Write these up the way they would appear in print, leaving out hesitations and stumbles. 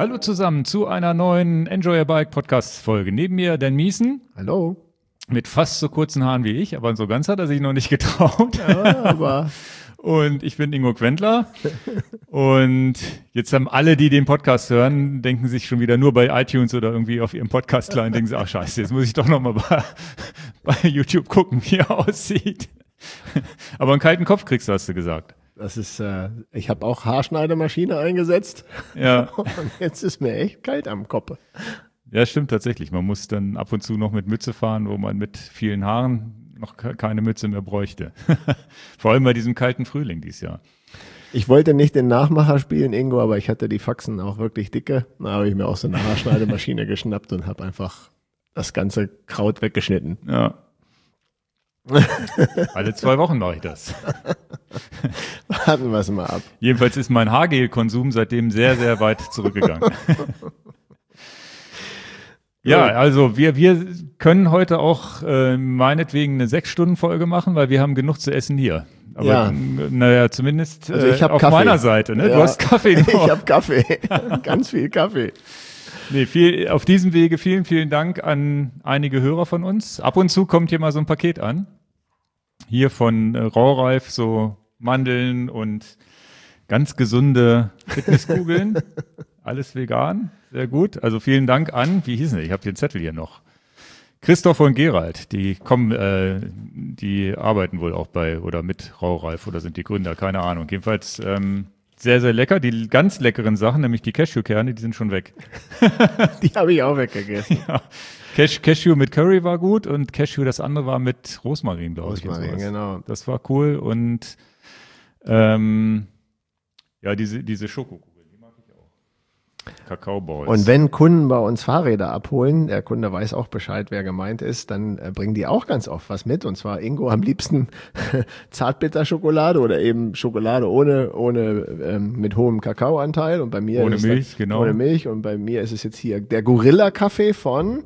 Hallo zusammen zu einer neuen Enjoy Your Bike Podcast Folge. Neben mir Dan Miesen. Hallo. Mit fast so kurzen Haaren wie ich, aber so ganz hat er sich noch nicht getraut. Ja, aber Und ich bin Ingo Quentler. Und jetzt haben alle, die den Podcast hören, denken sich schon wieder nur bei iTunes oder irgendwie auf ihrem Podcast-Client, denken sie, ach scheiße, jetzt muss ich doch nochmal bei YouTube gucken, wie er aussieht. Aber einen kalten Kopf kriegst du, hast du gesagt. das ist, ich habe auch Haarschneidemaschine eingesetzt. Ja. Und jetzt ist mir echt kalt am Kopf. Ja, stimmt tatsächlich. Man muss dann ab und zu noch mit Mütze fahren, wo man mit vielen Haaren noch keine Mütze mehr bräuchte. Vor allem bei diesem kalten Frühling dieses Jahr. Ich wollte nicht den Nachmacher spielen, Ingo, aber ich hatte die Faxen auch wirklich dicke. Da habe ich mir auch so eine Haarschneidemaschine geschnappt und habe einfach das ganze Kraut weggeschnitten. Ja. Alle 2 Wochen mache ich das. Warten wir es mal ab. Jedenfalls ist mein Haargel-Konsum seitdem sehr, sehr weit zurückgegangen. Ja, also wir können heute auch meinetwegen eine 6-Stunden-Folge machen, weil wir haben genug zu essen hier. Aber Ja. naja, zumindest Also ich hab auf Kaffee. meiner Seite. Ne? Ja. Du hast Kaffee. Ich habe Kaffee, ganz viel Kaffee. Nee, auf diesem Wege vielen, vielen Dank an einige Hörer von uns. Ab und zu kommt hier mal so ein Paket an. Hier von Raureif, so Mandeln und ganz gesunde Fitnesskugeln. Alles vegan, sehr gut. Also vielen Dank an, wie hießen die? Ich habe den Zettel hier noch. Christoph und Gerald, die die arbeiten wohl auch bei oder mit Raureif oder sind die Gründer, keine Ahnung. Jedenfalls sehr, sehr lecker. Die ganz leckeren Sachen, nämlich die Cashewkerne, die sind schon weg. Die habe ich auch weggegessen. Ja. Cashew mit Curry war gut und Cashew, das andere war mit Rosmarin, glaube ich. Rosmarin, genau. Das war cool und ja, diese Schokokugeln, die mag ich auch. Kakaoballs. Und wenn Kunden bei uns Fahrräder abholen, der Kunde weiß auch Bescheid, wer gemeint ist, dann bringen die auch ganz oft was mit. Und zwar Ingo am liebsten Zartbitterschokolade oder eben Schokolade ohne mit hohem Kakaoanteil. Und bei mir Ohne ist Milch, das, genau. Ohne Milch. Und bei mir ist es jetzt hier der Gorilla-Kaffee von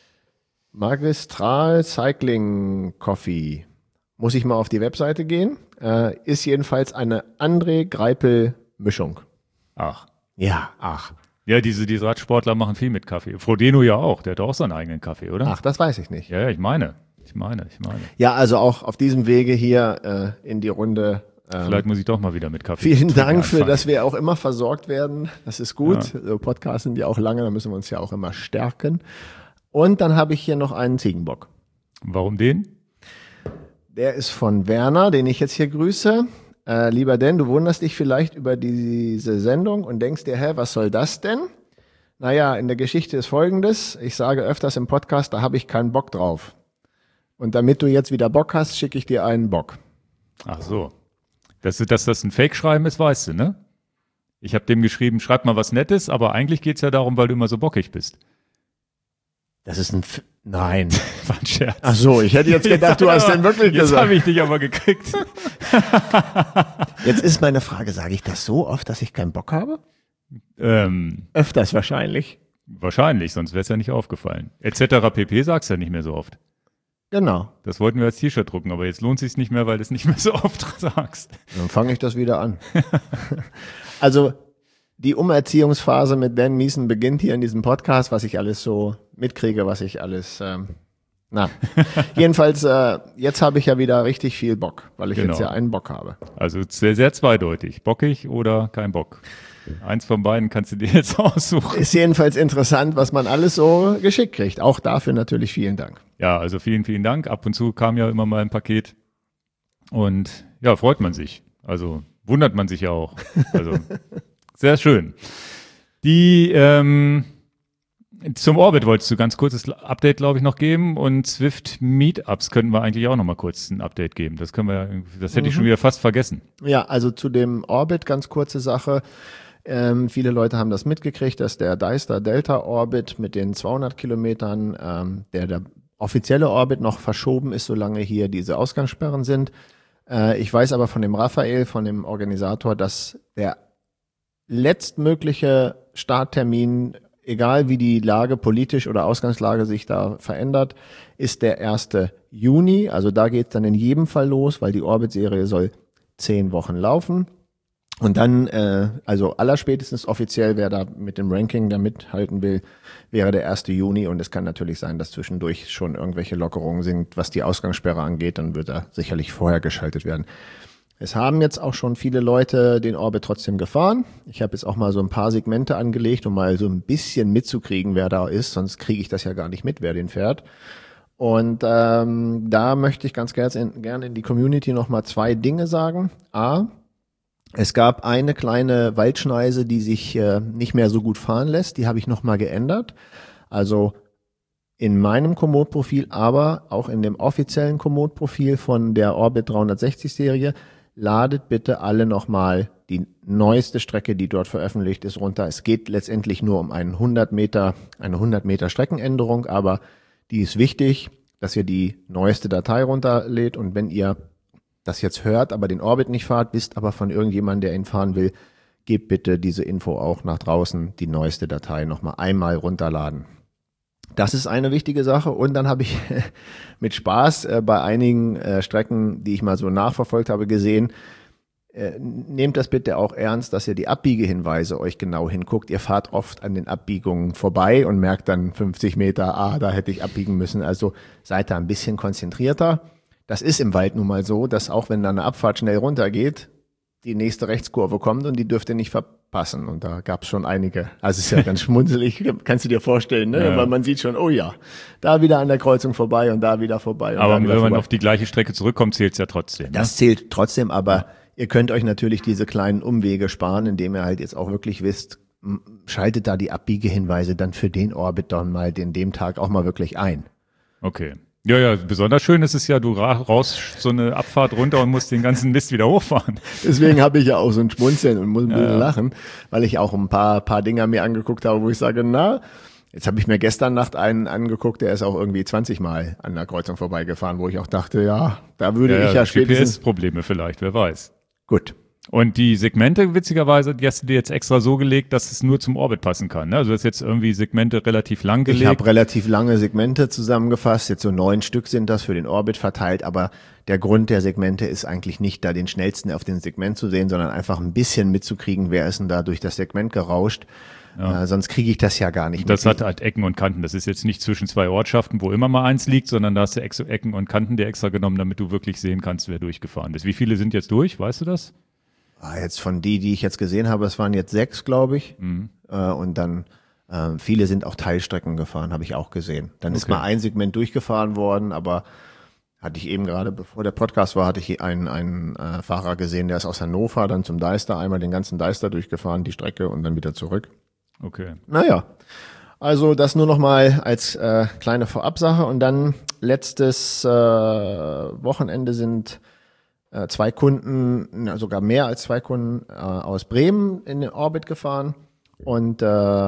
Magistral Cycling Coffee. Muss ich mal auf die Webseite gehen. Ist jedenfalls eine André Greipel-Mischung. Ach. Ja, ach. Ja, diese Radsportler machen viel mit Kaffee. Frodeno ja auch, der hat auch seinen eigenen Kaffee, oder? Ach, das weiß ich nicht. Ja, ich meine. Ja, also auch auf diesem Wege hier in die Runde. Vielleicht muss ich doch mal wieder mit Kaffee. Vielen Dank für, anfangen. dass wir auch immer versorgt werden. Das ist gut. So Podcasts sind ja auch lange, da müssen wir uns ja auch immer stärken. Und dann habe ich hier noch einen Ziegenbock. Warum den? Der ist von Werner, den ich jetzt hier grüße. Lieber Dan, du wunderst dich vielleicht über diese Sendung und denkst dir, was soll das denn? Naja, in der Geschichte ist Folgendes. Ich sage öfters im Podcast, da habe ich keinen Bock drauf. Und damit du jetzt wieder Bock hast, schicke ich dir einen Bock. Ach so. Dass das ein Fake-Schreiben ist, weißt du, ne? Ich habe dem geschrieben, schreib mal was Nettes, aber eigentlich geht's ja darum, weil du immer so bockig bist. Das ist ein Nein. War ein Scherz. Ach so, ich hätte jetzt gedacht, du hast den wirklich Jetzt gesagt. habe ich dich aber gekriegt. Jetzt ist meine Frage, sage ich das so oft, dass ich keinen Bock habe? Öfters wahrscheinlich. Wahrscheinlich, sonst wäre es ja nicht aufgefallen. Etc. pp. Sagst ja nicht mehr so oft. Genau. Das wollten wir als T-Shirt drucken, aber jetzt lohnt sich's nicht mehr, weil du es nicht mehr so oft sagst. Dann fange ich das wieder an. Also die Umerziehungsphase mit Dan Miesen beginnt hier in diesem Podcast, was ich alles so mitkriege, was ich alles, jedenfalls, jetzt habe ich ja wieder richtig viel Bock, weil ich jetzt ja einen Bock habe. Also sehr, sehr zweideutig. Bockig oder kein Bock. Eins von beiden kannst du dir jetzt aussuchen. Ist jedenfalls interessant, was man alles so geschickt kriegt. Auch dafür natürlich vielen Dank. Ja, also vielen, vielen Dank. Ab und zu kam ja immer mal ein Paket. Und ja, freut man sich. Also wundert man sich ja auch. Also sehr schön. Zum Orbit wolltest du ganz kurzes Update, glaube ich, noch geben. Und Zwift Meetups könnten wir eigentlich auch noch mal kurz ein Update geben. Das hätte ich schon wieder fast vergessen. Ja, also zu dem Orbit ganz kurze Sache. Viele Leute haben das mitgekriegt, dass der Deister Delta Orbit mit den 200 Kilometern, der offizielle Orbit noch verschoben ist, solange hier diese Ausgangssperren sind. Ich weiß aber von dem Raphael, von dem Organisator, dass der letztmögliche Starttermin, egal wie die Lage politisch oder Ausgangslage sich da verändert, ist der 1. Juni. Also da geht es dann in jedem Fall los, weil die Orbit-Serie soll 10 Wochen laufen. Und dann, also allerspätestens offiziell, wer da mit dem Ranking da mithalten will, wäre der 1. Juni. Und es kann natürlich sein, dass zwischendurch schon irgendwelche Lockerungen sind, was die Ausgangssperre angeht. Dann wird er sicherlich vorher geschaltet werden. Es haben jetzt auch schon viele Leute den Orbit trotzdem gefahren. Ich habe jetzt auch mal so ein paar Segmente angelegt, um mal so ein bisschen mitzukriegen, wer da ist. Sonst kriege ich das ja gar nicht mit, wer den fährt. Und da möchte ich ganz gerne in die Community nochmal 2 Dinge sagen. A, es gab eine kleine Waldschneise, die sich nicht mehr so gut fahren lässt. Die habe ich nochmal geändert. Also in meinem Komoot-Profil, aber auch in dem offiziellen Komoot-Profil von der Orbit 360-Serie, ladet bitte alle nochmal die neueste Strecke, die dort veröffentlicht ist, runter. Es geht letztendlich nur um eine 100 Meter Streckenänderung, aber die ist wichtig, dass ihr die neueste Datei runterlädt. Und wenn ihr das jetzt hört, aber den Orbit nicht fahrt, wisst aber von irgendjemandem, der ihn fahren will, gebt bitte diese Info auch nach draußen, die neueste Datei nochmal einmal runterladen. Das ist eine wichtige Sache. Und dann habe ich mit Spaß bei einigen Strecken, die ich mal so nachverfolgt habe, gesehen, nehmt das bitte auch ernst, dass ihr die Abbiegehinweise euch genau hinguckt. Ihr fahrt oft an den Abbiegungen vorbei und merkt dann 50 Meter, da hätte ich abbiegen müssen. Also seid da ein bisschen konzentrierter. Das ist im Wald nun mal so, dass auch wenn da eine Abfahrt schnell runtergeht, die nächste Rechtskurve kommt und die dürft ihr nicht verpassen. Und da gab es schon einige. Also es ist ja ganz schmunzelig, kannst du dir vorstellen, ne? Ja. Weil man sieht schon, oh ja, da wieder an der Kreuzung vorbei und da wieder vorbei. Und aber da wieder wenn man vorbei. auf die gleiche Strecke zurückkommt, zählt es ja trotzdem. Das zählt trotzdem, aber ihr könnt euch natürlich diese kleinen Umwege sparen, indem ihr halt jetzt auch wirklich wisst, schaltet da die Abbiegehinweise dann für den Orbit dann mal dem Tag auch mal wirklich ein. Okay. Ja, besonders schön ist es ja, du raus so eine Abfahrt runter und musst den ganzen Mist wieder hochfahren. Deswegen habe ich ja auch so ein Schmunzeln und muss ein bisschen lachen, weil ich auch ein paar Dinger mir angeguckt habe, wo ich sage, jetzt habe ich mir gestern Nacht einen angeguckt, der ist auch irgendwie 20 Mal an der Kreuzung vorbeigefahren, wo ich auch dachte, da würde ich ja spätestens... GPS-Probleme vielleicht, wer weiß. Gut. Und die Segmente, witzigerweise, die hast du dir jetzt extra so gelegt, dass es nur zum Orbit passen kann. Ne? Also du hast jetzt irgendwie Segmente relativ lang gelegt. Ich habe relativ lange Segmente zusammengefasst, jetzt so 9 Stück sind das für den Orbit verteilt, aber der Grund der Segmente ist eigentlich nicht da den schnellsten auf dem Segment zu sehen, sondern einfach ein bisschen mitzukriegen, wer ist denn da durch das Segment gerauscht. Ja. Sonst kriege ich das ja gar nicht mit. Das hat halt Ecken und Kanten. Das ist jetzt nicht zwischen 2 Ortschaften, wo immer mal eins liegt, sondern da hast du Ecken und Kanten dir extra genommen, damit du wirklich sehen kannst, wer durchgefahren ist. Wie viele sind jetzt durch? Weißt du das? Jetzt von die ich jetzt gesehen habe, es waren jetzt 6, glaube ich. Mhm. Und dann viele sind auch Teilstrecken gefahren, habe ich auch gesehen. Dann ist mal ein Segment durchgefahren worden, aber hatte ich eben gerade, bevor der Podcast war, hatte ich einen Fahrer gesehen, der ist aus Hannover dann zum Deister, einmal den ganzen Deister durchgefahren, die Strecke und dann wieder zurück. Okay. Naja, also das nur noch mal als kleine Vorabsache. Und dann letztes Wochenende sind 2 Kunden, sogar mehr als 2 Kunden aus Bremen in den Orbit gefahren. Und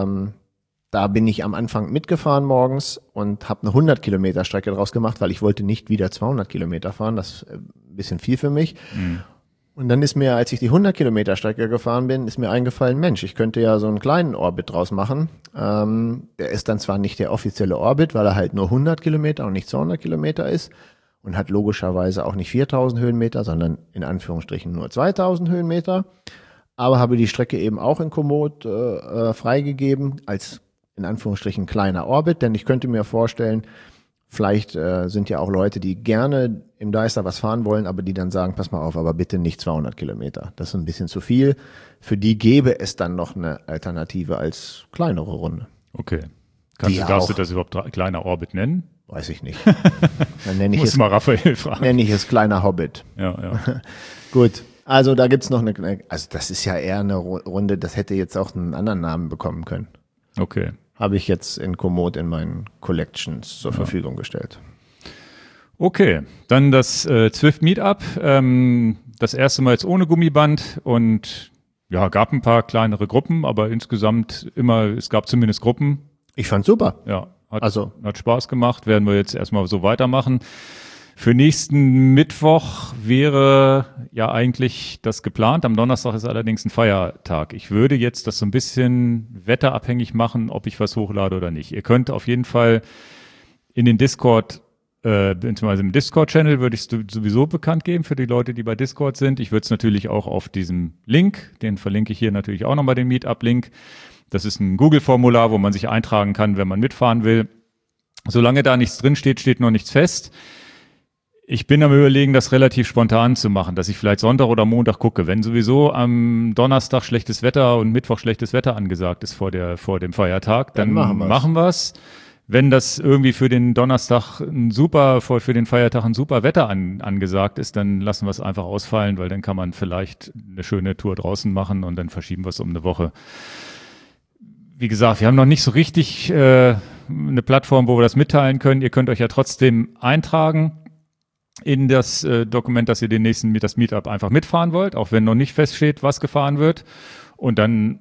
da bin ich am Anfang mitgefahren morgens und habe eine 100 Strecke draus gemacht, weil ich wollte nicht wieder 200 Kilometer fahren. Das ist ein bisschen viel für mich. Mhm. Und dann ist mir, als ich die 100 Strecke gefahren bin, ist mir eingefallen, Mensch, ich könnte ja so einen kleinen Orbit draus machen. Der ist dann zwar nicht der offizielle Orbit, weil er halt nur 100 Kilometer und nicht 200 Kilometer ist und hat logischerweise auch nicht 4000 Höhenmeter, sondern in Anführungsstrichen nur 2000 Höhenmeter. Aber habe die Strecke eben auch in Komoot freigegeben als in Anführungsstrichen kleiner Orbit, denn ich könnte mir vorstellen, vielleicht sind ja auch Leute, die gerne im Deister was fahren wollen, aber die dann sagen, pass mal auf, aber bitte nicht 200 Kilometer. Das ist ein bisschen zu viel. Für die gäbe es dann noch eine Alternative als kleinere Runde. Okay. Darfst du das überhaupt kleiner Orbit nennen? Weiß ich nicht. Dann nenne ich Muss mal Raphael fragen. Nenne ich es kleiner Hobbit. Ja. Gut. Also da gibt's noch also das ist ja eher eine Runde, das hätte jetzt auch einen anderen Namen bekommen können. Okay. Habe ich jetzt in Komoot in meinen Collections zur Verfügung gestellt. Okay, dann das Zwift Meetup. Das erste Mal jetzt ohne Gummiband und ja, gab ein paar kleinere Gruppen, aber insgesamt es gab zumindest Gruppen. Ich fand's super. Ja, hat Spaß gemacht, werden wir jetzt erstmal so weitermachen. Für nächsten Mittwoch wäre ja eigentlich das geplant. Am Donnerstag ist allerdings ein Feiertag. Ich würde jetzt das so ein bisschen wetterabhängig machen, ob ich was hochlade oder nicht. Ihr könnt auf jeden Fall in den Discord beziehungsweise im Discord-Channel würde ich es sowieso bekannt geben für die Leute, die bei Discord sind. Ich würde es natürlich auch auf diesem Link, den verlinke ich hier natürlich auch nochmal, den Meetup-Link. Das ist ein Google-Formular, wo man sich eintragen kann, wenn man mitfahren will. Solange da nichts drin steht, steht noch nichts fest. Ich bin am Überlegen, das relativ spontan zu machen, dass ich vielleicht Sonntag oder Montag gucke. Wenn sowieso am Donnerstag schlechtes Wetter und Mittwoch schlechtes Wetter angesagt ist vor dem Feiertag, dann machen wir's. Wenn das irgendwie für den Donnerstag für den Feiertag ein super Wetter angesagt ist, dann lassen wir es einfach ausfallen, weil dann kann man vielleicht eine schöne Tour draußen machen und dann verschieben wir es um eine Woche. Wie gesagt, wir haben noch nicht so richtig eine Plattform, wo wir das mitteilen können. Ihr könnt euch ja trotzdem eintragen in das Dokument, dass ihr das Meetup einfach mitfahren wollt, auch wenn noch nicht feststeht, was gefahren wird. Und dann,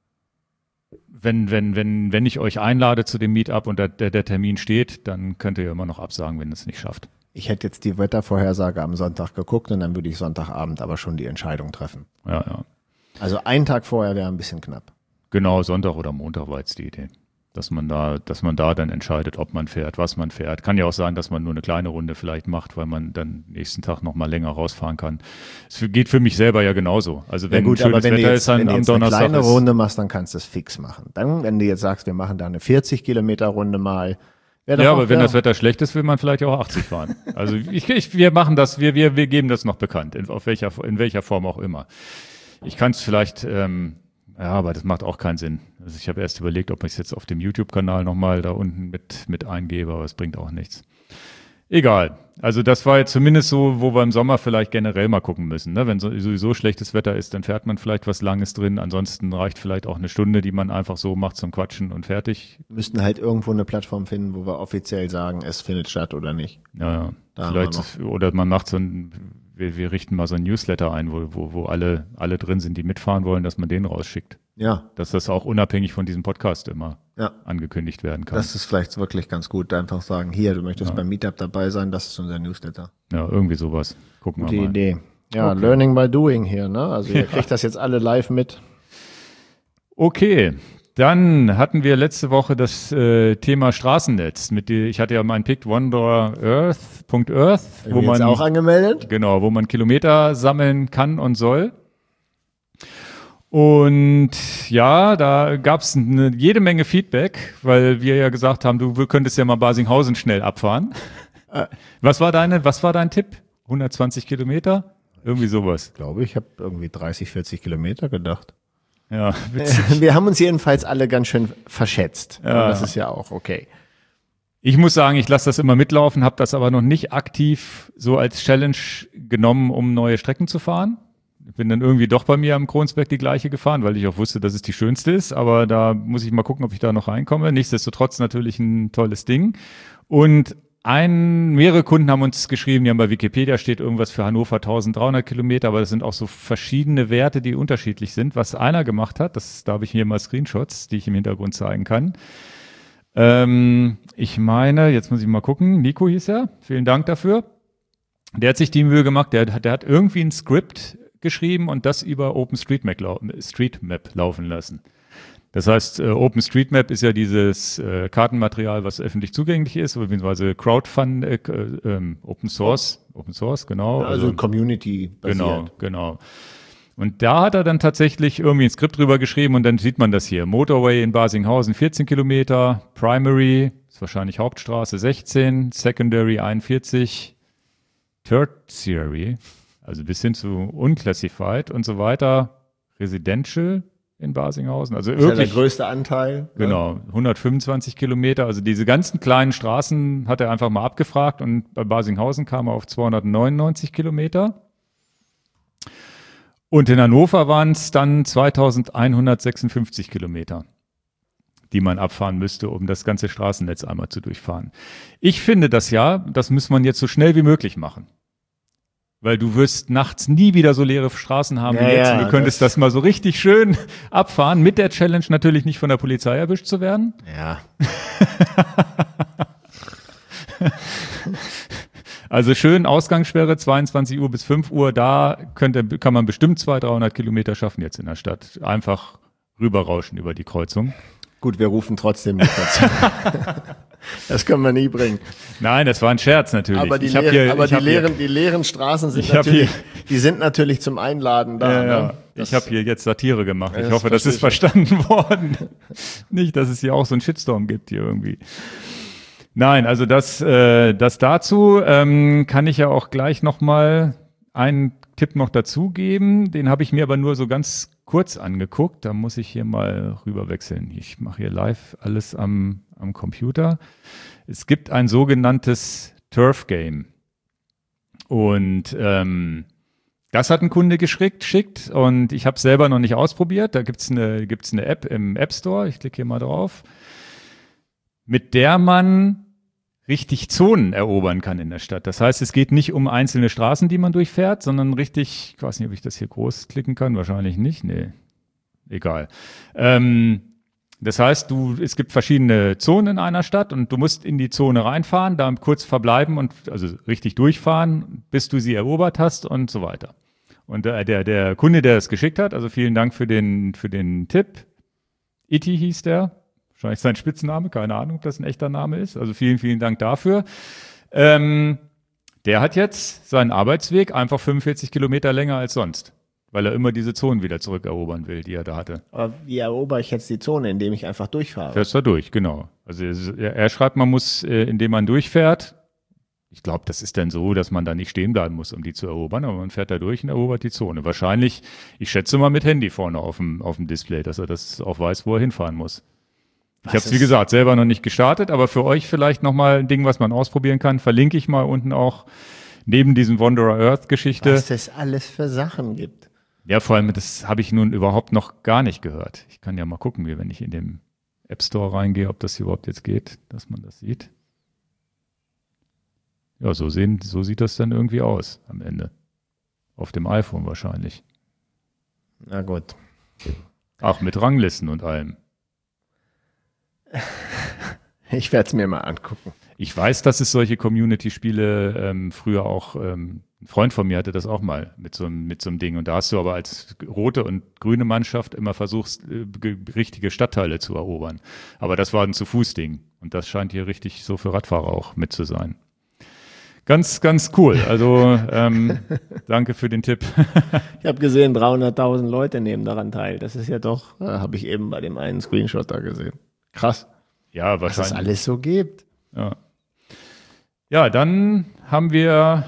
wenn ich euch einlade zu dem Meetup und der Termin steht, dann könnt ihr immer noch absagen, wenn ihr es nicht schafft. Ich hätte jetzt die Wettervorhersage am Sonntag geguckt und dann würde ich Sonntagabend aber schon die Entscheidung treffen. Ja. Also einen Tag vorher wäre ein bisschen knapp. Genau, Sonntag oder Montag war jetzt die Idee. Dass man da dann entscheidet, ob man fährt, was man fährt. Kann ja auch sein, dass man nur eine kleine Runde vielleicht macht, weil man dann nächsten Tag noch mal länger rausfahren kann. Es geht für mich selber ja genauso. Also wenn schönes Wetter ist am Donnerstag. Wenn du eine kleine Runde machst, dann kannst du es fix machen. Dann, wenn du jetzt sagst, wir machen da eine 40-Kilometer-Runde mal. Ja, aber wenn das Wetter schlecht ist, will man vielleicht auch 80 fahren. Also wir machen das, wir geben das noch bekannt, in welcher Form auch immer. Ich kann es vielleicht ja, aber das macht auch keinen Sinn. Also ich habe erst überlegt, ob ich es jetzt auf dem YouTube-Kanal nochmal da unten mit eingebe, aber es bringt auch nichts. Egal. Also das war jetzt zumindest so, wo wir im Sommer vielleicht generell mal gucken müssen. Ne? Wenn sowieso schlechtes Wetter ist, dann fährt man vielleicht was Langes drin. Ansonsten reicht vielleicht auch eine Stunde, die man einfach so macht zum Quatschen und fertig. Wir müssten halt irgendwo eine Plattform finden, wo wir offiziell sagen, es findet statt oder nicht. Ja. Vielleicht, oder man macht wir richten mal so ein Newsletter ein, wo alle drin sind, die mitfahren wollen, dass man den rausschickt. Ja. Dass das auch unabhängig von diesem Podcast immer angekündigt werden kann. Das ist vielleicht wirklich ganz gut, einfach sagen, hier, du möchtest beim Meetup dabei sein, das ist unser Newsletter. Ja, irgendwie sowas. Gucken wir mal. Gute Idee. Ja, okay. Learning by doing hier, ne? Also ihr kriegt das jetzt alle live mit. Okay. Dann hatten wir letzte Woche das Thema Straßennetz. Ich hatte ja meinen Pick wanderearth.earth, wo man auch angemeldet. Genau, wo man Kilometer sammeln kann und soll. Und ja, da gab es jede Menge Feedback, weil wir ja gesagt haben, du könntest ja mal Basinghausen schnell abfahren. Was war dein Tipp? 120 Kilometer? Irgendwie sowas. Ich glaube, ich habe irgendwie 30, 40 Kilometer gedacht. Ja, witzig. Wir haben uns jedenfalls alle ganz schön verschätzt. Ja. Das ist ja auch okay. Ich muss sagen, ich lasse das immer mitlaufen, habe das aber noch nicht aktiv so als Challenge genommen, um neue Strecken zu fahren. Ich bin dann irgendwie doch bei mir am Kronsberg die gleiche gefahren, weil ich auch wusste, dass es die schönste ist. Aber da muss ich mal gucken, ob ich da noch reinkomme. Nichtsdestotrotz natürlich ein tolles Ding. Und mehrere Kunden haben uns geschrieben, die haben bei Wikipedia steht irgendwas für Hannover 1300 Kilometer, aber das sind auch so verschiedene Werte, die unterschiedlich sind. Was einer gemacht hat, da habe ich hier mal Screenshots, die ich im Hintergrund zeigen kann. Ich meine, jetzt muss ich mal gucken, Nico hieß er, vielen Dank dafür. Der hat sich die Mühe gemacht, der hat irgendwie ein Skript geschrieben und das über OpenStreetMap laufen lassen. Das heißt, OpenStreetMap ist ja dieses Kartenmaterial, was öffentlich zugänglich ist, beziehungsweise Open Source, genau. Also Community-basiert. Genau. Und da hat er dann tatsächlich irgendwie ein Skript drüber geschrieben und dann sieht man das hier. Motorway in Basinghausen 14 Kilometer, Primary, ist wahrscheinlich Hauptstraße 16, Secondary 41, Tertiary, also bis hin zu Unclassified und so weiter, Residential in Basinghausen. Also das ist ja der größte Anteil. Genau, 125 Kilometer. Also diese ganzen kleinen Straßen hat er einfach mal abgefragt und bei Basinghausen kam er auf 299 Kilometer. Und in Hannover waren es dann 2156 Kilometer, die man abfahren müsste, um das ganze Straßennetz einmal zu durchfahren. Ich finde das muss man jetzt so schnell wie möglich machen. Weil du wirst nachts nie wieder so leere Straßen haben wie jetzt. Und du könntest das mal so richtig schön abfahren, mit der Challenge natürlich nicht von der Polizei erwischt zu werden. Ja. Also schön Ausgangssperre, 22 Uhr bis 5 Uhr, da kann man bestimmt 200-300 Kilometer schaffen jetzt in der Stadt. Einfach rüberrauschen über die Kreuzung. Gut, wir rufen trotzdem nicht dazu. Das können wir nie bringen. Nein, das war ein Scherz natürlich. Aber die leeren Straßen sind natürlich zum Einladen da. Ja. Ne? Ich habe hier jetzt Satire gemacht. Ich hoffe, das ist verstanden worden. Nicht, dass es hier auch so einen Shitstorm gibt hier irgendwie. Nein, also das dazu kann ich ja auch gleich nochmal einen Tipp noch dazugeben. Den habe ich mir aber nur so ganz kurz angeguckt. Da muss ich hier mal rüber wechseln. Ich mache hier live alles am Computer. Es gibt ein sogenanntes Turf Game. Und das hat ein Kunde geschickt und ich habe es selber noch nicht ausprobiert. Da gibt's eine App im App Store. Ich klicke hier mal drauf, mit der man richtig Zonen erobern kann in der Stadt. Das heißt, es geht nicht um einzelne Straßen, die man durchfährt, sondern richtig, ich weiß nicht, ob ich das hier groß klicken kann, wahrscheinlich nicht, nee, egal. Das heißt, es gibt verschiedene Zonen in einer Stadt und du musst in die Zone reinfahren, da kurz verbleiben und also richtig durchfahren, bis du sie erobert hast und so weiter. Und der Kunde, der es geschickt hat, also vielen Dank für den Tipp. Iti hieß der. Wahrscheinlich sein Spitzname, keine Ahnung, ob das ein echter Name ist. Also vielen, vielen Dank dafür. Der hat jetzt seinen Arbeitsweg einfach 45 Kilometer länger als sonst, weil er immer diese Zonen wieder zurückerobern will, die er da hatte. Aber wie erobere ich jetzt die Zone, indem ich einfach durchfahre? Fährst da durch, genau. Also er schreibt, man muss, indem man durchfährt, ich glaube, das ist dann so, dass man da nicht stehen bleiben muss, um die zu erobern, aber man fährt da durch und erobert die Zone. Wahrscheinlich, ich schätze mal mit Handy vorne auf dem Display, dass er das auch weiß, wo er hinfahren muss. Ich habe es, wie gesagt, selber noch nicht gestartet, aber für euch vielleicht nochmal ein Ding, was man ausprobieren kann. Verlinke ich mal unten auch neben diesem Wanderer Earth-Geschichte. Was es alles für Sachen gibt. Ja, vor allem, das habe ich nun überhaupt noch gar nicht gehört. Ich kann ja mal gucken, wenn ich in den App Store reingehe, ob das hier überhaupt jetzt geht, dass man das sieht. Ja, so sieht das dann irgendwie aus am Ende. Auf dem iPhone wahrscheinlich. Na gut. Ach, mit Ranglisten und allem. Ich werde es mir mal angucken. Ich weiß, dass es solche Community-Spiele früher auch, ein Freund von mir hatte das auch mal mit so einem Ding. Und da hast du aber als rote und grüne Mannschaft immer versucht, richtige Stadtteile zu erobern. Aber das war ein Zu-Fuß-Ding. Und das scheint hier richtig so für Radfahrer auch mit zu sein. Ganz, ganz cool. Also danke für den Tipp. Ich habe gesehen, 300.000 Leute nehmen daran teil. Das ist ja doch, habe ich eben bei dem einen Screenshot da gesehen. Krass. Ja, wahrscheinlich. Was es alles so gibt. Ja, dann haben wir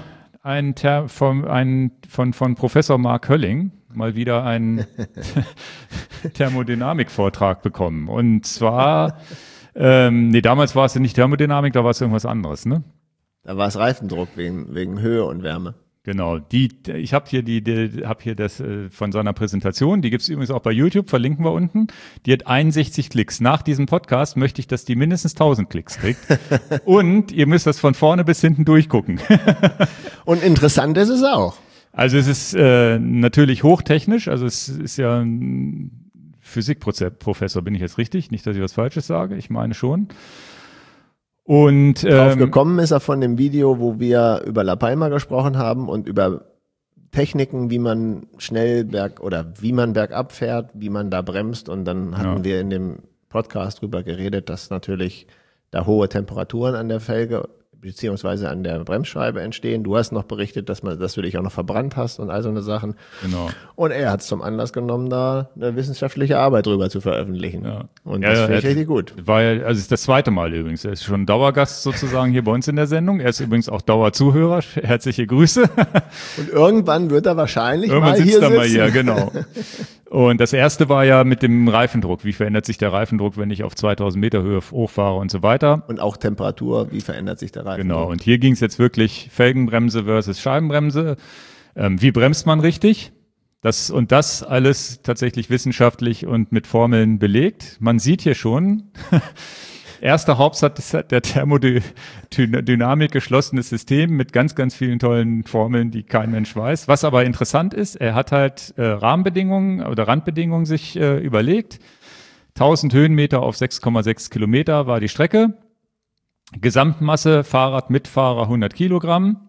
von Professor Mark Hölling mal wieder einen Thermodynamik-Vortrag bekommen. Und zwar, damals war es ja nicht Thermodynamik, da war es irgendwas anderes, ne? Da war es Reifendruck wegen Höhe und Wärme. Genau, ich habe hier das von seiner Präsentation, die gibt's übrigens auch bei YouTube, verlinken wir unten. Die hat 61 Klicks. Nach diesem Podcast möchte ich, dass die mindestens 1000 Klicks kriegt. Und ihr müsst das von vorne bis hinten durchgucken. Und interessant ist es auch. Also es ist natürlich hochtechnisch, also es ist ja ein Physikprofessor, bin ich jetzt richtig? Nicht, dass ich was Falsches sage, ich meine schon. Und drauf gekommen ist er von dem Video, wo wir über La Palma gesprochen haben und über Techniken, wie man wie man bergab fährt, wie man da bremst. Und dann hatten wir in dem Podcast drüber geredet, dass natürlich da hohe Temperaturen an der Felge beziehungsweise an der Bremsscheibe entstehen. Du hast noch berichtet, dass du dich auch noch verbrannt hast und all so eine Sachen. Genau. Und er hat es zum Anlass genommen, da eine wissenschaftliche Arbeit drüber zu veröffentlichen. Ja. Und das finde ich richtig gut. Also ist das zweite Mal übrigens. Er ist schon Dauergast sozusagen hier bei uns in der Sendung. Er ist übrigens auch Dauerzuhörer. Herzliche Grüße. Und irgendwann wird er wahrscheinlich irgendwann mal hier sitzen. Mal hier, genau. Und das erste war ja mit dem Reifendruck. Wie verändert sich der Reifendruck, wenn ich auf 2000 Meter Höhe hochfahre und so weiter? Und auch Temperatur, wie verändert sich der Reifendruck? Genau. Und hier ging es jetzt wirklich Felgenbremse versus Scheibenbremse. Wie bremst man richtig? Das alles tatsächlich wissenschaftlich und mit Formeln belegt. Man sieht hier schon, erster Hauptsatz der Thermodynamik geschlossenes System mit ganz, ganz vielen tollen Formeln, die kein Mensch weiß. Was aber interessant ist, er hat halt Rahmenbedingungen oder Randbedingungen sich überlegt. 1000 Höhenmeter auf 6,6 Kilometer war die Strecke. Gesamtmasse Fahrrad mit Fahrer 100 Kilogramm.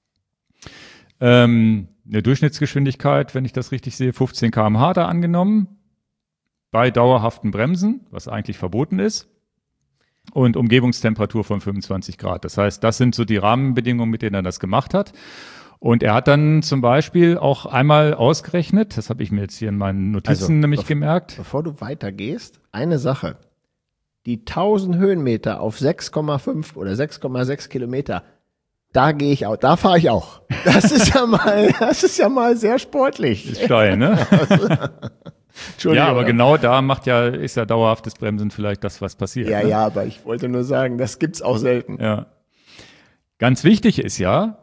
Eine Durchschnittsgeschwindigkeit, wenn ich das richtig sehe, 15 km/h da angenommen. Bei dauerhaften Bremsen, was eigentlich verboten ist. und Umgebungstemperatur von 25 Grad. Das heißt, das sind so die Rahmenbedingungen, mit denen er das gemacht hat. Und er hat dann zum Beispiel auch einmal ausgerechnet, das habe ich mir jetzt hier in meinen Notizen nämlich gemerkt. Bevor du weitergehst, eine Sache. Die 1000 Höhenmeter auf 6,5 oder 6,6 Kilometer, da gehe ich auch, da fahre ich auch. Das ist ja mal sehr sportlich. Ist steil, ne? Ja, aber genau da ist ja dauerhaftes Bremsen vielleicht das, was passiert. Ja, ne? ja, aber ich wollte nur sagen, das gibt's auch selten. Ja. Ganz wichtig ist ja,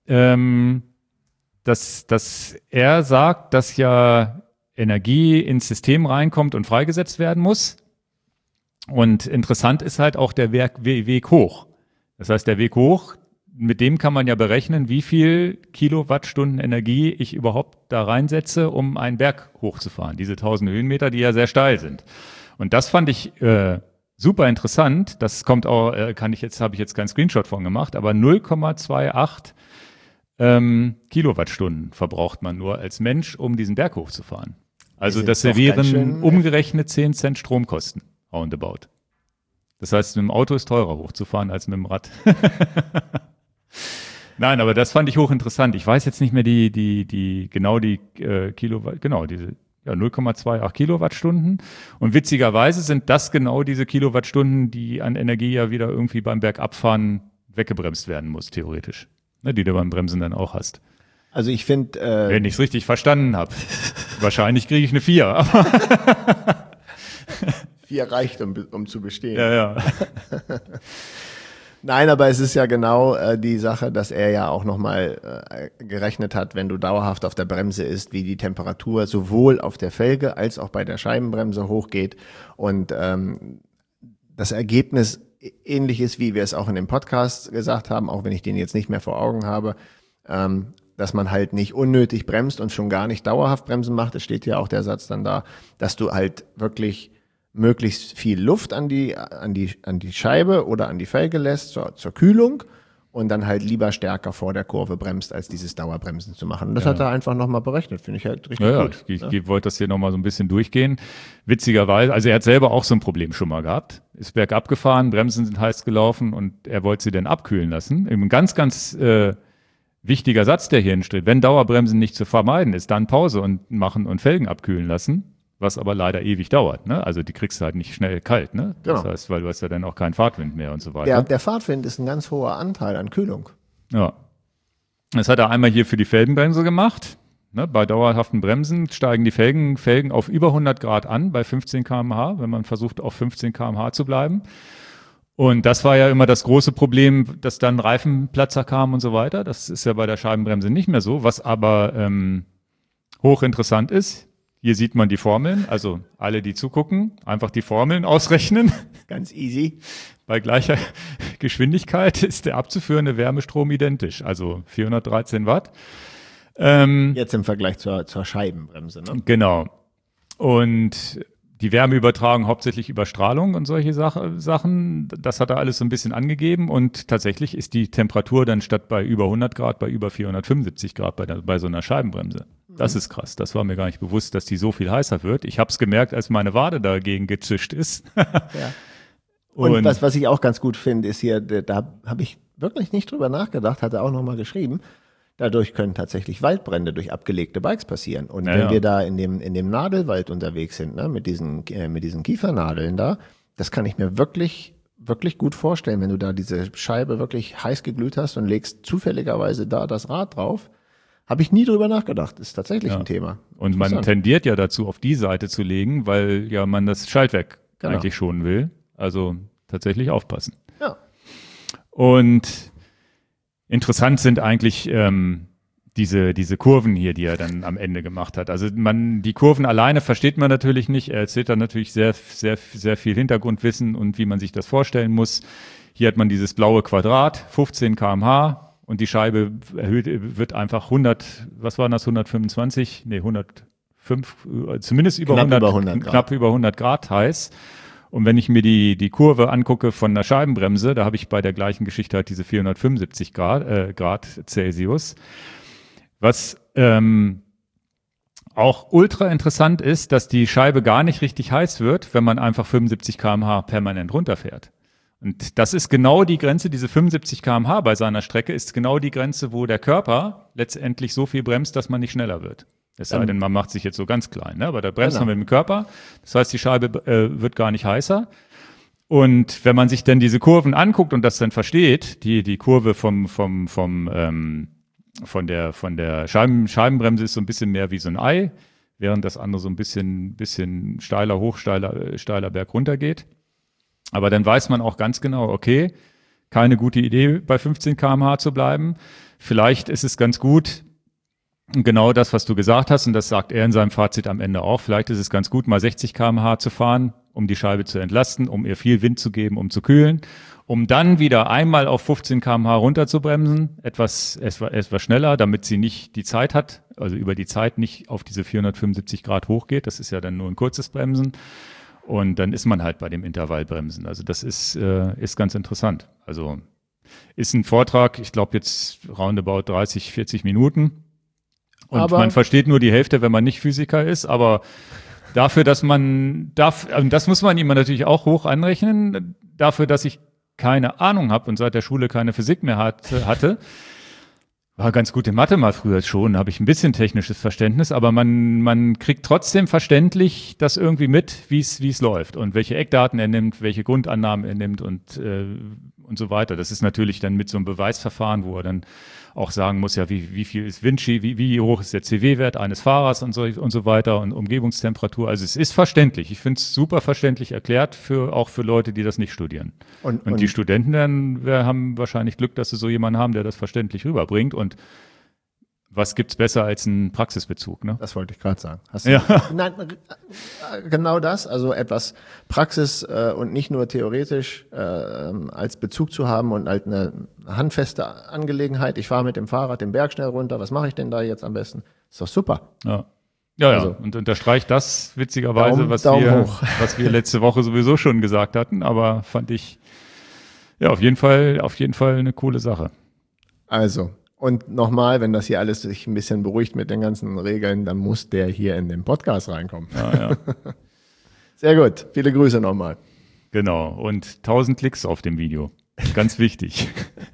dass er sagt, dass ja Energie ins System reinkommt und freigesetzt werden muss. Und interessant ist halt auch der Weg hoch. Das heißt, der Weg hoch, mit dem kann man ja berechnen, wie viel Kilowattstunden Energie ich überhaupt da reinsetze, um einen Berg hochzufahren. Diese 1000 Höhenmeter, die ja sehr steil sind. Und das fand ich super interessant. Das kommt auch, habe ich jetzt keinen Screenshot von gemacht, aber 0,28 Kilowattstunden verbraucht man nur als Mensch, um diesen Berg hochzufahren. Also das wären umgerechnet 10 Cent Stromkosten, roundabout. Das heißt, mit dem Auto ist teurer hochzufahren als mit dem Rad. Nein, aber das fand ich hochinteressant. Ich weiß jetzt nicht mehr die Kilowatt, genau, diese 0,28 Kilowattstunden. Und witzigerweise sind das genau diese Kilowattstunden, die an Energie ja wieder irgendwie beim Bergabfahren weggebremst werden muss, theoretisch. Ne, die du beim Bremsen dann auch hast. Also ich finde... wenn ich es richtig verstanden habe. Wahrscheinlich kriege ich eine 4. 4 reicht, um zu bestehen. Ja. Nein, aber es ist ja genau die Sache, dass er ja auch nochmal gerechnet hat, wenn du dauerhaft auf der Bremse ist, wie die Temperatur sowohl auf der Felge als auch bei der Scheibenbremse hochgeht. Und das Ergebnis ähnlich ist, wie wir es auch in dem Podcast gesagt haben, auch wenn ich den jetzt nicht mehr vor Augen habe, dass man halt nicht unnötig bremst und schon gar nicht dauerhaft bremsen macht. Es steht ja auch der Satz dann da, dass du halt wirklich möglichst viel Luft an die Scheibe oder an die Felge lässt zur Kühlung und dann halt lieber stärker vor der Kurve bremst, als dieses Dauerbremsen zu machen. Und das hat er einfach nochmal berechnet, finde ich halt richtig gut. Ich wollte das hier nochmal so ein bisschen durchgehen. Witzigerweise, also er hat selber auch so ein Problem schon mal gehabt. Ist bergab gefahren, Bremsen sind heiß gelaufen und er wollte sie dann abkühlen lassen. Ein ganz, ganz wichtiger Satz, der hier steht. Wenn Dauerbremsen nicht zu vermeiden ist, dann Pause und machen und Felgen abkühlen lassen. Was aber leider ewig dauert, ne? Also die kriegst du halt nicht schnell kalt, ne? Genau. Das heißt, weil du hast ja dann auch keinen Fahrtwind mehr und so weiter. Der Fahrtwind ist ein ganz hoher Anteil an Kühlung. Ja. Das hat er einmal hier für die Felgenbremse gemacht. Ne? Bei dauerhaften Bremsen steigen die Felgen auf über 100 Grad an bei 15 km/h, wenn man versucht, auf 15 km/h zu bleiben. Und das war ja immer das große Problem, dass dann Reifenplatzer kamen und so weiter. Das ist ja bei der Scheibenbremse nicht mehr so, was aber hochinteressant ist. Hier sieht man die Formeln, also alle, die zugucken, einfach die Formeln ausrechnen. Ganz easy. Bei gleicher Geschwindigkeit ist der abzuführende Wärmestrom identisch, also 413 Watt. Jetzt im Vergleich zur Scheibenbremse, ne? Genau. Und die Wärmeübertragung hauptsächlich über Strahlung und solche Sachen, das hat er alles so ein bisschen angegeben und tatsächlich ist die Temperatur dann statt bei über 100 Grad bei über 475 Grad bei so einer Scheibenbremse. Das ist krass, das war mir gar nicht bewusst, dass die so viel heißer wird. Ich habe es gemerkt, als meine Wade dagegen gezischt ist. Ja. Und was ich auch ganz gut finde, ist hier, da habe ich wirklich nicht drüber nachgedacht, hat er auch nochmal geschrieben, dadurch können tatsächlich Waldbrände durch abgelegte Bikes passieren. Und wenn wir da in dem Nadelwald unterwegs sind, ne, mit diesen Kiefernadeln da, das kann ich mir wirklich, wirklich gut vorstellen, wenn du da diese Scheibe wirklich heiß geglüht hast und legst zufälligerweise da das Rad drauf. Habe ich nie drüber nachgedacht. Ist tatsächlich ein Thema. Und man tendiert ja dazu, auf die Seite zu legen, weil ja man das Schaltwerk eigentlich schonen will. Also tatsächlich aufpassen. Ja. Und interessant sind eigentlich diese Kurven hier, die er dann am Ende gemacht hat. Also die Kurven alleine versteht man natürlich nicht. Er erzählt dann natürlich sehr, sehr, sehr viel Hintergrundwissen und wie man sich das vorstellen muss. Hier hat man dieses blaue Quadrat, 15 km/h. Und die Scheibe wird einfach 125, 105, zumindest knapp über 100 Grad heiß. Und wenn ich mir die Kurve angucke von einer Scheibenbremse, da habe ich bei der gleichen Geschichte halt diese 475 Grad Celsius. Was auch ultra interessant ist, dass die Scheibe gar nicht richtig heiß wird, wenn man einfach 75 km/h permanent runterfährt. Und das ist genau die Grenze, diese 75 km/h bei seiner Strecke ist genau die Grenze, wo der Körper letztendlich so viel bremst, dass man nicht schneller wird. Es sei denn, man macht sich jetzt so ganz klein, ne? Aber da bremst man mit dem Körper. Das heißt, die Scheibe wird gar nicht heißer. Und wenn man sich dann diese Kurven anguckt und das dann versteht, die Kurve von der Scheibenbremse ist so ein bisschen mehr wie so ein Ei, während das andere so ein bisschen steiler hoch, steiler berg runter geht. Aber dann weiß man auch ganz genau, okay, keine gute Idee, bei 15 km/h zu bleiben. Vielleicht ist es ganz gut, genau das, was du gesagt hast, und das sagt er in seinem Fazit am Ende auch, vielleicht ist es ganz gut, mal 60 km/h zu fahren, um die Scheibe zu entlasten, um ihr viel Wind zu geben, um zu kühlen, um dann wieder einmal auf 15 km/h runter zu bremsen, etwas schneller, damit sie nicht die Zeit hat, also über die Zeit nicht auf diese 475 Grad hochgeht. Das ist ja dann nur ein kurzes Bremsen. Und dann ist man halt bei dem Intervallbremsen. Also das ist ganz interessant. Also ist ein Vortrag, ich glaube jetzt roundabout 30, 40 Minuten. Und aber man versteht nur die Hälfte, wenn man nicht Physiker ist. Aber dafür, dass man das muss man ihm natürlich auch hoch anrechnen, dafür, dass ich keine Ahnung habe und seit der Schule keine Physik mehr hatte, war ganz gut in Mathe mal früher schon, habe ich ein bisschen technisches Verständnis, aber man kriegt trotzdem verständlich das irgendwie mit, wie es läuft und welche Eckdaten er nimmt, welche Grundannahmen er nimmt und so weiter. Das ist natürlich dann mit so einem Beweisverfahren, wo er dann auch sagen muss, ja, wie viel ist Vinci, wie hoch ist der CW-Wert eines Fahrers und so weiter und Umgebungstemperatur. Also es ist verständlich. Ich finde es super verständlich erklärt, auch für Leute, die das nicht studieren. Und die Studenten dann haben wahrscheinlich Glück, dass sie so jemanden haben, der das verständlich rüberbringt. Und was gibt's besser als einen Praxisbezug, ne? Das wollte ich gerade sagen. Ja. Nein, genau das, also etwas Praxis und nicht nur theoretisch als Bezug zu haben und halt eine handfeste Angelegenheit. Ich fahre mit dem Fahrrad den Berg schnell runter, was mache ich denn da jetzt am besten? Ist doch super. Ja. Also, und unterstreicht das witzigerweise, was wir letzte Woche sowieso schon gesagt hatten, aber fand ich ja auf jeden Fall eine coole Sache. Also, und nochmal, wenn das hier alles sich ein bisschen beruhigt mit den ganzen Regeln, dann muss der hier in den Podcast reinkommen. Ja. Sehr gut. Viele Grüße nochmal. Genau. Und 1000 Klicks auf dem Video. Ganz wichtig.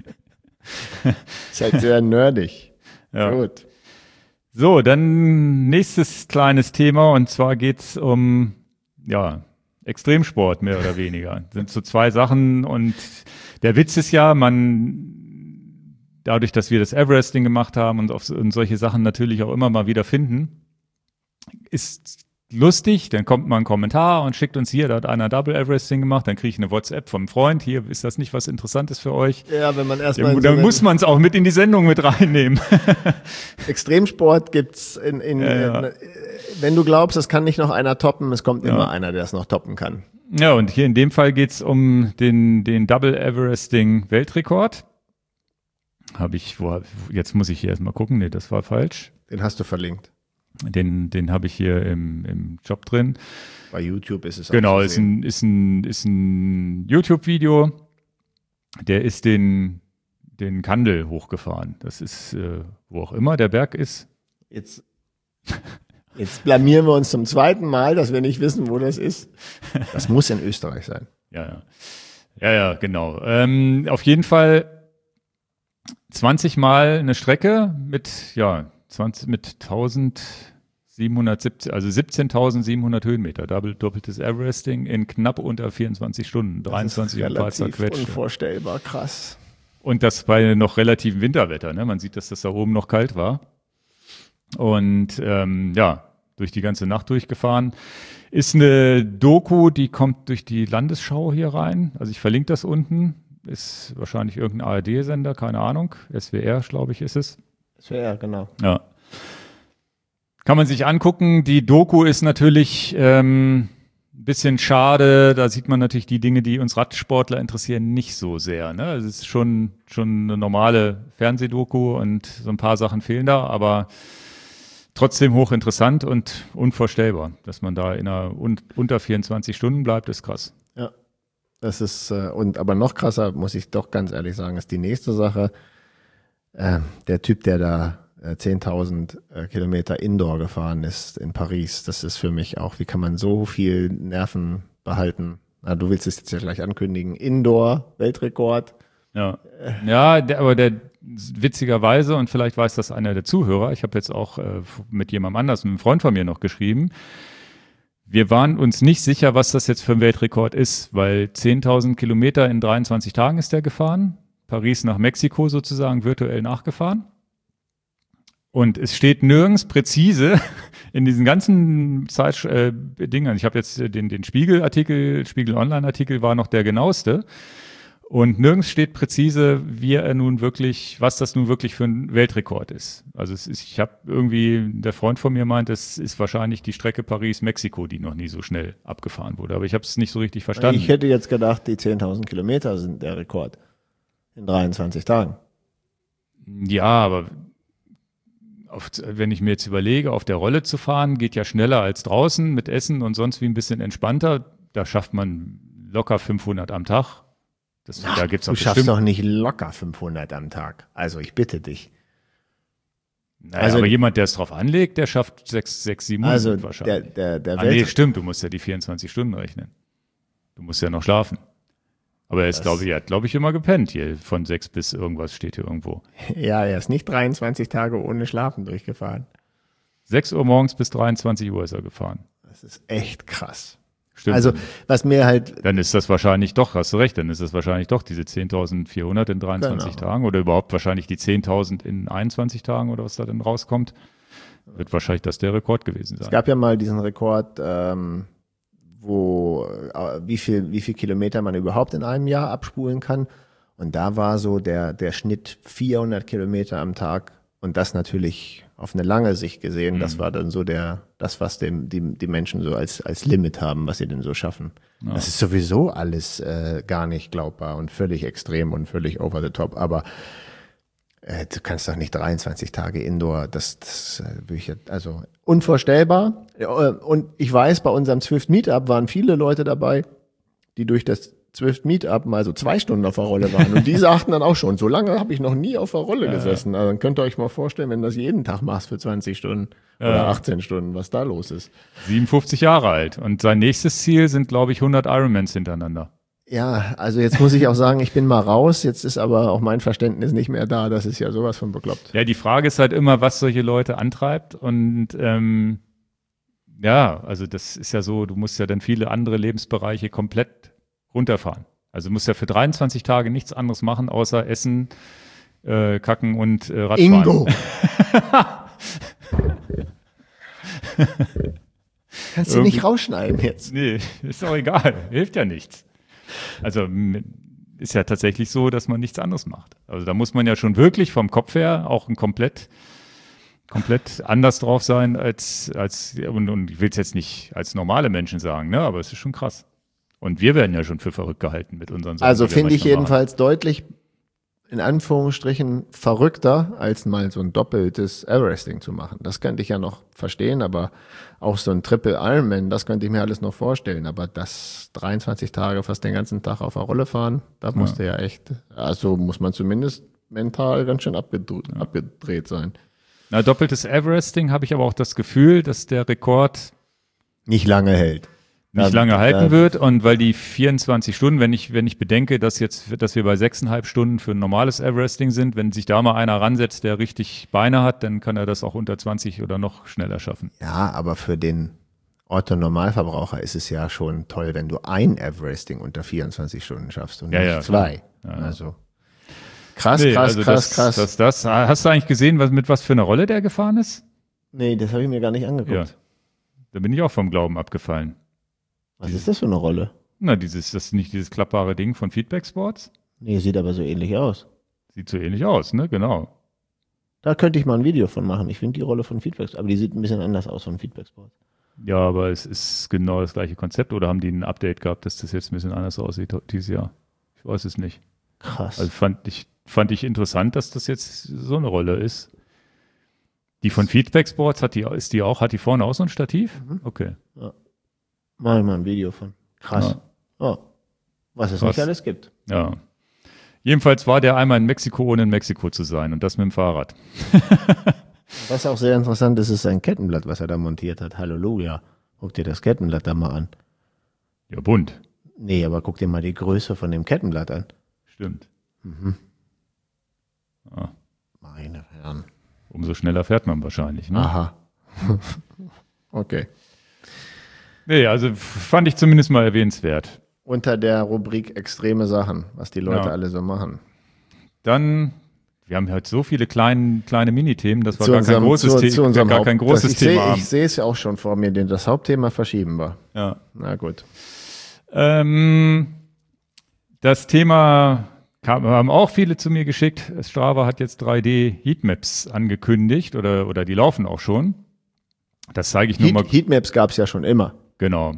Ist halt sehr nerdig. Ja. Gut. So, dann nächstes kleines Thema und zwar geht's um, Extremsport mehr oder weniger. Das sind so zwei Sachen und der Witz ist ja, dadurch, dass wir das Everesting gemacht haben und solche Sachen natürlich auch immer mal wieder finden, ist lustig, dann kommt mal ein Kommentar und schickt uns hier, da hat einer Double Everesting gemacht, dann kriege ich eine WhatsApp vom Freund, hier, ist das nicht was Interessantes für euch? Ja, wenn man erstmal... Dann muss man es auch mit in die Sendung mit reinnehmen. Extremsport gibt's wenn du glaubst, es kann nicht noch einer toppen, es kommt immer einer, der es noch toppen kann. Ja, und hier in dem Fall geht's um den Double Everesting Weltrekord. Jetzt muss ich hier erstmal gucken. Nee, das war falsch. Den hast du verlinkt. Den habe ich hier im Job drin. Bei YouTube ist es auch genau, ist ein YouTube-Video. Der ist den Kandel hochgefahren. Das ist, wo auch immer der Berg ist. Jetzt blamieren wir uns zum zweiten Mal, dass wir nicht wissen, wo das ist. Das muss in Österreich sein. Ja, genau. Auf jeden Fall 20 Mal eine Strecke mit 1770, also 17.700 Höhenmeter, doppeltes Everesting in knapp unter 24 Stunden, 23 und ein paar zerquetscht. Unvorstellbar krass. Und das bei noch relativem Winterwetter, ne? Man sieht, dass das da oben noch kalt war. Und durch die ganze Nacht durchgefahren. Ist eine Doku, die kommt durch die Landesschau hier rein. Also ich verlinke das unten. Ist wahrscheinlich irgendein ARD-Sender, keine Ahnung. SWR, glaube ich, ist es. SWR, genau. Ja. Kann man sich angucken. Die Doku ist natürlich ein bisschen schade. Da sieht man natürlich die Dinge, die uns Radsportler interessieren, nicht so sehr. Ne? Also es ist schon eine normale Fernsehdoku und so ein paar Sachen fehlen da, aber trotzdem hochinteressant und unvorstellbar, dass man da unter 24 Stunden bleibt, ist krass. Ja. Das ist, aber noch krasser, muss ich doch ganz ehrlich sagen, ist die nächste Sache. Der Typ, der da 10.000 Kilometer Indoor gefahren ist in Paris, das ist für mich auch, wie kann man so viel Nerven behalten Na, du willst es jetzt ja gleich ankündigen. Indoor-Weltrekord. Ja, witzigerweise, und vielleicht weiß das einer der Zuhörer, ich habe jetzt auch mit jemandem anders, mit einem Freund von mir noch geschrieben, wir waren uns nicht sicher, was das jetzt für ein Weltrekord ist, weil 10.000 Kilometer in 23 Tagen ist der gefahren, Paris nach Mexiko sozusagen virtuell nachgefahren. Und es steht nirgends präzise in diesen ganzen Dingern. Ich habe jetzt den Spiegel-Artikel, Spiegel-Online-Artikel war noch der genaueste. Und nirgends steht präzise, was das nun wirklich für ein Weltrekord ist. Also ich habe irgendwie, der Freund von mir meint, es ist wahrscheinlich die Strecke Paris-Mexiko, die noch nie so schnell abgefahren wurde. Aber ich habe es nicht so richtig verstanden. Ich hätte jetzt gedacht, die 10.000 Kilometer sind der Rekord in 23 Tagen. Ja, aber wenn ich mir jetzt überlege, auf der Rolle zu fahren, geht ja schneller als draußen mit Essen und sonst wie ein bisschen entspannter. Da schafft man locker 500 am Tag. Da gibt's auch du schaffst doch nicht locker 500 am Tag. Also ich bitte dich. Naja, also, aber jemand, der es drauf anlegt, der schafft 600, 700 also wahrscheinlich. Nee, stimmt, du musst ja die 24 Stunden rechnen. Du musst ja noch schlafen. Aber er ist, glaube ich, immer gepennt hier. Von 6 bis irgendwas steht hier irgendwo. Ja, er ist nicht 23 Tage ohne Schlafen durchgefahren. 6 Uhr morgens bis 23 Uhr ist er gefahren. Das ist echt krass. Stimmt. Also, was mir halt. Dann ist das wahrscheinlich doch, hast du recht, dann ist das wahrscheinlich doch diese 10.400 in 23 Tagen oder überhaupt wahrscheinlich die 10.000 in 21 Tagen oder was da dann rauskommt. Wird wahrscheinlich das der Rekord gewesen sein. Es gab ja mal diesen Rekord, wie viel Kilometer man überhaupt in einem Jahr abspulen kann. Und da war so der Schnitt 400 Kilometer am Tag. Und das natürlich auf eine lange Sicht gesehen, das war dann so was die Menschen so als Limit haben, was sie denn so schaffen. Ja. Das ist sowieso alles gar nicht glaubbar und völlig extrem und völlig over the top. Aber du kannst doch nicht 23 Tage Indoor, das also unvorstellbar. Und ich weiß, bei unserem Zwift Meetup waren viele Leute dabei, die durch das Zwift Meetup mal so 2 Stunden auf der Rolle waren. Und die sagten dann auch schon, so lange habe ich noch nie auf der Rolle gesessen. Also dann könnt ihr euch mal vorstellen, wenn du das jeden Tag machst für 20 Stunden oder 18 Stunden, was da los ist. 57 Jahre alt. Und sein nächstes Ziel sind, glaube ich, 100 Ironmans hintereinander. Ja, also jetzt muss ich auch sagen, ich bin mal raus. Jetzt ist aber auch mein Verständnis nicht mehr da. Das ist ja sowas von bekloppt. Ja, die Frage ist halt immer, was solche Leute antreibt. Und also das ist ja so, du musst ja dann viele andere Lebensbereiche komplett runterfahren. Also du musst ja für 23 Tage nichts anderes machen, außer essen, kacken und Radfahren. Ingo! Kannst du nicht rausschneiden jetzt? Nee, ist doch egal. Hilft ja nichts. Also ist ja tatsächlich so, dass man nichts anderes macht. Also da muss man ja schon wirklich vom Kopf her auch ein komplett anders drauf sein und ich will es jetzt nicht als normale Menschen sagen, ne, aber es ist schon krass. Und wir werden ja schon für verrückt gehalten mit unseren Sachen. Also finde ich jedenfalls deutlich, in Anführungsstrichen, verrückter, als mal so ein doppeltes Everesting zu machen. Das könnte ich ja noch verstehen, aber auch so ein Triple Ironman, das könnte ich mir alles noch vorstellen. Aber das 23 Tage fast den ganzen Tag auf der Rolle fahren, da musste ja echt, also muss man zumindest mental ganz schön abgedreht sein. Na, doppeltes Everesting habe ich aber auch das Gefühl, dass der Rekord nicht lange hält. Nicht lange halten wird, und weil die 24 Stunden, wenn ich bedenke, dass wir bei 6,5 Stunden für ein normales Everesting sind, wenn sich da mal einer ransetzt, der richtig Beine hat, dann kann er das auch unter 20 oder noch schneller schaffen. Ja, aber für den Otto-Normalverbraucher ist es ja schon toll, wenn du ein Everesting unter 24 Stunden schaffst und nicht 2. Ja. Also krass. Hast du eigentlich gesehen, mit was für einer Rolle der gefahren ist? Nee, das habe ich mir gar nicht angeguckt. Ja. Da bin ich auch vom Glauben abgefallen. Was ist das für eine Rolle? Na, das ist nicht dieses klappbare Ding von Feedback Sports? Nee, sieht aber so ähnlich aus. Sieht so ähnlich aus, ne? Genau. Da könnte ich mal ein Video von machen. Ich finde die Rolle von Feedback, aber die sieht ein bisschen anders aus von Feedback Sports. Ja, aber es ist genau das gleiche Konzept, oder haben die ein Update gehabt, dass das jetzt ein bisschen anders aussieht dieses Jahr? Ich weiß es nicht. Krass. Also fand ich interessant, dass das jetzt so eine Rolle ist. Die von Feedback Sports, hat die vorne auch so ein Stativ? Mhm. Okay. Ja. Mach ich mal ein Video von. Krass. Ja. Oh. Was es nicht alles gibt. Ja. Jedenfalls war der einmal in Mexiko, ohne in Mexiko zu sein, und das mit dem Fahrrad. Was auch sehr interessant ist, ist sein Kettenblatt, was er da montiert hat. Halleluja. Guck dir das Kettenblatt da mal an. Ja, bunt. Nee, aber guck dir mal die Größe von dem Kettenblatt an. Stimmt. Ja. Meine Herren. Umso schneller fährt man wahrscheinlich. Ne? Aha. Okay. Nee, also fand ich zumindest mal erwähnenswert. Unter der Rubrik extreme Sachen, was die Leute Ja. alle so machen. Dann, wir haben heute so viele kleine Minithemen, dass wir Zu gar kein unserem- großes, zu- zu unserem gar kein Haupt- großes ich Thema seh- haben. Ich sehe es ja auch schon vor mir, denn das Hauptthema verschieben wir. Ja. Na gut. Das Thema haben auch viele zu mir geschickt. Strava hat jetzt 3D-Heatmaps angekündigt oder die laufen auch schon. Das zeige ich nur mal. Heatmaps gab es ja schon immer. Genau.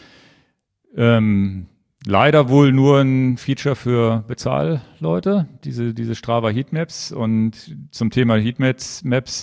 Leider wohl nur ein Feature für Bezahlleute, diese Strava Heatmaps. Und zum Thema Heatmaps,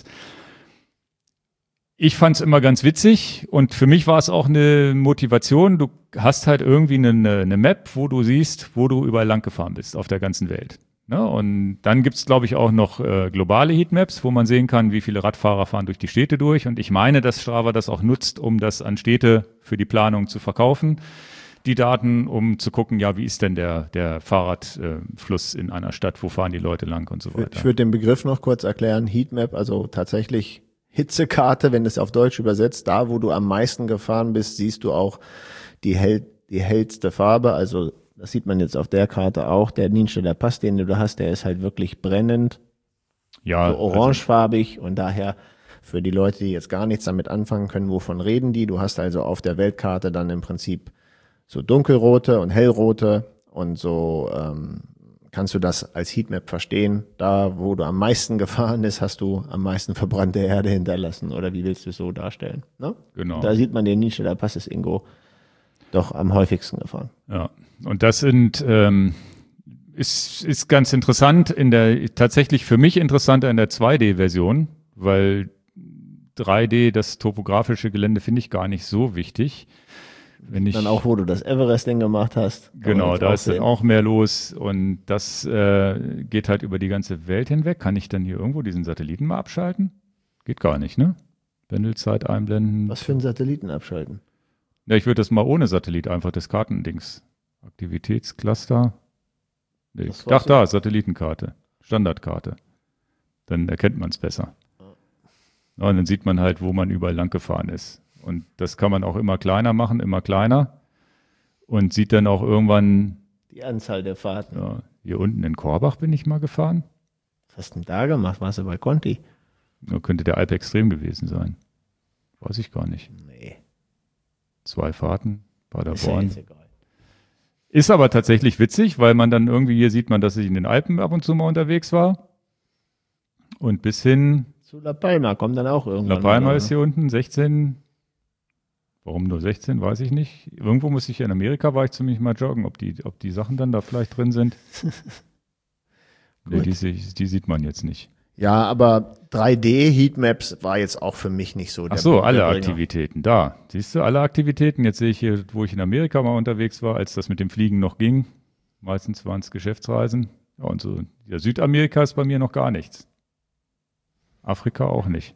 ich fand es immer ganz witzig und für mich war es auch eine Motivation. Du hast halt irgendwie eine Map, wo du siehst, wo du überall lang gefahren bist auf der ganzen Welt. Ne? Und dann gibt es, glaube ich, auch noch globale Heatmaps, wo man sehen kann, wie viele Radfahrer fahren durch die Städte durch. Und ich meine, dass Strava das auch nutzt, um das an Städte für die Planung zu verkaufen. Die Daten, um zu gucken, ja, wie ist denn der Fahrradfluss in einer Stadt, wo fahren die Leute lang und so weiter. Ich würde den Begriff noch kurz erklären. Heatmap, also tatsächlich Hitzekarte, wenn es auf Deutsch übersetzt, da wo du am meisten gefahren bist, siehst du auch die hellste Farbe. Also das sieht man jetzt auf der Karte auch. Der Nienstedter Pass, den du da hast, der ist halt wirklich brennend, Ja, so orangefarbig und daher für die Leute, die jetzt gar nichts damit anfangen können, wovon reden die? Du hast also auf der Weltkarte dann im Prinzip so dunkelrote und hellrote und so kannst du das als Heatmap verstehen. Da, wo du am meisten gefahren bist, hast du am meisten verbrannte Erde hinterlassen. Oder wie willst du es so darstellen? Ne? Genau. Da sieht man den Nienstedter Pass ist Ingo doch am häufigsten gefahren. Ja, und das ist ganz interessant tatsächlich für mich interessanter in der 2D-Version, weil 3D, das topografische Gelände, finde ich gar nicht so wichtig. Wenn ich, Dann auch, wo du das Everesting gemacht hast. kann man genau, jetzt da auch ist dann sehen. auch mehr los und das geht halt über die ganze Welt hinweg. Kann ich dann hier irgendwo diesen Satelliten mal abschalten? Geht gar nicht, ne? Pendelzeit einblenden. Was für einen Satelliten abschalten? Ja, ich würde das mal ohne Satellit einfach das Kartendings. Aktivitätscluster. Nee, Das war's ach da, Satellitenkarte. Standardkarte. Dann erkennt man es besser. Ja, und dann sieht man halt, wo man überall lang gefahren ist. Und das kann man auch immer kleiner machen, immer kleiner. Und sieht dann auch irgendwann, Die Anzahl der Fahrten. ja, hier unten in Korbach bin ich mal gefahren. Was hast du denn da gemacht? Warst du bei Conti? Da könnte der Alp extrem gewesen sein. Weiß ich gar nicht. Nee. 2 Fahrten, Ist ja Paderborn. jetzt egal. Ist aber tatsächlich witzig, weil man dann irgendwie hier sieht man, dass ich in den Alpen ab und zu mal unterwegs war. Und bis hin, Zu La Palma kommt dann auch irgendwann. La Palma mal, ist hier unten, 16. Warum nur 16, weiß ich nicht. Irgendwo muss ich, in Amerika war ich zumindest mal joggen, ob die Sachen dann da vielleicht drin sind. Nee, Gut. die sieht man jetzt nicht. Ja, aber 3D-Heatmaps war jetzt auch für mich nicht so Ach so, alle der Bringer. Aktivitäten, da. Siehst du, alle Aktivitäten. Jetzt sehe ich hier, wo ich in Amerika mal unterwegs war, als das mit dem Fliegen noch ging. Meistens waren es Geschäftsreisen. Ja, und so. Ja, Südamerika ist bei mir noch gar nichts. Afrika auch nicht.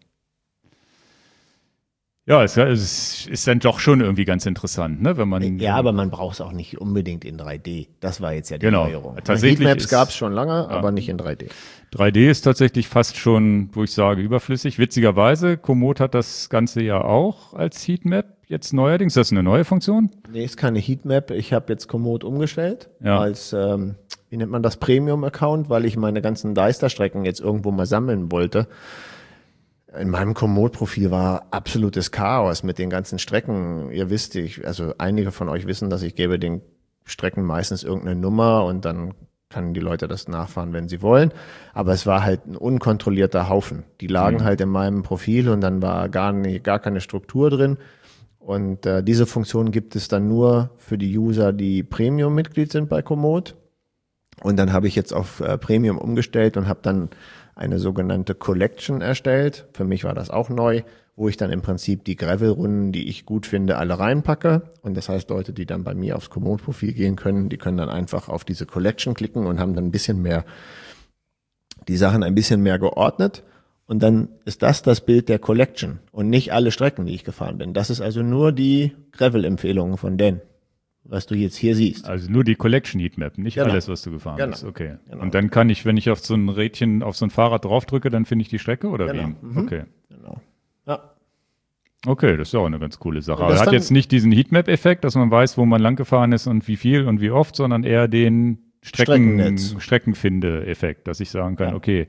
Ja, es ist dann doch schon irgendwie ganz interessant, ne? Wenn man. Ja, aber man braucht es auch nicht unbedingt in 3D. Das war jetzt ja die Genau. Neuerung. Tatsächlich Heatmaps ist- gab es schon lange, aber nicht in 3D. 3D ist tatsächlich fast schon, wo ich sage, überflüssig. Witzigerweise, Komoot hat das Ganze ja auch als Heatmap jetzt neuerdings. Das ist eine neue Funktion. Nee, ist keine Heatmap. Ich habe jetzt Komoot umgestellt Ja. als, wie nennt man das, Premium-Account, weil ich meine ganzen Deister-Strecken jetzt irgendwo mal sammeln wollte. In meinem Komoot-Profil war absolutes Chaos mit den ganzen Strecken. Ihr wisst, also einige von euch wissen, dass ich gebe den Strecken meistens irgendeine Nummer und dann können die Leute das nachfahren, wenn sie wollen. Aber es war halt ein unkontrollierter Haufen. Die lagen halt in meinem Profil und dann war gar keine Struktur drin. Und diese Funktion gibt es dann nur für die User, die Premium-Mitglied sind bei Komoot. Und dann habe ich jetzt auf Premium umgestellt und habe dann eine sogenannte Collection erstellt. Für mich war das auch neu, wo ich dann im Prinzip die Gravel-Runden, die ich gut finde, alle reinpacke. Und das heißt, Leute, die dann bei mir aufs Komoot-Profil gehen können, die können dann einfach auf diese Collection klicken und haben dann ein bisschen mehr, die Sachen ein bisschen mehr geordnet. Und dann ist das Bild der Collection und nicht alle Strecken, die ich gefahren bin. Das ist also nur die Gravel-Empfehlungen von Dan. was du jetzt hier siehst. Also nur die Collection Heatmap, nicht Genau. alles, was du gefahren bist. Okay. Genau. Und dann kann ich, wenn ich auf so ein Rädchen, auf so ein Fahrrad draufdrücke, dann finde ich die Strecke oder Genau. wie? Mhm. Okay. Genau. Ja. Okay, das ist ja auch eine ganz coole Sache. Und Aber das hat dann- jetzt nicht diesen Heatmap-Effekt, dass man weiß, wo man lang gefahren ist und wie viel und wie oft, sondern eher den Streckennetz. Streckenfinde-Effekt, dass ich sagen kann, Ja. okay.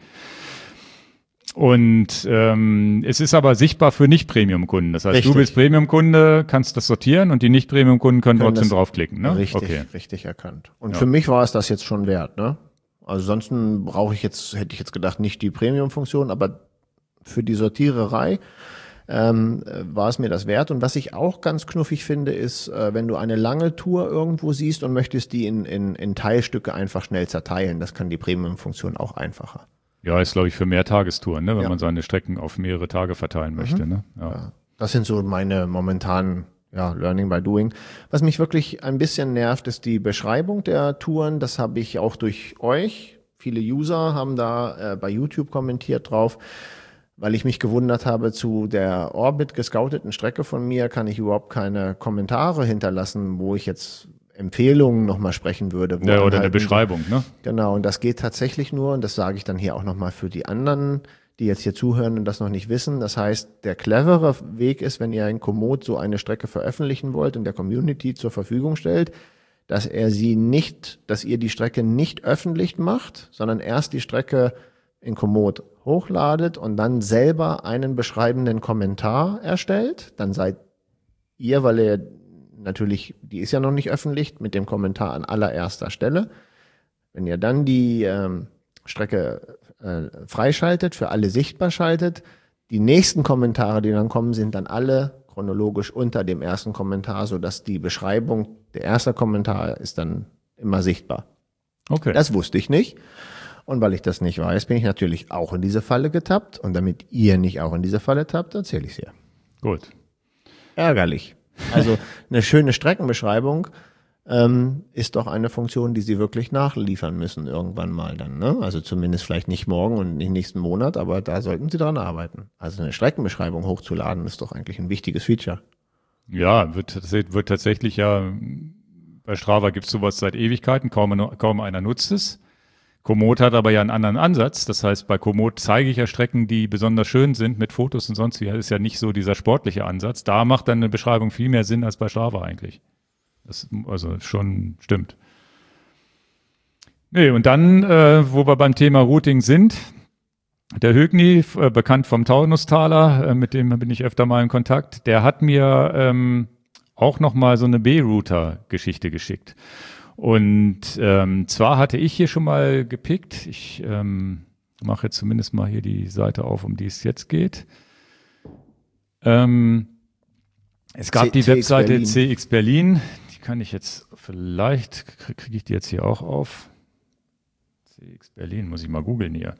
Und es ist aber sichtbar für Nicht-Premium-Kunden. Das heißt, Richtig. du bist Premium-Kunde, kannst das sortieren und die Nicht-Premium-Kunden können Können trotzdem das draufklicken. Ne? Richtig erkannt. Und Ja. für mich war es das jetzt schon wert, ne? Also ansonsten hätte ich jetzt gedacht, nicht die Premium-Funktion, aber für die Sortiererei war es mir das wert. Und was ich auch ganz knuffig finde, ist, wenn du eine lange Tour irgendwo siehst und möchtest die in Teilstücke einfach schnell zerteilen. Das kann die Premium-Funktion auch einfacher. Ja, ist, glaube ich, für mehr Tagestouren, ne? Wenn Ja. man seine Strecken auf mehrere Tage verteilen möchte. Ne? Ja. Ja. Das sind so meine momentanen Learning by Doing. Was mich wirklich ein bisschen nervt, ist die Beschreibung der Touren. Das habe ich auch durch euch. Viele User haben da bei YouTube kommentiert drauf, weil ich mich gewundert habe, zu der Orbit gescouteten Strecke von mir kann ich überhaupt keine Kommentare hinterlassen, wo ich jetzt Empfehlungen nochmal sprechen würde. wo Ja, oder eine anhalten- Beschreibung, ne? Genau, und das geht tatsächlich nur, und das sage ich dann hier auch nochmal für die anderen, die jetzt hier zuhören und das noch nicht wissen. Das heißt, der clevere Weg ist, wenn ihr in Komoot so eine Strecke veröffentlichen wollt und der Community zur Verfügung stellt, dass ihr die Strecke nicht öffentlich macht, sondern erst die Strecke in Komoot hochladet und dann selber einen beschreibenden Kommentar erstellt. Dann seid ihr, weil ihr natürlich, die ist ja noch nicht öffentlich, mit dem Kommentar an allererster Stelle. Wenn ihr dann die Strecke freischaltet, für alle sichtbar schaltet, die nächsten Kommentare, die dann kommen, sind dann alle chronologisch unter dem ersten Kommentar, sodass die Beschreibung, der erste Kommentar ist dann immer sichtbar. Okay. Das wusste ich nicht. Und weil ich das nicht weiß, bin ich natürlich auch in diese Falle getappt. Und damit ihr nicht auch in diese Falle tappt, erzähle ich es hier. Gut. Ärgerlich. Also eine schöne Streckenbeschreibung ist doch eine Funktion, die sie wirklich nachliefern müssen irgendwann mal dann. Ne? Also zumindest vielleicht nicht morgen und nicht nächsten Monat, aber da sollten sie dran arbeiten. Also eine Streckenbeschreibung hochzuladen ist doch eigentlich ein wichtiges Feature. Ja, wird tatsächlich ja, bei Strava gibt es sowas seit Ewigkeiten, kaum einer nutzt es. Komoot hat aber ja einen anderen Ansatz. Das heißt, bei Komoot zeige ich ja Strecken, die besonders schön sind mit Fotos und sonst wie. Das ist ja nicht so dieser sportliche Ansatz. Da macht dann eine Beschreibung viel mehr Sinn als bei Strava eigentlich. Das also schon stimmt. Nee, und dann, wo wir beim Thema Routing sind, der Högni, bekannt vom Taunustaler, mit dem bin ich öfter mal in Kontakt, der hat mir auch nochmal so eine B-Router-Geschichte geschickt. Und zwar hatte ich hier schon mal gepickt, ich mache jetzt zumindest mal hier die Seite auf, um die es jetzt geht. Es gab die CX Webseite Berlin. CX Berlin, die kann ich jetzt, vielleicht kriege ich die jetzt hier auch auf. CX Berlin, muss ich mal googeln hier.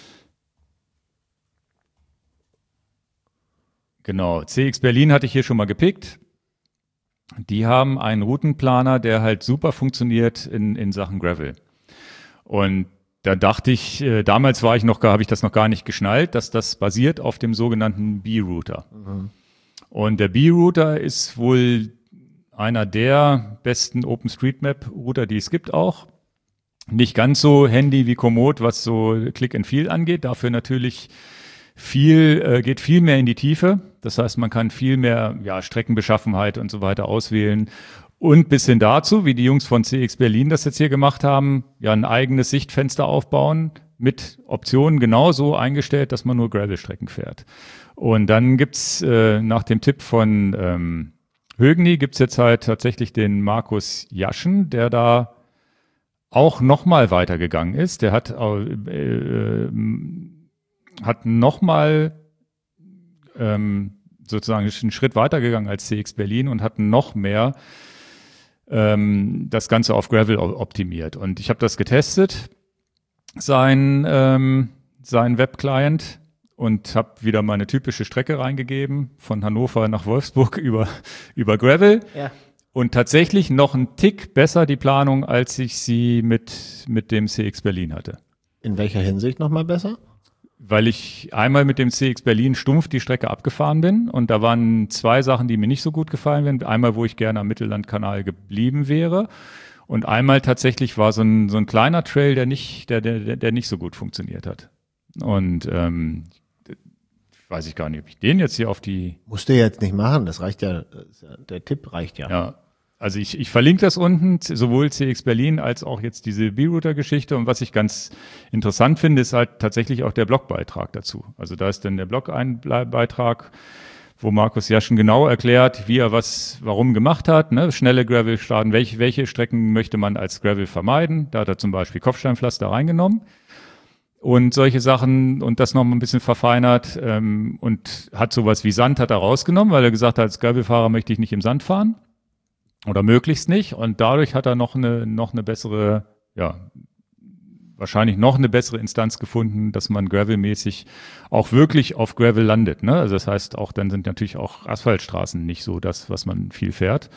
Genau, CX Berlin hatte ich hier schon mal gepickt. Die haben einen Routenplaner, der halt super funktioniert in Sachen Gravel. Und da dachte ich, damals habe ich das noch gar nicht geschnallt, dass das basiert auf dem sogenannten B-Router. Mhm. Und der B-Router ist wohl einer der besten OpenStreetMap-Router, die es gibt auch. Nicht ganz so handy wie Komoot, was so Click and Feel angeht. Dafür natürlich geht viel mehr in die Tiefe. Das heißt, man kann viel mehr Streckenbeschaffenheit und so weiter auswählen. Und bis hin dazu, wie die Jungs von CX Berlin das jetzt hier gemacht haben, ja ein eigenes Sichtfenster aufbauen mit Optionen genauso eingestellt, dass man nur Gravel-Strecken fährt. Und dann gibt's nach dem Tipp von Högni gibt's jetzt halt tatsächlich den Markus Jaschen, der da auch nochmal weitergegangen ist. Der hat nochmal sozusagen einen Schritt weitergegangen als CX Berlin und hat noch mehr das Ganze auf Gravel optimiert. Und ich habe das getestet, sein Webclient, und habe wieder meine typische Strecke reingegeben, von Hannover nach Wolfsburg über Gravel. Ja. Und tatsächlich noch einen Tick besser die Planung, als ich sie mit dem CX Berlin hatte. In welcher Hinsicht nochmal besser? weil ich einmal mit dem CX Berlin stumpf die Strecke abgefahren bin und da waren 2 Sachen, die mir nicht so gut gefallen wären. Einmal, wo ich gerne am Mittellandkanal geblieben wäre und einmal tatsächlich war so ein kleiner Trail, der nicht so gut funktioniert hat. Und weiß ich gar nicht, ob ich den jetzt hier auf die... Musst du jetzt nicht machen, das reicht ja, der Tipp reicht ja. Ja, also ich verlinke das unten, sowohl CX Berlin als auch jetzt diese B-Router-Geschichte. Und was ich ganz interessant finde, ist halt tatsächlich auch der Blogbeitrag dazu. Also da ist dann der Blog-Beitrag, wo Markus Jaschen genau erklärt, wie er warum gemacht hat. Ne? Schnelle Gravel starten, welche Strecken möchte man als Gravel vermeiden. Da hat er zum Beispiel Kopfsteinpflaster reingenommen. Und solche Sachen und das noch mal ein bisschen verfeinert und hat sowas wie Sand hat er rausgenommen, weil er gesagt hat, als Gravelfahrer möchte ich nicht im Sand fahren. Oder möglichst nicht. Und dadurch hat er noch eine bessere, wahrscheinlich noch eine bessere Instanz gefunden, dass man gravelmäßig auch wirklich auf Gravel landet. Ne? Also das heißt, auch dann sind natürlich auch Asphaltstraßen nicht so das, was man viel fährt.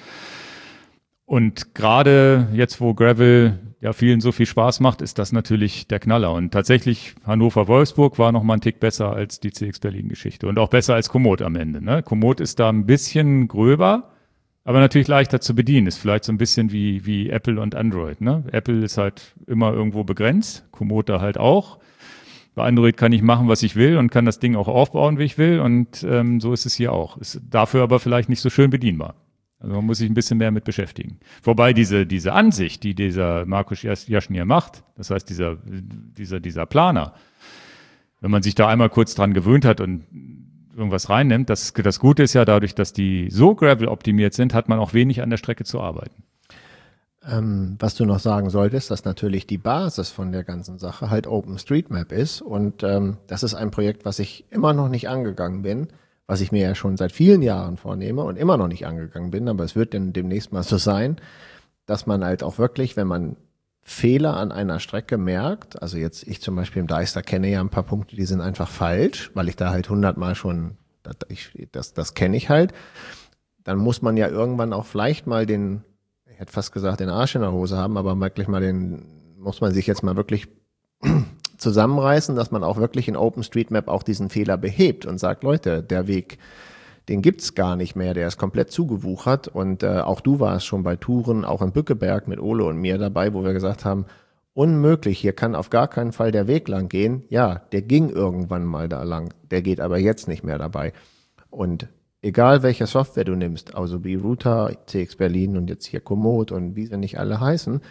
Und gerade jetzt, wo Gravel ja vielen so viel Spaß macht, ist das natürlich der Knaller. Und tatsächlich Hannover-Wolfsburg war noch mal ein Tick besser als die CX Berlin-Geschichte und auch besser als Komoot am Ende. Ne? Komoot ist da ein bisschen gröber, aber natürlich leichter zu bedienen. Ist vielleicht so ein bisschen wie Apple und Android. Ne? Apple ist halt immer irgendwo begrenzt, Komoot da halt auch. Bei Android kann ich machen, was ich will und kann das Ding auch aufbauen, wie ich will. Und so ist es hier auch. Ist dafür aber vielleicht nicht so schön bedienbar. Also man muss sich ein bisschen mehr mit beschäftigen. Wobei diese Ansicht, die dieser Markus Jaschen hier macht, das heißt dieser Planer, wenn man sich da einmal kurz dran gewöhnt hat und irgendwas reinnimmt, das Gute ist ja dadurch, dass die so Gravel optimiert sind, hat man auch wenig an der Strecke zu arbeiten. Was du noch sagen solltest, dass natürlich die Basis von der ganzen Sache halt OpenStreetMap ist und das ist ein Projekt, was ich immer noch nicht angegangen bin, was ich mir ja schon seit vielen Jahren vornehme und immer noch nicht angegangen bin, aber es wird denn demnächst mal so sein, dass man halt auch wirklich, wenn man Fehler an einer Strecke merkt, also jetzt ich zum Beispiel im Deister kenne ja ein paar Punkte, die sind einfach falsch, weil ich da halt 100-mal schon, das kenne ich halt, dann muss man ja irgendwann auch vielleicht mal ich hätte fast gesagt, den Arsch in der Hose haben, aber wirklich mal muss man sich jetzt mal wirklich zusammenreißen, dass man auch wirklich in OpenStreetMap auch diesen Fehler behebt und sagt, Leute, der Weg, den gibt's gar nicht mehr, der ist komplett zugewuchert und auch du warst schon bei Touren, auch in Bückeberg mit Ole und mir dabei, wo wir gesagt haben, unmöglich, hier kann auf gar keinen Fall der Weg lang gehen. Ja, der ging irgendwann mal da lang, der geht aber jetzt nicht mehr dabei. Und egal welche Software du nimmst, also wie Router, CX Berlin und jetzt hier Komoot und wie sie nicht alle heißen,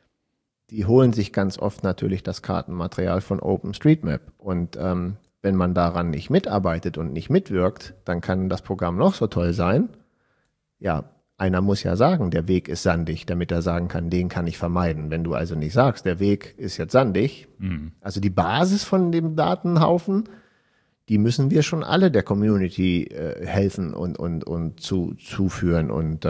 die holen sich ganz oft natürlich das Kartenmaterial von OpenStreetMap. Und wenn man daran nicht mitarbeitet und nicht mitwirkt, dann kann das Programm noch so toll sein. Ja, einer muss ja sagen, der Weg ist sandig, damit er sagen kann, den kann ich vermeiden. Wenn du also nicht sagst, der Weg ist jetzt sandig, also die Basis von dem Datenhaufen, die müssen wir schon alle der Community helfen und zuführen. Und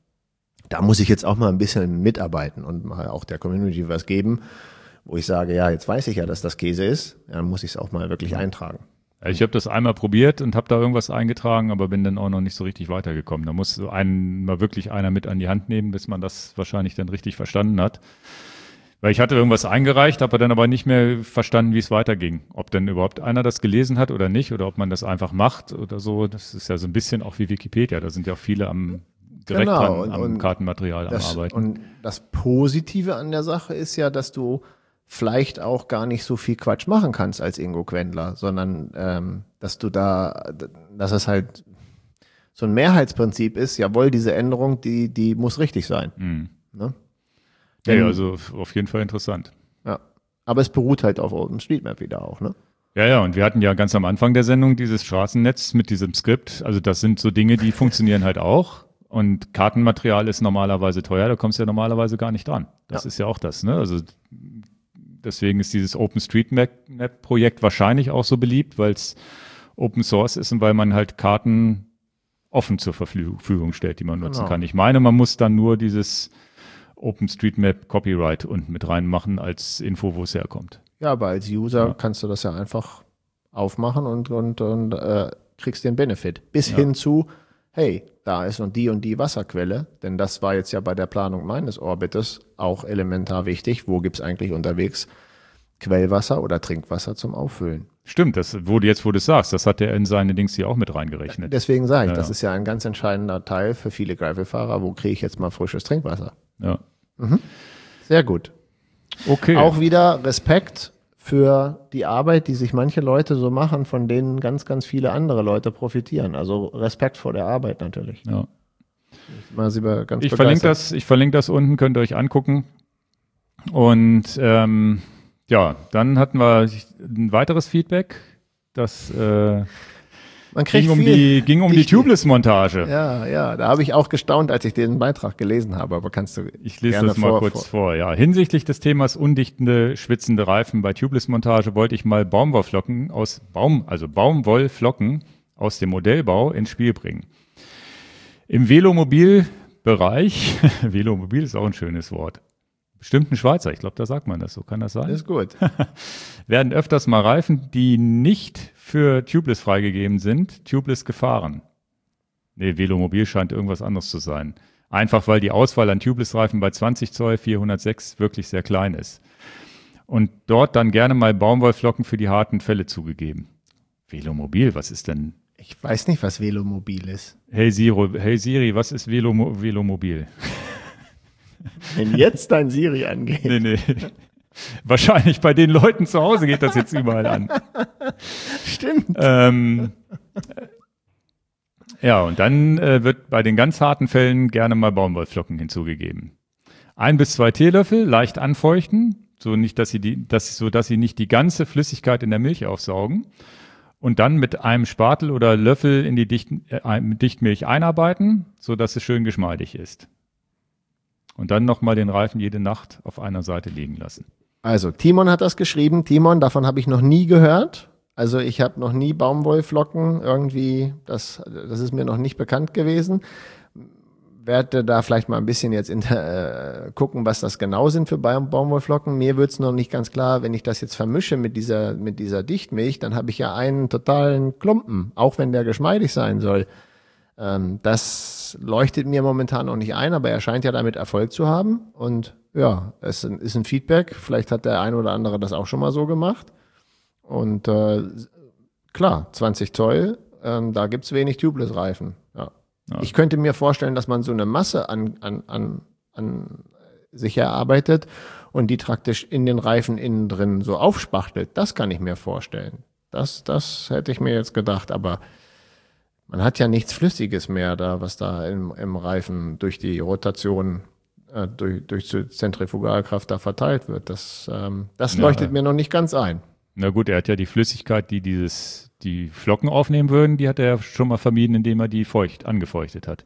da muss ich jetzt auch mal ein bisschen mitarbeiten und mal auch der Community was geben, wo ich sage, ja, jetzt weiß ich ja, dass das Käse ist, dann muss ich es auch mal wirklich eintragen. Ich habe das einmal probiert und habe da irgendwas eingetragen, aber bin dann auch noch nicht so richtig weitergekommen. Da muss mal wirklich einer mit an die Hand nehmen, bis man das wahrscheinlich dann richtig verstanden hat. Weil ich hatte irgendwas eingereicht, habe dann aber nicht mehr verstanden, wie es weiterging. Ob denn überhaupt einer das gelesen hat oder nicht, oder ob man das einfach macht oder so. Das ist ja so ein bisschen auch wie Wikipedia. Da sind ja auch viele direkt dran am Kartenmaterial am Arbeiten. Und das Positive an der Sache ist ja, dass du vielleicht auch gar nicht so viel Quatsch machen kannst als Ingo Quendler, sondern dass es halt so ein Mehrheitsprinzip ist, jawohl, diese Änderung, die muss richtig sein. Ne? Ja, also auf jeden Fall interessant. Ja, aber es beruht halt auf OpenStreetMap wieder auch, ne? Ja, und wir hatten ja ganz am Anfang der Sendung dieses Straßennetz mit diesem Skript. Also das sind so Dinge, die funktionieren halt auch. Und Kartenmaterial ist normalerweise teuer, da kommst du ja normalerweise gar nicht dran. Das ist ja auch das, ne? Also deswegen ist dieses OpenStreetMap-Projekt wahrscheinlich auch so beliebt, weil es Open Source ist und weil man halt Karten offen zur Verfügung stellt, die man nutzen kann. Ich meine, man muss dann nur dieses OpenStreetMap Copyright unten mit reinmachen als Info, wo es herkommt. Ja, aber als User kannst du das ja einfach aufmachen und kriegst den Benefit. Bis hin zu, hey, da ist und die Wasserquelle, denn das war jetzt ja bei der Planung meines Orbites auch elementar wichtig. Wo gibt's eigentlich unterwegs Quellwasser oder Trinkwasser zum Auffüllen. Stimmt, wo du es sagst, das hat er in seine Dings hier auch mit reingerechnet. Deswegen sage ich, das ist ja ein ganz entscheidender Teil für viele Gravelfahrer. Wo kriege ich jetzt mal frisches Trinkwasser? Ja. Sehr gut. Okay. Auch wieder Respekt für die Arbeit, die sich manche Leute so machen, von denen ganz, ganz viele andere Leute profitieren. Also Respekt vor der Arbeit natürlich. Ja. Ich verlinke das unten, könnt ihr euch angucken. Und ja, dann hatten wir ein weiteres Feedback, das ging um die Tubeless-Montage. Ja, da habe ich auch gestaunt, als ich den Beitrag gelesen habe, aber kannst du Ich lese das mal kurz vor. Ja, hinsichtlich des Themas undichtende, schwitzende Reifen bei Tubeless-Montage wollte ich mal Baumwollflocken aus dem Modellbau ins Spiel bringen. Im Velomobil-Bereich, Velomobil ist auch ein schönes Wort, bestimmt ein Schweizer, ich glaube, da sagt man das so, kann das sein? Ist gut. Werden öfters mal Reifen, die nicht für Tubeless freigegeben sind, Tubeless gefahren. Nee, Velomobil scheint irgendwas anderes zu sein. Einfach, weil die Auswahl an Tubeless-Reifen bei 20 Zoll 406 wirklich sehr klein ist. Und dort dann gerne mal Baumwollflocken für die harten Fälle zugegeben. Velomobil, was ist denn? Ich weiß nicht, was Velomobil ist. Hey Siri, was ist Velomobil? Wenn jetzt dein Siri angeht. Nee. Wahrscheinlich bei den Leuten zu Hause geht das jetzt überall an. Stimmt. Ja, und dann wird bei den ganz harten Fällen gerne mal Baumwollflocken hinzugegeben. 1 bis 2 Teelöffel leicht anfeuchten, dass sie nicht die ganze Flüssigkeit in der Milch aufsaugen. Und dann mit einem Spatel oder Löffel in die Dichtmilch einarbeiten, sodass es schön geschmeidig ist. Und dann nochmal den Reifen jede Nacht auf einer Seite liegen lassen. Also, Timon hat das geschrieben. Timon, davon habe ich noch nie gehört. Also, ich habe noch nie Baumwollflocken irgendwie, das ist mir noch nicht bekannt gewesen. Werde da vielleicht mal ein bisschen jetzt gucken, was das genau sind für Baumwollflocken. Mir wird es noch nicht ganz klar, wenn ich das jetzt vermische mit dieser Dichtmilch, dann habe ich ja einen totalen Klumpen, auch wenn der geschmeidig sein soll. Das leuchtet mir momentan noch nicht ein, aber er scheint ja damit Erfolg zu haben. Und ja, es ist ein Feedback. Vielleicht hat der ein oder andere das auch schon mal so gemacht. Und klar, 20 Zoll, da gibt es wenig Tubeless-Reifen. Ja. Ich könnte mir vorstellen, dass man so eine Masse an sich erarbeitet und die praktisch in den Reifen innen drin so aufspachtelt. Das kann ich mir vorstellen. Das hätte ich mir jetzt gedacht, aber man hat ja nichts Flüssiges mehr da, was da im Reifen durch die Rotation, durch die Zentrifugalkraft da verteilt wird. Das leuchtet mir noch nicht ganz ein. Na gut, er hat ja die Flüssigkeit, die Flocken aufnehmen würden, die hat er schon mal vermieden, indem er die angefeuchtet hat.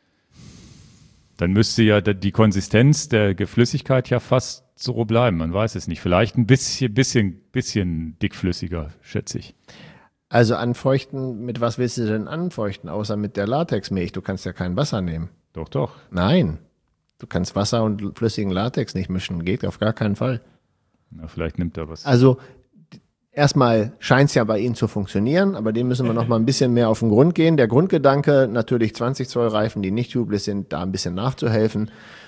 Dann müsste ja die Konsistenz der Flüssigkeit ja fast so bleiben. Man weiß es nicht. Vielleicht ein bisschen dickflüssiger, schätze ich. Also anfeuchten, mit was willst du denn anfeuchten, außer mit der Latexmilch? Du kannst ja kein Wasser nehmen. Doch. Nein, du kannst Wasser und flüssigen Latex nicht mischen. Geht auf gar keinen Fall. Na, vielleicht nimmt er was. Also erstmal scheint es ja bei Ihnen zu funktionieren, aber dem müssen wir noch mal ein bisschen mehr auf den Grund gehen. Der Grundgedanke, natürlich 20 Zoll Reifen, die nicht tubeless sind, da ein bisschen nachzuhelfen.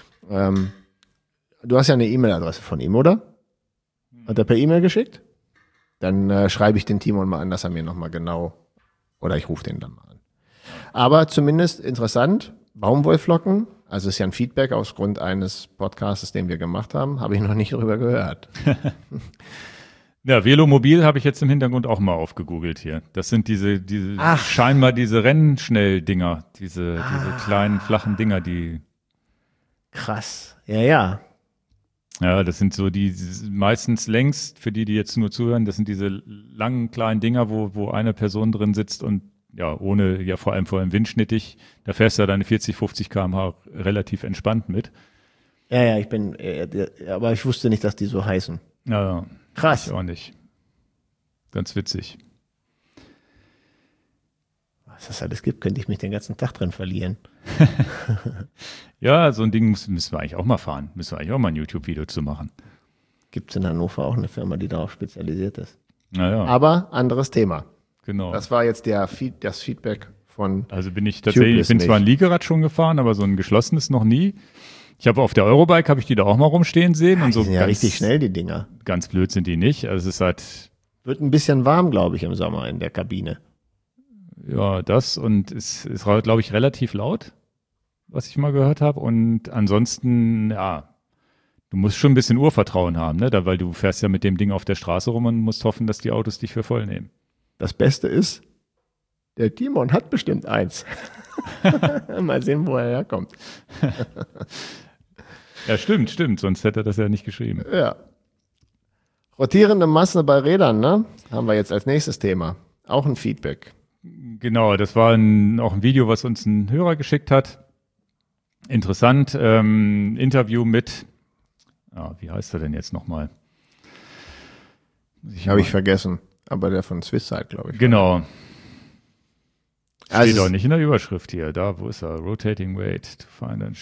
Du hast ja eine E-Mail-Adresse von ihm, oder? Hat er per E-Mail geschickt? Dann schreibe ich den Timon mal an, dass er mir noch mal genau, oder ich rufe den dann mal an. Aber zumindest interessant, Baumwollflocken, also ist ja ein Feedback aus Grund eines Podcasts, den wir gemacht haben, habe ich noch nicht drüber gehört. Ja, Velomobil habe ich jetzt im Hintergrund auch mal aufgegoogelt hier. Das sind scheinbar diese Rennschnell-Dinger, diese kleinen, flachen Dinger, die. Krass. Ja. Ja, das sind so die meistens längst, für die jetzt nur zuhören, das sind diese langen, kleinen Dinger, wo eine Person drin sitzt und vor allem vor allem windschnittig, da fährst du ja deine 40, 50 km/h relativ entspannt mit. Ja, aber ich wusste nicht, dass die so heißen. Ja. Krass. Ich auch nicht. Ganz witzig. Was das alles gibt, könnte ich mich den ganzen Tag drin verlieren. Ja, so ein Ding müssen wir eigentlich auch mal fahren. Müssen wir eigentlich auch mal ein YouTube-Video zu machen. Gibt es in Hannover auch eine Firma, die darauf spezialisiert ist. Naja. Aber anderes Thema. Genau. Das war jetzt das Feedback von. Also ich bin zwar ein Liegerad schon gefahren, aber so ein geschlossenes noch nie. Ich habe auf der Eurobike, habe ich die da auch mal rumstehen sehen. Ja, und so die sind ja richtig schnell, die Dinger. Ganz blöd sind die nicht. Also es ist halt... Wird ein bisschen warm, glaube ich, im Sommer in der Kabine. Ja, das und es ist, glaube ich, relativ laut, was ich mal gehört habe. Und ansonsten, ja, du musst schon ein bisschen Urvertrauen haben, ne? Weil du fährst ja mit dem Ding auf der Straße rum und musst hoffen, dass die Autos dich für voll nehmen. Das Beste ist, der Timon hat bestimmt eins. Mal sehen, wo er herkommt. Ja, stimmt. Sonst hätte er das ja nicht geschrieben. Ja. Rotierende Masse bei Rädern, ne? Haben wir jetzt als nächstes Thema. Auch ein Feedback. Genau, das war auch ein Video, was uns ein Hörer geschickt hat. Interessant. Interview mit, wie heißt er denn jetzt nochmal? Habe ich vergessen. Aber der von Swisside, glaube ich. Genau. Also steht auch nicht in der Überschrift hier. Da, wo ist er? Rotating Weight to find it.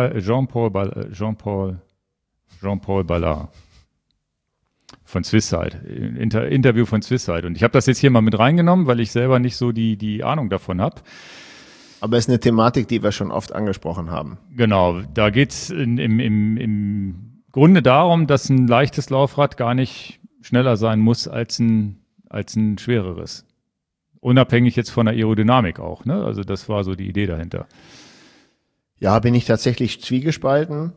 Jean-Paul Ballard. Von Swisside. Interview von Swisside. Und ich habe das jetzt hier mal mit reingenommen, weil ich selber nicht so die Ahnung davon habe. Aber es ist eine Thematik, die wir schon oft angesprochen haben. Genau. Da geht es im Grunde darum, dass ein leichtes Laufrad gar nicht schneller sein muss als ein schwereres. Unabhängig jetzt von der Aerodynamik auch, ne? Also das war so die Idee dahinter. Ja, bin ich tatsächlich zwiegespalten.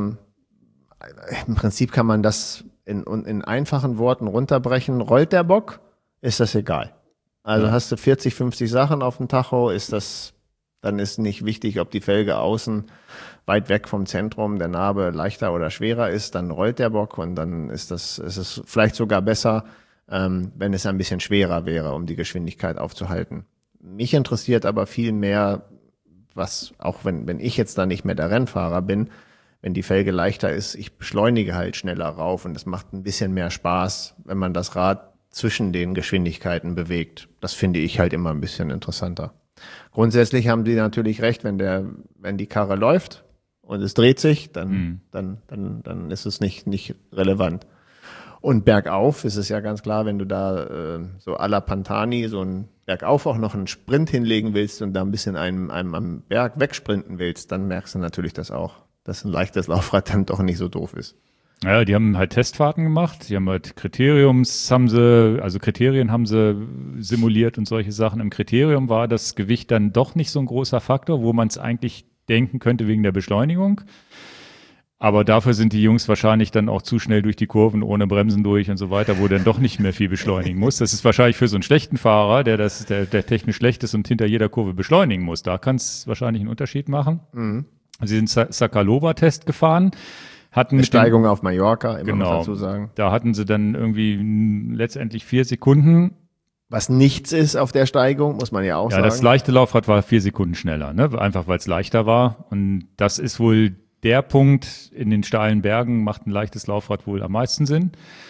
Im Prinzip kann man das in einfachen Worten runterbrechen. Rollt der Bock, ist das egal. Also hast du 40, 50 Sachen auf dem Tacho, dann ist nicht wichtig, ob die Felge außen weit weg vom Zentrum der Narbe leichter oder schwerer ist, dann rollt der Bock und dann ist es vielleicht sogar besser, wenn es ein bisschen schwerer wäre, um die Geschwindigkeit aufzuhalten. Mich interessiert aber viel mehr, was, auch wenn ich jetzt da nicht mehr der Rennfahrer bin, wenn die Felge leichter ist, ich beschleunige halt schneller rauf und es macht ein bisschen mehr Spaß, wenn man das Rad zwischen den Geschwindigkeiten bewegt. Das finde ich halt immer ein bisschen interessanter. Grundsätzlich haben Sie natürlich recht, wenn die Karre läuft und es dreht sich, dann ist es nicht relevant. Und bergauf ist es ja ganz klar, wenn du da so à la Pantani so ein bergauf auch noch einen Sprint hinlegen willst und da ein bisschen einem am Berg wegsprinten willst, dann merkst du natürlich das auch, dass ein leichtes Laufrad dann doch nicht so doof ist. Ja, die haben halt Testfahrten gemacht, die haben halt Kriterien haben sie simuliert und solche Sachen. Im Kriterium war das Gewicht dann doch nicht so ein großer Faktor, wo man es eigentlich denken könnte wegen der Beschleunigung. Aber dafür sind die Jungs wahrscheinlich dann auch zu schnell durch die Kurven, ohne Bremsen durch und so weiter, wo dann doch nicht mehr viel beschleunigen muss. Das ist wahrscheinlich für so einen schlechten Fahrer, der technisch schlecht ist und hinter jeder Kurve beschleunigen muss. Da kann es wahrscheinlich einen Unterschied machen. Mhm. Sie sind Sakalova-Test gefahren. Eine Steigung auf Mallorca, immer noch dazu sagen. Da hatten sie dann irgendwie letztendlich 4 Sekunden. Was nichts ist auf der Steigung, muss man ja auch sagen. Ja, das leichte Laufrad war 4 Sekunden schneller, ne? Einfach weil es leichter war. Und das ist wohl der Punkt, in den steilen Bergen macht ein leichtes Laufrad wohl am meisten Sinn.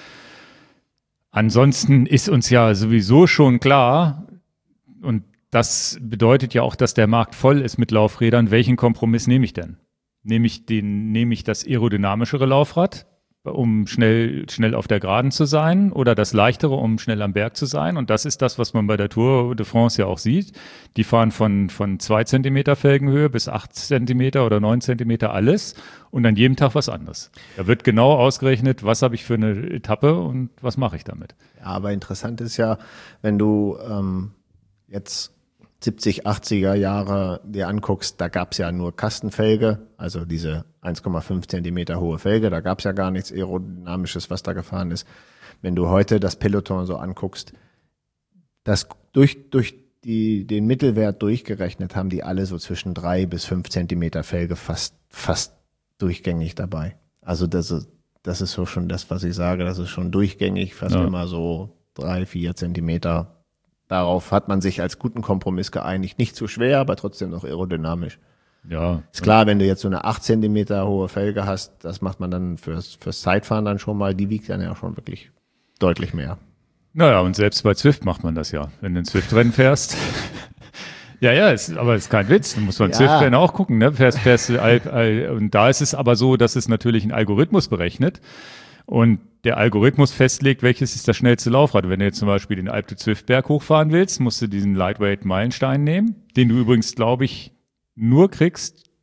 Ansonsten ist uns ja sowieso schon klar, und das bedeutet ja auch, dass der Markt voll ist mit Laufrädern. Welchen Kompromiss nehme ich denn? Nehme ich das aerodynamischere Laufrad, um schnell auf der Geraden zu sein, oder das leichtere, um schnell am Berg zu sein? Und das ist das, was man bei der Tour de France ja auch sieht. Die fahren von 2 Zentimeter Felgenhöhe bis 8 Zentimeter oder 9 Zentimeter alles und an jedem Tag was anderes. Da wird genau ausgerechnet, was habe ich für eine Etappe und was mache ich damit. Ja, aber interessant ist ja, wenn du jetzt 70, 80er Jahre dir anguckst, da gab's ja nur Kastenfelge, also diese 1,5 Zentimeter hohe Felge, da gab's ja gar nichts Aerodynamisches, was da gefahren ist. Wenn du heute das Peloton so anguckst, das durch den Mittelwert durchgerechnet haben die alle so zwischen 3 bis 5 Zentimeter Felge fast durchgängig dabei. Also das ist so schon das, was ich sage, das ist schon durchgängig, fast immer so 3, 4 Zentimeter. Darauf hat man sich als guten Kompromiss geeinigt. Nicht zu schwer, aber trotzdem noch aerodynamisch. Ja. Ist klar, wenn du jetzt so eine 8 Zentimeter hohe Felge hast, das macht man dann fürs Zeitfahren dann schon mal, die wiegt dann ja schon wirklich deutlich mehr. Naja, und selbst bei Zwift macht man das ja. Wenn du ein Zwift-Rennen fährst. aber ist kein Witz. Da muss man Zwift-Rennen auch gucken, ne? Und da ist es aber so, dass es natürlich ein Algorithmus berechnet. Und der Algorithmus festlegt, welches ist das schnellste Laufrad. Wenn du jetzt zum Beispiel den Alpe d'Huez Berg hochfahren willst, musst du diesen Lightweight Meilenstein nehmen, den du übrigens, glaube ich, nur kriegst,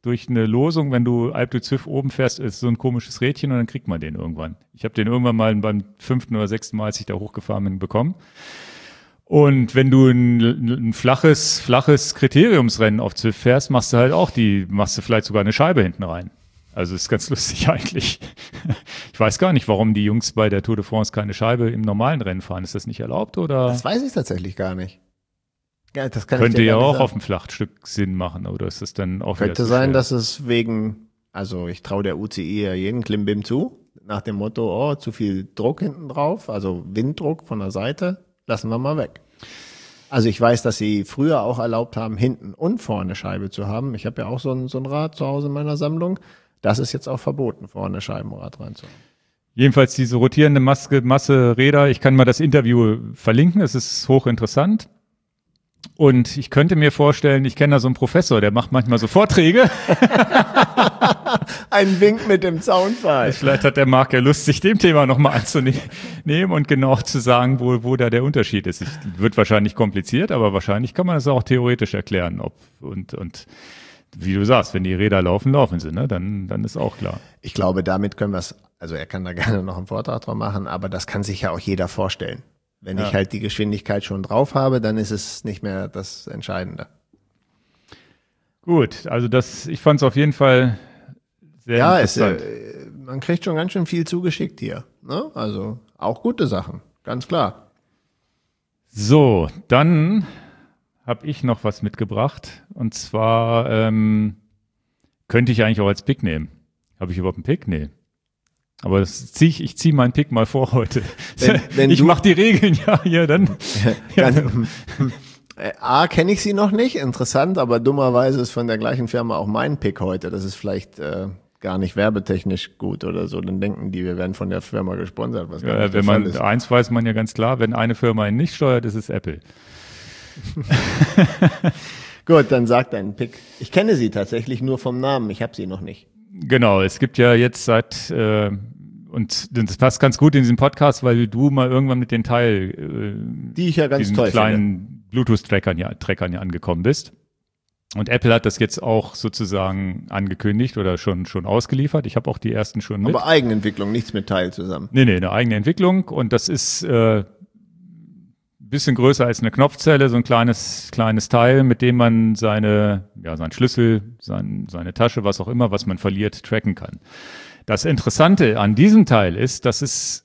durch eine Losung, wenn du Alpe d'Huez oben fährst, ist so ein komisches Rädchen und dann kriegt man den irgendwann. Ich habe den irgendwann mal beim 5. oder 6. Mal, als ich da hochgefahren bin, bekommen. Und wenn du ein flaches Kriteriumsrennen auf Zwift fährst, machst du vielleicht sogar eine Scheibe hinten rein. Also ist ganz lustig eigentlich. Ich weiß gar nicht, warum die Jungs bei der Tour de France keine Scheibe im normalen Rennen fahren. Ist das nicht erlaubt oder? Das weiß ich tatsächlich gar nicht. Ja, das könnte ja auch auf dem Flachstück Sinn machen, oder ist das dann auch könnte sein, dass es also ich traue der UCI ja jeden Klimbim zu, nach dem Motto, zu viel Druck hinten drauf, also Winddruck von der Seite, lassen wir mal weg. Also ich weiß, dass sie früher auch erlaubt haben, hinten und vorne Scheibe zu haben. Ich habe ja auch so ein Rad zu Hause in meiner Sammlung. Das ist jetzt auch verboten, vorne Scheibenrad reinzuhaben. Jedenfalls diese rotierende Masse Räder, ich kann mal das Interview verlinken, es ist hochinteressant. Und ich könnte mir vorstellen, ich kenne da so einen Professor, der macht manchmal so Vorträge. Ein Wink mit dem Zaunpfahl. Vielleicht hat der Marc ja Lust, sich dem Thema nochmal anzunehmen und genau zu sagen, wo da der Unterschied ist. Wird wahrscheinlich kompliziert, aber wahrscheinlich kann man das auch theoretisch erklären. Und wie du sagst, wenn die Räder laufen sie, ne? Dann ist auch klar. Ich glaube, damit können wir es, also er kann da gerne noch einen Vortrag drauf machen, aber das kann sich ja auch jeder vorstellen. Wenn ich halt die Geschwindigkeit schon drauf habe, dann ist es nicht mehr das Entscheidende. Gut, also ich fand es auf jeden Fall sehr interessant. Man kriegt schon ganz schön viel zugeschickt hier. Ne? Also auch gute Sachen, ganz klar. So, dann habe ich noch was mitgebracht. Und zwar könnte ich eigentlich auch als Pick nehmen. Habe ich überhaupt einen Pick? Nee. Aber ich ziehe meinen Pick mal vor heute. Wenn ich mache die Regeln hier dann. A, kenne ich sie noch nicht, interessant, aber dummerweise ist von der gleichen Firma auch mein Pick heute. Das ist vielleicht gar nicht werbetechnisch gut oder so. Dann denken die, wir werden von der Firma gesponsert. Was gar nicht der Fall ist. Eins weiß man ja ganz klar, wenn eine Firma ihn nicht steuert, ist es Apple. Gut, dann sag deinen Pick. Ich kenne sie tatsächlich nur vom Namen, ich habe sie noch nicht. Genau, es gibt ja jetzt und das passt ganz gut in diesem Podcast, weil du mal irgendwann mit den die ich ja ganz diesen toll kleinen Bluetooth-Trackern ja angekommen bist. Und Apple hat das jetzt auch sozusagen angekündigt oder schon ausgeliefert. Ich habe auch die ersten schon mit. Aber Eigenentwicklung, nichts mit Teil zusammen. Nee, eine eigene Entwicklung und das ist bisschen größer als eine Knopfzelle, so ein kleines Teil, mit dem man seinen Schlüssel, seine Tasche, was auch immer, was man verliert, tracken kann. Das Interessante an diesem Teil ist, dass es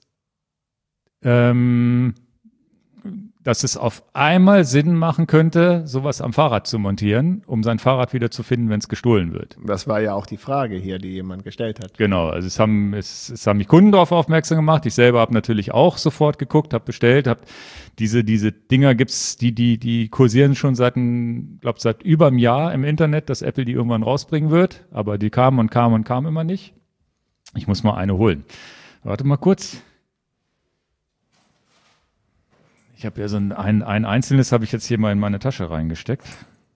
auf einmal Sinn machen könnte, sowas am Fahrrad zu montieren, um sein Fahrrad wieder zu finden, wenn es gestohlen wird. Das war ja auch die Frage hier, die jemand gestellt hat. Genau, also es haben mich Kunden darauf aufmerksam gemacht. Ich selber habe natürlich auch sofort geguckt, habe bestellt, diese Dinger gibt's, die kursieren schon seit über einem Jahr im Internet, dass Apple die irgendwann rausbringen wird, aber die kamen immer nicht. Ich muss mal eine holen. Warte mal kurz. Ich habe ja so ein einzelnes habe ich jetzt hier mal in meine Tasche reingesteckt.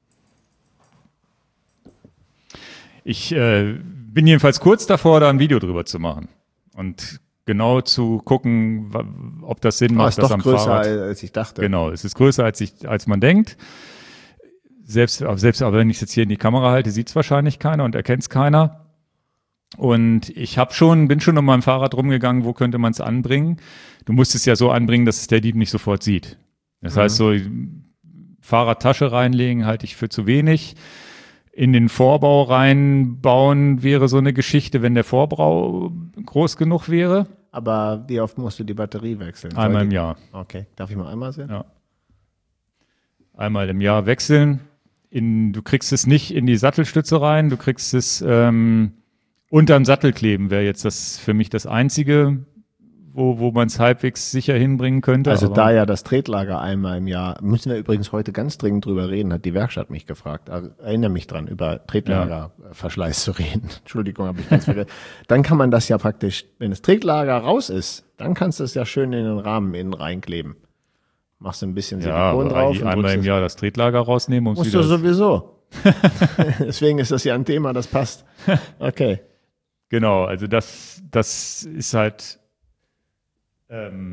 Ich bin jedenfalls kurz davor, da ein Video drüber zu machen und genau zu gucken, ob das Sinn macht, das am Fahrrad. Ist doch größer, als ich dachte. Genau, es ist größer, als man denkt. Selbst aber wenn ich es jetzt hier in die Kamera halte, sieht es wahrscheinlich keiner und erkennt es keiner. Und ich bin schon um meinem Fahrrad rumgegangen, wo könnte man es anbringen? Du musst es ja so anbringen, dass es der Dieb nicht sofort sieht. Das heißt, so Fahrradtasche reinlegen halte ich für zu wenig. In den Vorbau reinbauen wäre so eine Geschichte, wenn der Vorbau groß genug wäre. Aber wie oft musst du die Batterie wechseln? Einmal im Jahr. Okay, darf ich mal einmal sehen? Ja. Einmal im Jahr wechseln. Du kriegst es nicht in die Sattelstütze rein, du kriegst es unterm Sattel kleben, wäre jetzt für mich das Einzige, wo man es halbwegs sicher hinbringen könnte. Also da ja das Tretlager einmal im Jahr, müssen wir übrigens heute ganz dringend drüber reden, hat die Werkstatt mich gefragt. Erinnere mich dran, über Tretlagerverschleiß zu reden. Entschuldigung, habe ich ganz vergessen. Dann kann man das ja praktisch, wenn das Tretlager raus ist, dann kannst du es ja schön in den Rahmen innen reinkleben. Machst du ein bisschen Silikon drauf. Einmal im Jahr das Tretlager rausnehmen. Musst du sowieso. Deswegen ist das ja ein Thema, das passt. Okay. Genau, also das ist halt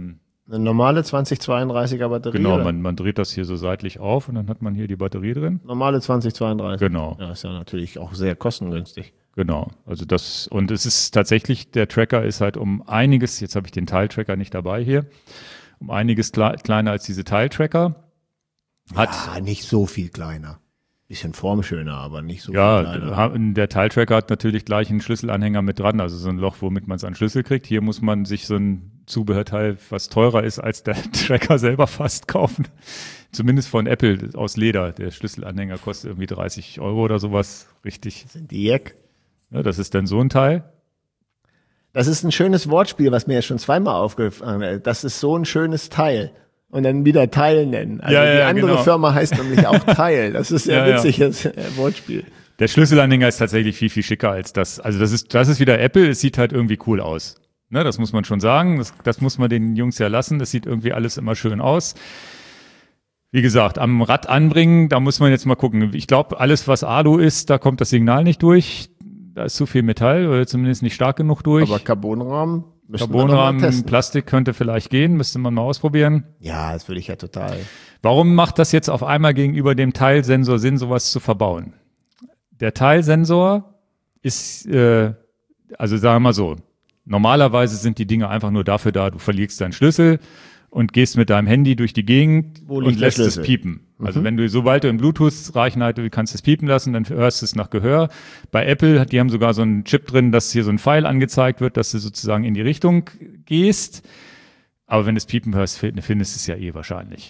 Eine normale 2032er Batterie? Genau, oder? man dreht das hier so seitlich auf und dann hat man hier die Batterie drin. Normale 2032. Genau. Ja, ist ja natürlich auch sehr kostengünstig. Genau, also das, und es ist tatsächlich, der Tracker ist halt um einiges, jetzt habe ich den Teiltracker nicht dabei hier, um einiges kleiner als diese Teiltracker. Ja, nicht so viel kleiner. Bisschen formschöner, aber nicht so viel Ja, kleiner. der Teiltracker hat natürlich gleich einen Schlüsselanhänger mit dran, also so ein Loch, womit man es an Schlüssel kriegt. Hier muss man sich so ein Zubehörteil, was teurer ist als der Tracker selber fast kaufen. Zumindest von Apple aus Leder. Der Schlüsselanhänger kostet irgendwie 30 Euro oder sowas. Richtig. Sind die Jack? Ja, das ist dann so ein Teil. Das ist ein schönes Wortspiel, was mir ja schon zweimal aufgefallen ist. Das ist so ein schönes Teil. Und dann wieder Teil nennen. Also Ja, die ja, andere genau. Firma heißt nämlich auch Teil. Das ist ja Ja, ja. witziges Wortspiel. Der Schlüsselanhänger ist tatsächlich viel, viel schicker als das. Also das ist wieder Apple. Es sieht halt irgendwie cool aus. Ne, das muss man schon sagen. Das muss man den Jungs ja lassen. Das sieht irgendwie alles immer schön aus. Wie gesagt, am Rad anbringen, da muss man jetzt mal gucken. Ich glaube, alles, was Alu ist, da kommt das Signal nicht durch. Da ist zu viel Metall oder zumindest nicht stark genug durch. Aber Carbonrahmen müssen wir noch mal Carbonrahmen, testen. Plastik könnte vielleicht gehen, müsste man mal ausprobieren. Ja, das würde ich ja total. Warum macht das jetzt auf einmal gegenüber dem Teilsensor Sinn, sowas zu verbauen? Der Teilsensor ist, also sagen wir mal so, normalerweise sind die Dinge einfach nur dafür da, du verlierst deinen Schlüssel und gehst mit deinem Handy durch die Gegend Wo liegt und der lässt es Schlüssel? piepen. Also wenn du, sobald du in Bluetooth-Reichweite, du kannst es piepen lassen, dann hörst du es nach Gehör. Bei Apple, die haben sogar so einen Chip drin, dass hier so ein Pfeil angezeigt wird, dass du sozusagen in die Richtung gehst. Aber wenn du es piepen hörst, findest du es ja eh wahrscheinlich.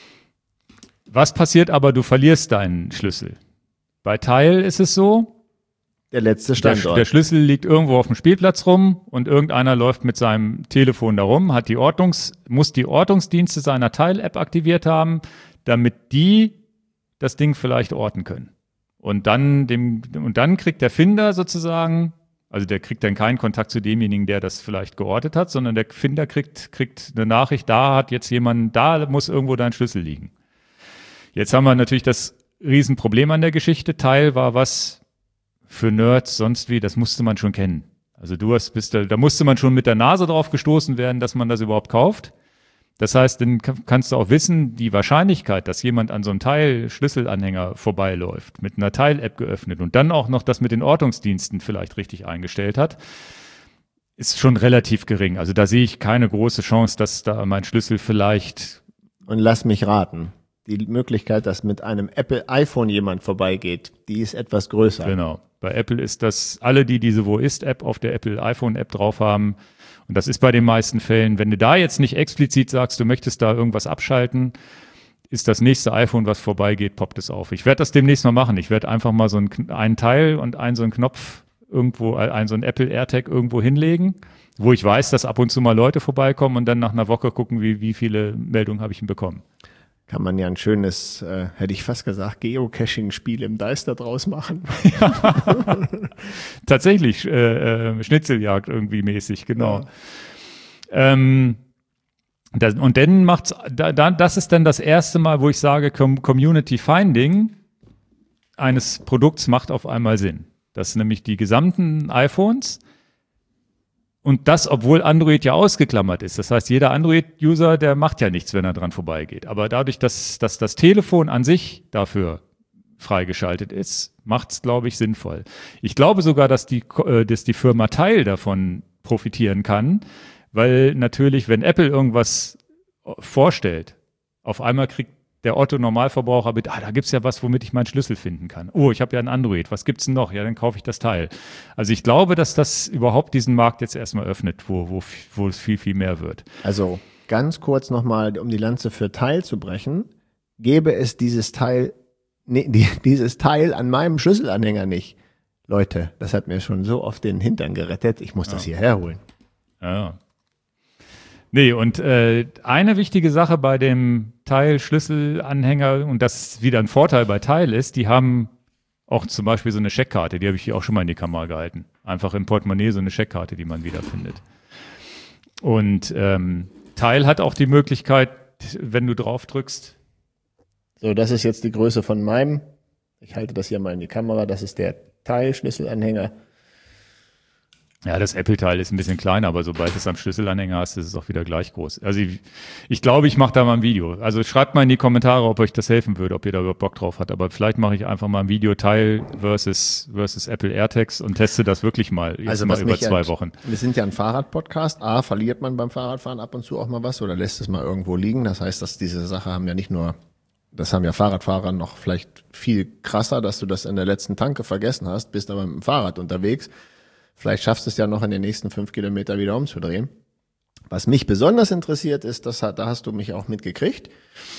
Was passiert aber, du verlierst deinen Schlüssel. Bei Teil ist es so, Der letzte der Standort. Schlüssel liegt irgendwo auf dem Spielplatz rum und irgendeiner läuft mit seinem Telefon da rum, muss die Ortungsdienste seiner Teil-App aktiviert haben, damit die das Ding vielleicht orten können. Und dann kriegt der Finder sozusagen, also der kriegt dann keinen Kontakt zu demjenigen, der das vielleicht geortet hat, sondern der Finder kriegt eine Nachricht, da hat jetzt jemand, da muss irgendwo dein Schlüssel liegen. Jetzt haben wir natürlich das Riesenproblem an der Geschichte. Teil war was für Nerds, sonst wie, das musste man schon kennen. Also da musste man schon mit der Nase drauf gestoßen werden, dass man das überhaupt kauft. Das heißt, dann kannst du auch wissen, die Wahrscheinlichkeit, dass jemand an so einem Teil-Schlüsselanhänger vorbeiläuft, mit einer Teil-App geöffnet und dann auch noch das mit den Ortungsdiensten vielleicht richtig eingestellt hat, ist schon relativ gering. Also da sehe ich keine große Chance, dass da mein Schlüssel vielleicht, Und lass mich raten. Die Möglichkeit, dass mit einem Apple iPhone jemand vorbeigeht, die ist etwas größer. genau. Bei Apple ist das, alle, die diese Wo ist-App auf der Apple iPhone-App drauf haben, und das ist bei den meisten Fällen, wenn du da jetzt nicht explizit sagst, du möchtest da irgendwas abschalten, ist das nächste iPhone, was vorbeigeht, poppt es auf. Ich werde das demnächst mal machen. Ich werde einfach mal so einen Teil und so einen Knopf irgendwo, so einen Apple AirTag irgendwo hinlegen, wo ich weiß, dass ab und zu mal Leute vorbeikommen und dann nach einer Woche gucken, wie viele Meldungen habe ich denn bekommen. Kann man ja ein schönes, hätte ich fast gesagt, Geocaching-Spiel im Deister draus machen. Tatsächlich, Schnitzeljagd irgendwie mäßig, genau. Ja. Und dann das ist dann das erste Mal, wo ich sage, Community Finding eines Produkts macht auf einmal Sinn. Dass nämlich die gesamten iPhones und das, obwohl Android ja ausgeklammert ist. Das heißt, jeder Android-User, der macht ja nichts, wenn er dran vorbeigeht. Aber dadurch, dass das Telefon an sich dafür freigeschaltet ist, macht es, glaube ich, sinnvoll. Ich glaube sogar, dass die Firma Teil davon profitieren kann, weil natürlich, wenn Apple irgendwas vorstellt, auf einmal kriegt der Otto-Normalverbraucher mit, da gibt's ja was, womit ich meinen Schlüssel finden kann. Oh, ich habe ja ein Android, was gibt's denn noch? Ja, dann kaufe ich das Teil. Also ich glaube, dass das überhaupt diesen Markt jetzt erstmal öffnet, wo es viel, viel mehr wird. Also ganz kurz nochmal, um die Lanze für Teil zu brechen, gäbe es dieses Teil an meinem Schlüsselanhänger nicht. Leute, das hat mir schon so oft den Hintern gerettet, ich muss das hierher holen. Ja. Nee, und eine wichtige Sache bei dem Teil-Schlüsselanhänger, und das ist wieder ein Vorteil bei Teil ist, die haben auch zum Beispiel so eine Scheckkarte, die habe ich hier auch schon mal in die Kamera gehalten. Einfach im Portemonnaie so eine Scheckkarte, die man wiederfindet. Und Teil hat auch die Möglichkeit, wenn du drauf drückst. So, das ist jetzt die Größe von meinem. Ich halte das hier mal in die Kamera, das ist der Teil-Schlüsselanhänger. Ja, das Apple-Teil ist ein bisschen kleiner, aber sobald du es am Schlüsselanhänger hast, ist es auch wieder gleich groß. Also ich glaube, ich mache da mal ein Video. Also schreibt mal in die Kommentare, ob euch das helfen würde, ob ihr da überhaupt Bock drauf habt. Aber vielleicht mache ich einfach mal ein Video Teil versus Apple AirTags und teste das wirklich mal. Jetzt Also mal über 2 Wochen. Wir sind ja ein Fahrrad-Podcast. A, verliert man beim Fahrradfahren ab und zu auch mal was oder lässt es mal irgendwo liegen. Das heißt, dass diese Sache haben ja nicht nur, das haben ja Fahrradfahrer noch vielleicht viel krasser, dass du das in der letzten Tanke vergessen hast, bist aber mit dem Fahrrad unterwegs. Vielleicht schaffst du es ja noch in den nächsten 5 Kilometer wieder umzudrehen. Was mich besonders interessiert ist, da hast du mich auch mitgekriegt.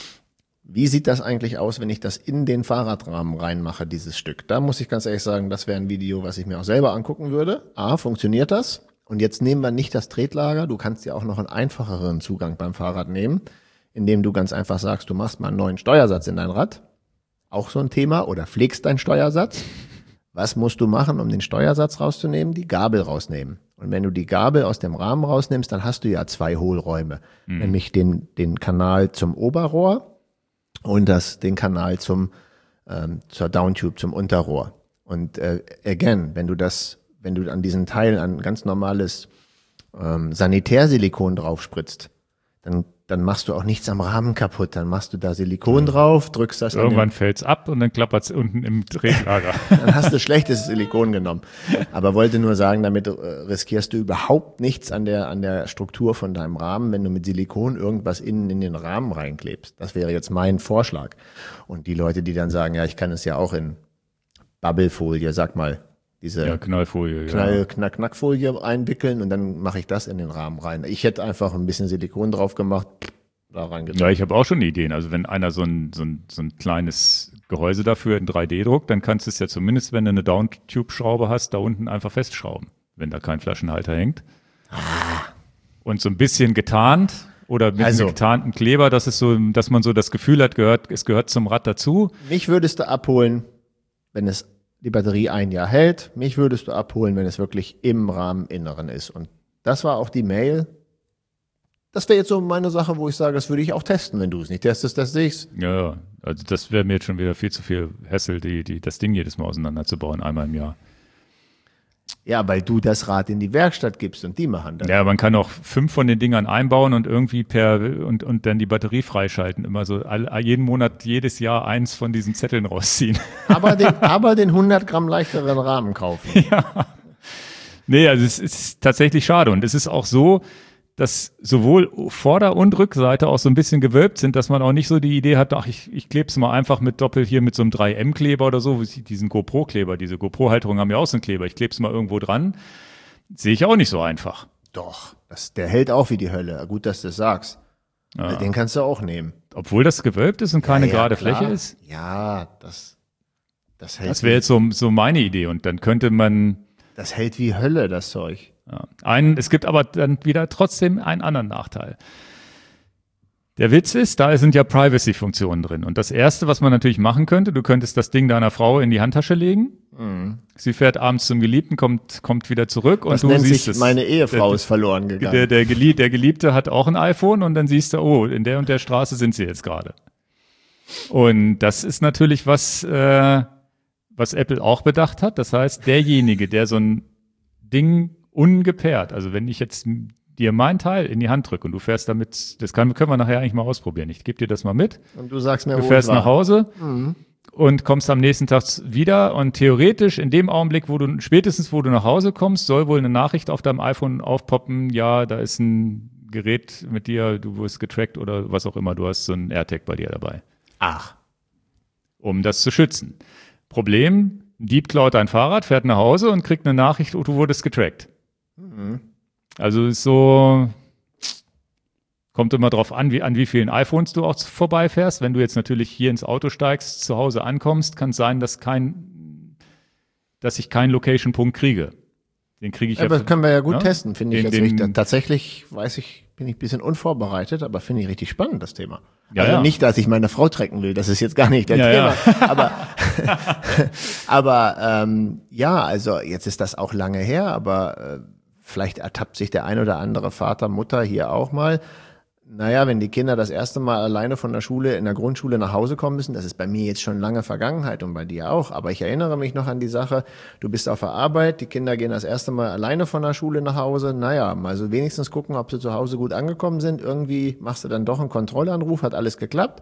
Wie sieht das eigentlich aus, wenn ich das in den Fahrradrahmen reinmache, dieses Stück? Da muss ich ganz ehrlich sagen, das wäre ein Video, was ich mir auch selber angucken würde. A, funktioniert das? Und jetzt nehmen wir nicht das Tretlager. Du kannst ja auch noch einen einfacheren Zugang beim Fahrrad nehmen, indem du ganz einfach sagst, du machst mal einen neuen Steuersatz in dein Rad. Auch so ein Thema. Oder pflegst deinen Steuersatz. Was musst du machen, um den Steuersatz rauszunehmen? Die Gabel rausnehmen. Und wenn du die Gabel aus dem Rahmen rausnimmst, dann hast du ja 2 Hohlräume. Nämlich den Kanal zum Oberrohr und den Kanal zur Downtube, zum Unterrohr. Und again, wenn du an diesen Teil ein ganz normales Sanitärsilikon draufspritzt, dann machst du auch nichts am Rahmen kaputt. Dann machst du da Silikon drauf, drückst das irgendwann fällt's ab und dann klappert's unten im Tretlager. Dann hast du schlechtes Silikon genommen. Aber wollte nur sagen, damit riskierst du überhaupt nichts an der Struktur von deinem Rahmen, wenn du mit Silikon irgendwas innen in den Rahmen reinklebst. Das wäre jetzt mein Vorschlag. Und die Leute, die dann sagen, ja, ich kann es ja auch in Bubblefolie, sag mal, diese Knallfolie, Knackfolie einwickeln und dann mache ich das in den Rahmen rein. Ich hätte einfach ein bisschen Silikon drauf gemacht, da reingedrückt. Ja, ich habe auch schon Ideen. Also wenn einer so ein kleines Gehäuse dafür in 3D druckt, dann kannst du es ja zumindest, wenn du eine Downtube-Schraube hast, da unten einfach festschrauben, wenn da kein Flaschenhalter hängt. Und so ein bisschen getarnt oder mit einem getarnten Kleber, dass man so das Gefühl hat, es gehört zum Rad dazu. Mich würdest du abholen, wenn die Batterie 1 Jahr hält. Mich würdest du abholen, wenn es wirklich im Rahmeninneren ist. Und das war auch die Mail. Das wäre jetzt so meine Sache, wo ich sage, das würde ich auch testen. Wenn du es nicht testest, teste ich's. Ja, also das wäre mir jetzt schon wieder viel zu viel Hassel, das Ding jedes Mal auseinanderzubauen, einmal im Jahr. Ja, weil du das Rad in die Werkstatt gibst und die machen das. Ja, man kann auch 5 von den Dingern einbauen und irgendwie und dann die Batterie freischalten. Immer so jeden Monat, jedes Jahr eins von diesen Zetteln rausziehen. Aber den 100 Gramm leichteren Rahmen kaufen. Ja. Nee, also es ist tatsächlich schade. Und es ist auch so, dass sowohl Vorder- und Rückseite auch so ein bisschen gewölbt sind, dass man auch nicht so die Idee hat, ach, ich klebe es mal einfach mit hier mit so einem 3M-Kleber oder so, diesen GoPro-Kleber, diese GoPro-Halterungen haben ja auch so einen Kleber, ich klebe es mal irgendwo dran, sehe ich auch nicht so einfach. Doch, der hält auch wie die Hölle. Gut, dass du das sagst. Ja. Den kannst du auch nehmen. Obwohl das gewölbt ist und keine gerade klar. Fläche ist? Ja, das hält. Das wäre jetzt so meine Idee und dann könnte man... Das hält wie Hölle, das Zeug. Ja. Es gibt aber dann wieder trotzdem einen anderen Nachteil. Der Witz ist, da sind ja Privacy-Funktionen drin. Und das Erste, was man natürlich machen könnte, du könntest das Ding deiner Frau in die Handtasche legen. Mhm. Sie fährt abends zum Geliebten, kommt wieder zurück und du siehst es. Meine Ehefrau ist verloren gegangen. Der Geliebte hat auch ein iPhone und dann siehst du, oh, in der und der Straße sind sie jetzt gerade. Und das ist natürlich was Apple auch bedacht hat. Das heißt, derjenige, der so ein Ding ungepaart, also wenn ich jetzt dir mein Teil in die Hand drücke und du fährst damit, können wir nachher eigentlich mal ausprobieren. Ich gebe dir das mal mit. Und du sagst mir, du fährst nach Hause und kommst am nächsten Tag wieder und theoretisch in dem Augenblick, spätestens wo du nach Hause kommst, soll wohl eine Nachricht auf deinem iPhone aufpoppen, ja, da ist ein Gerät mit dir, du wirst getrackt oder was auch immer, du hast so ein AirTag bei dir dabei. Ach. Um das zu schützen. Problem, ein Dieb klaut dein Fahrrad, fährt nach Hause und kriegt eine Nachricht, oh, du wurdest getrackt. Mhm. Also ist so, kommt immer drauf an wie vielen iPhones du auch vorbeifährst. Wenn du jetzt natürlich hier ins Auto steigst, zu Hause ankommst, kann es sein, dass ich keinen Location-Punkt kriege. Den kriege ich ja. Aber das können wir ja gut testen, finde ich jetzt richtig. Tatsächlich bin ich ein bisschen unvorbereitet, aber finde ich richtig spannend, das Thema. Ja, also nicht, dass ich meine Frau tracken will, das ist jetzt gar nicht der Thema. Ja. Aber also jetzt ist das auch lange her, aber vielleicht ertappt sich der ein oder andere Vater, Mutter hier auch mal. Naja, wenn die Kinder das erste Mal alleine von der Schule, in der Grundschule nach Hause kommen müssen, das ist bei mir jetzt schon lange Vergangenheit und bei dir auch, aber ich erinnere mich noch an die Sache, du bist auf der Arbeit, die Kinder gehen das erste Mal alleine von der Schule nach Hause, naja, mal so wenigstens gucken, ob sie zu Hause gut angekommen sind, irgendwie machst du dann doch einen Kontrollanruf, hat alles geklappt.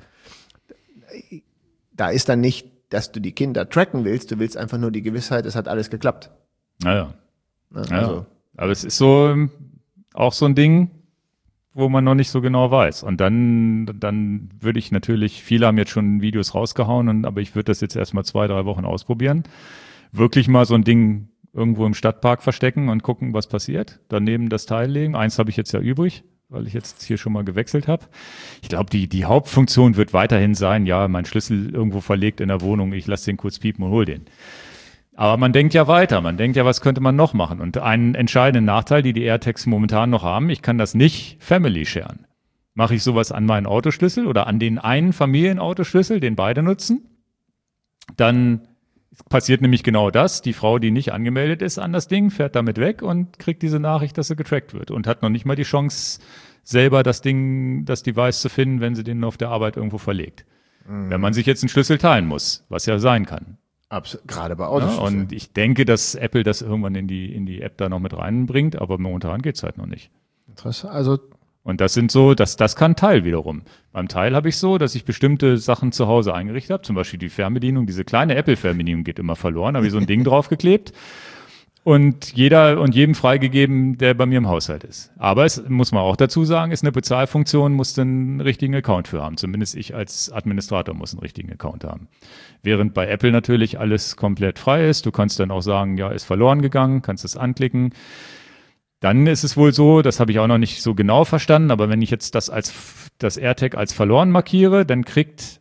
Da ist dann nicht, dass du die Kinder tracken willst, du willst einfach nur die Gewissheit, es hat alles geklappt. Naja. Also, Ja. Aber es ist so auch so ein Ding, wo man noch nicht so genau weiß. Und dann würde ich natürlich, viele haben jetzt schon Videos rausgehauen, aber ich würde das jetzt erstmal 2-3 Wochen ausprobieren. Wirklich mal so ein Ding irgendwo im Stadtpark verstecken und gucken, was passiert. Daneben das Teil legen. Eins habe ich jetzt ja übrig, weil ich jetzt hier schon mal gewechselt habe. Ich glaube, die Hauptfunktion wird weiterhin sein, ja, mein Schlüssel irgendwo verlegt in der Wohnung, ich lasse den kurz piepen und hol den. Aber man denkt ja weiter, man denkt ja, was könnte man noch machen? Und einen entscheidenden Nachteil, die AirTags momentan noch haben, ich kann das nicht Family sharen. Mache ich sowas an meinen Autoschlüssel oder an den einen Familienautoschlüssel, den beide nutzen, dann passiert nämlich genau das. Die Frau, die nicht angemeldet ist an das Ding, fährt damit weg und kriegt diese Nachricht, dass sie getrackt wird und hat noch nicht mal die Chance, selber das Device zu finden, wenn sie den auf der Arbeit irgendwo verlegt. Wenn man sich jetzt einen Schlüssel teilen muss, was ja sein kann. Gerade bei Ja, Autoschlüsseln. und ich denke, dass Apple das irgendwann in die App da noch mit reinbringt, aber momentan geht's halt noch nicht. Interessant. Also, Und das sind so, das kann Teil wiederum. Beim Teil habe ich so, dass ich bestimmte Sachen zu Hause eingerichtet habe, zum Beispiel die Fernbedienung, diese kleine Apple-Fernbedienung geht immer verloren, habe ich so ein Ding draufgeklebt und jedem freigegeben, der bei mir im Haushalt ist. Aber es muss man auch dazu sagen, ist eine Bezahlfunktion, muss dann einen richtigen Account für haben. Zumindest ich als Administrator muss einen richtigen Account haben. Während bei Apple natürlich alles komplett frei ist. Du kannst dann auch sagen, ja, ist verloren gegangen, kannst es anklicken. Dann ist es wohl so, das habe ich auch noch nicht so genau verstanden, aber wenn ich jetzt das AirTag als verloren markiere, dann kriegt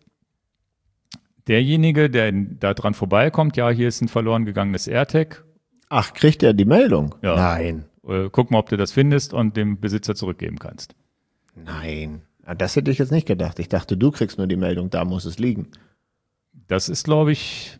derjenige, der da dran vorbeikommt, ja, hier ist ein verloren gegangenes AirTag. ach, kriegt er die Meldung? Ja. Nein. Guck mal, ob du das findest und dem Besitzer zurückgeben kannst. Nein. Das hätte ich jetzt nicht gedacht. Ich dachte, du kriegst nur die Meldung, da muss es liegen. Das ist, glaube ich,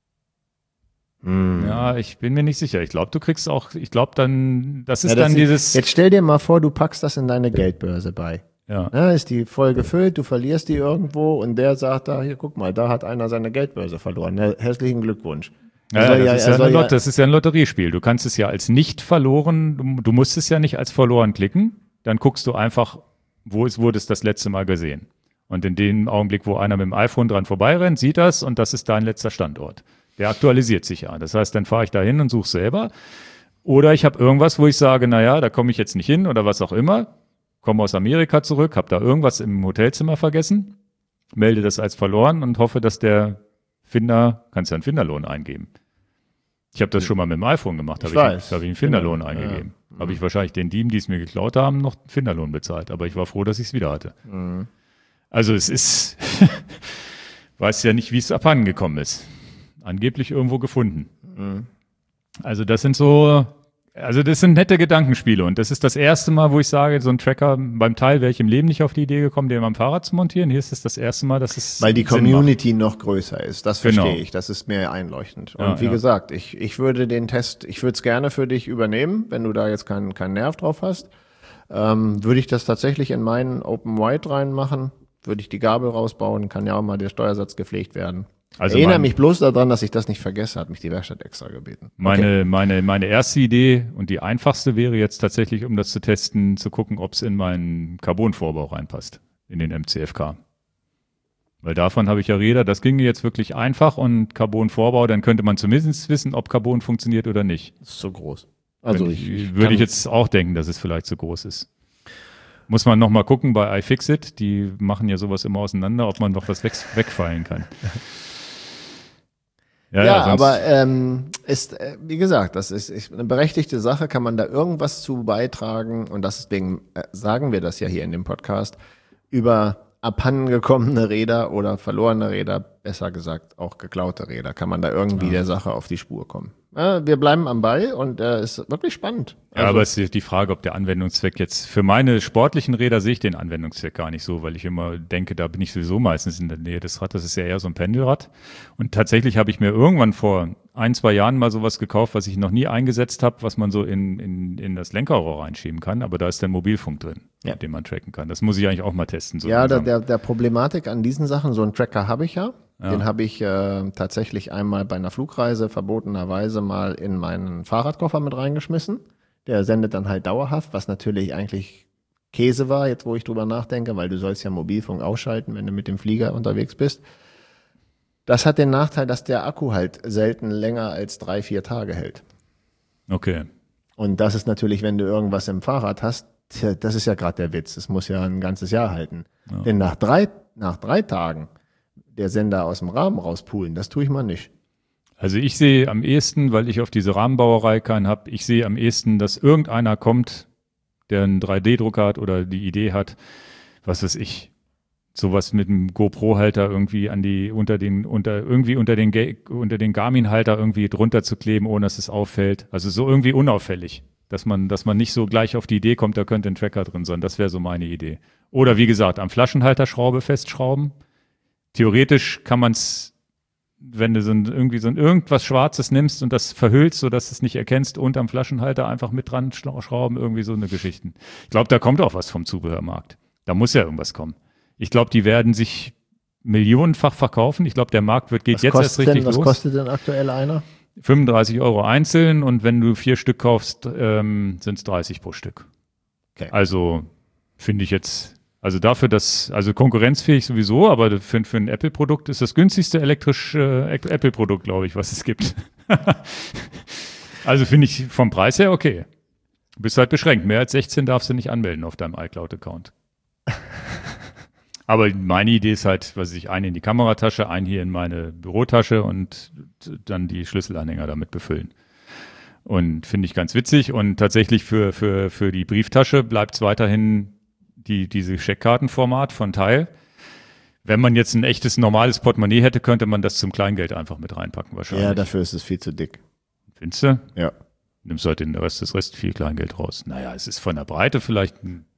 ja, ich bin mir nicht sicher. Ich glaube, du kriegst auch, ich glaube dann, das ist dann dieses. Jetzt stell dir mal vor, du packst das in deine Geldbörse bei. Ja. Ja, ist die voll gefüllt, du verlierst die irgendwo und der sagt da, hier, guck mal, da hat einer seine Geldbörse verloren. Herzlichen Glückwunsch. Das ist ja ein Lotteriespiel. Du kannst es ja als nicht verloren, du musst es ja nicht als verloren klicken. Dann guckst du einfach, wurde es das letzte Mal gesehen. Und in dem Augenblick, wo einer mit dem iPhone dran vorbeirennt, sieht das und das ist dein letzter Standort. Der aktualisiert sich ja. Das heißt, dann fahre ich da hin und suche selber. Oder ich habe irgendwas, wo ich sage, naja, da komme ich jetzt nicht hin oder was auch immer. Komme aus Amerika zurück, habe da irgendwas im Hotelzimmer vergessen, melde das als verloren und hoffe, dass der Finder, kannst ja einen Finderlohn eingeben. Ich habe das schon mal mit dem iPhone gemacht, habe ich einen Finderlohn eingegeben. Ja. Habe ich wahrscheinlich den Dieben, die es mir geklaut haben, noch einen Finderlohn bezahlt. Aber ich war froh, dass ich es wieder hatte. Mhm. Also es ist, weiß ja nicht, wie es abhanden gekommen ist. Angeblich irgendwo gefunden. Mhm. Also das sind nette Gedankenspiele und das ist das erste Mal, wo ich sage, so ein Tracker, beim Teil wäre ich im Leben nicht auf die Idee gekommen, den am Fahrrad zu montieren. Hier ist es das erste Mal, dass es weil die Community noch größer ist. Das verstehe ich. Das ist mir einleuchtend. Und wie gesagt, ich würde den Test, ich würde es gerne für dich übernehmen, wenn du da jetzt keinen Nerv drauf hast. Würde ich das tatsächlich in meinen Open White reinmachen, würde ich die Gabel rausbauen, kann ja auch mal der Steuersatz gepflegt werden. Also erinnere mich bloß daran, dass ich das nicht vergesse, hat mich die Werkstatt extra gebeten. Meine erste Idee und die einfachste wäre jetzt tatsächlich, um das zu testen, zu gucken, ob es in meinen Carbon-Vorbau reinpasst, in den MCFK. Weil davon habe ich ja Räder, das ginge jetzt wirklich einfach und Carbon-Vorbau, dann könnte man zumindest wissen, ob Carbon funktioniert oder nicht. Das ist so groß. Also würde ich jetzt auch denken, dass es vielleicht zu groß ist. Muss man nochmal gucken bei iFixit, die machen ja sowas immer auseinander, ob man noch was wegfallen kann. Aber wie gesagt, das ist eine berechtigte Sache, kann man da irgendwas zu beitragen und deswegen sagen wir das ja hier in dem Podcast, über abhandengekommene Räder oder verlorene Räder, besser gesagt auch geklaute Räder, kann man da irgendwie der Sache auf die Spur kommen. Wir bleiben am Ball und ist wirklich spannend. Ja, aber es ist die Frage, ob der Anwendungszweck jetzt, für meine sportlichen Räder sehe ich den Anwendungszweck gar nicht so, weil ich immer denke, da bin ich sowieso meistens in der Nähe des Rads, das ist ja eher so ein Pendelrad. Und tatsächlich habe ich mir irgendwann vor 2 Jahren mal sowas gekauft, was ich noch nie eingesetzt habe, was man so in das Lenkerrohr reinschieben kann. Aber da ist dann Mobilfunk drin, mit dem man tracken kann. Das muss ich eigentlich auch mal testen. So ja, der Problematik an diesen Sachen, so einen Tracker habe ich ja. Den habe ich tatsächlich einmal bei einer Flugreise verbotenerweise mal in meinen Fahrradkoffer mit reingeschmissen. Der sendet dann halt dauerhaft, was natürlich eigentlich Käse war, jetzt wo ich drüber nachdenke, weil du sollst ja Mobilfunk ausschalten, wenn du mit dem Flieger unterwegs bist. Das hat den Nachteil, dass der Akku halt selten länger als 3-4 Tage hält. Okay. Und das ist natürlich, wenn du irgendwas im Fahrrad hast, das ist ja gerade der Witz. Es muss ja ein ganzes Jahr halten. Ja. Denn nach drei Tagen der Sender aus dem Rahmen rauspulen, das tue ich mal nicht. Also ich sehe am ehesten, weil ich auf diese Rahmenbauerei keinen habe, ich sehe am ehesten, dass irgendeiner kommt, der einen 3D-Drucker hat oder die Idee hat, was weiß ich, sowas mit einem GoPro-Halter irgendwie unter den Garmin-Halter irgendwie drunter zu kleben, ohne dass es auffällt. Also so irgendwie unauffällig, dass man nicht so gleich auf die Idee kommt, da könnte ein Tracker drin sein. Das wäre so meine Idee. Oder wie gesagt, am Flaschenhalterschraube festschrauben. Theoretisch kann man es, wenn du irgendwas Schwarzes nimmst und das verhüllst, sodass du es nicht erkennst, unterm Flaschenhalter einfach mit dran schrauben, irgendwie so eine Geschichten. Ich glaube, da kommt auch was vom Zubehörmarkt. Da muss ja irgendwas kommen. Ich glaube, die werden sich millionenfach verkaufen. Ich glaube, der Markt geht jetzt erst richtig los. Was kostet denn aktuell einer? 35 € einzeln und wenn du 4 Stück kaufst, sind es 30 pro Stück. Okay. Also finde ich jetzt, also dafür, also konkurrenzfähig sowieso, aber für ein Apple-Produkt ist das günstigste elektrische Apple-Produkt, glaube ich, was es gibt. Also finde ich vom Preis her okay. Du bist halt beschränkt. Mehr als 16 darfst du nicht anmelden auf deinem iCloud-Account. Aber meine Idee ist halt, einen in die Kameratasche, einen hier in meine Bürotasche und dann die Schlüsselanhänger damit befüllen. Und finde ich ganz witzig. Und tatsächlich für die Brieftasche bleibt es weiterhin diese Scheckkartenformat von Teil. Wenn man jetzt ein echtes, normales Portemonnaie hätte, könnte man das zum Kleingeld einfach mit reinpacken wahrscheinlich. Ja, dafür ist es viel zu dick. Findest du? Ja. Nimmst halt das Rest viel Kleingeld raus. Naja, es ist von der Breite vielleicht ein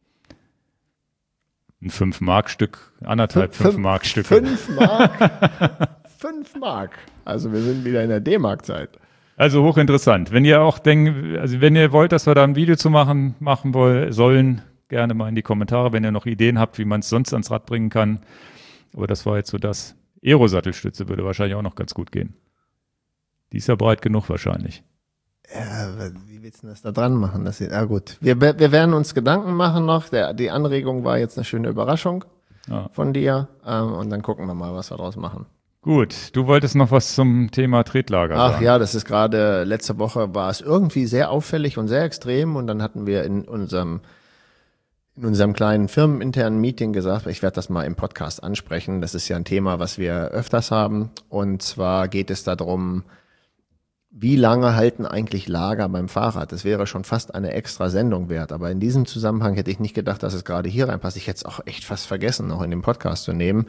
5-Mark-Stück, 5-Mark-Stück. 5 Mark? 5 Mark. Also wir sind wieder in der D-Mark-Zeit. Also hochinteressant. Wenn ihr auch wenn ihr wollt, dass wir da ein Video zu machen sollen, gerne mal in die Kommentare, wenn ihr noch Ideen habt, wie man es sonst ans Rad bringen kann. Aber das war jetzt so das. Aero-Sattelstütze würde wahrscheinlich auch noch ganz gut gehen. Die ist ja breit genug wahrscheinlich. Ja, wie willst du das da dran machen? Gut. Wir werden uns Gedanken machen noch. Die Anregung war jetzt eine schöne Überraschung von dir. Und dann gucken wir mal, was wir daraus machen. Gut, du wolltest noch was zum Thema Tretlager sagen. Ach ja, das ist gerade, letzte Woche war es irgendwie sehr auffällig und sehr extrem. Und dann hatten wir in unserem kleinen firmeninternen Meeting gesagt, ich werde das mal im Podcast ansprechen. Das ist ja ein Thema, was wir öfters haben. Und zwar geht es darum, wie lange halten eigentlich Lager beim Fahrrad? Das wäre schon fast eine extra Sendung wert. Aber in diesem Zusammenhang hätte ich nicht gedacht, dass es gerade hier reinpasst. Ich hätte es auch echt fast vergessen, noch in den Podcast zu nehmen.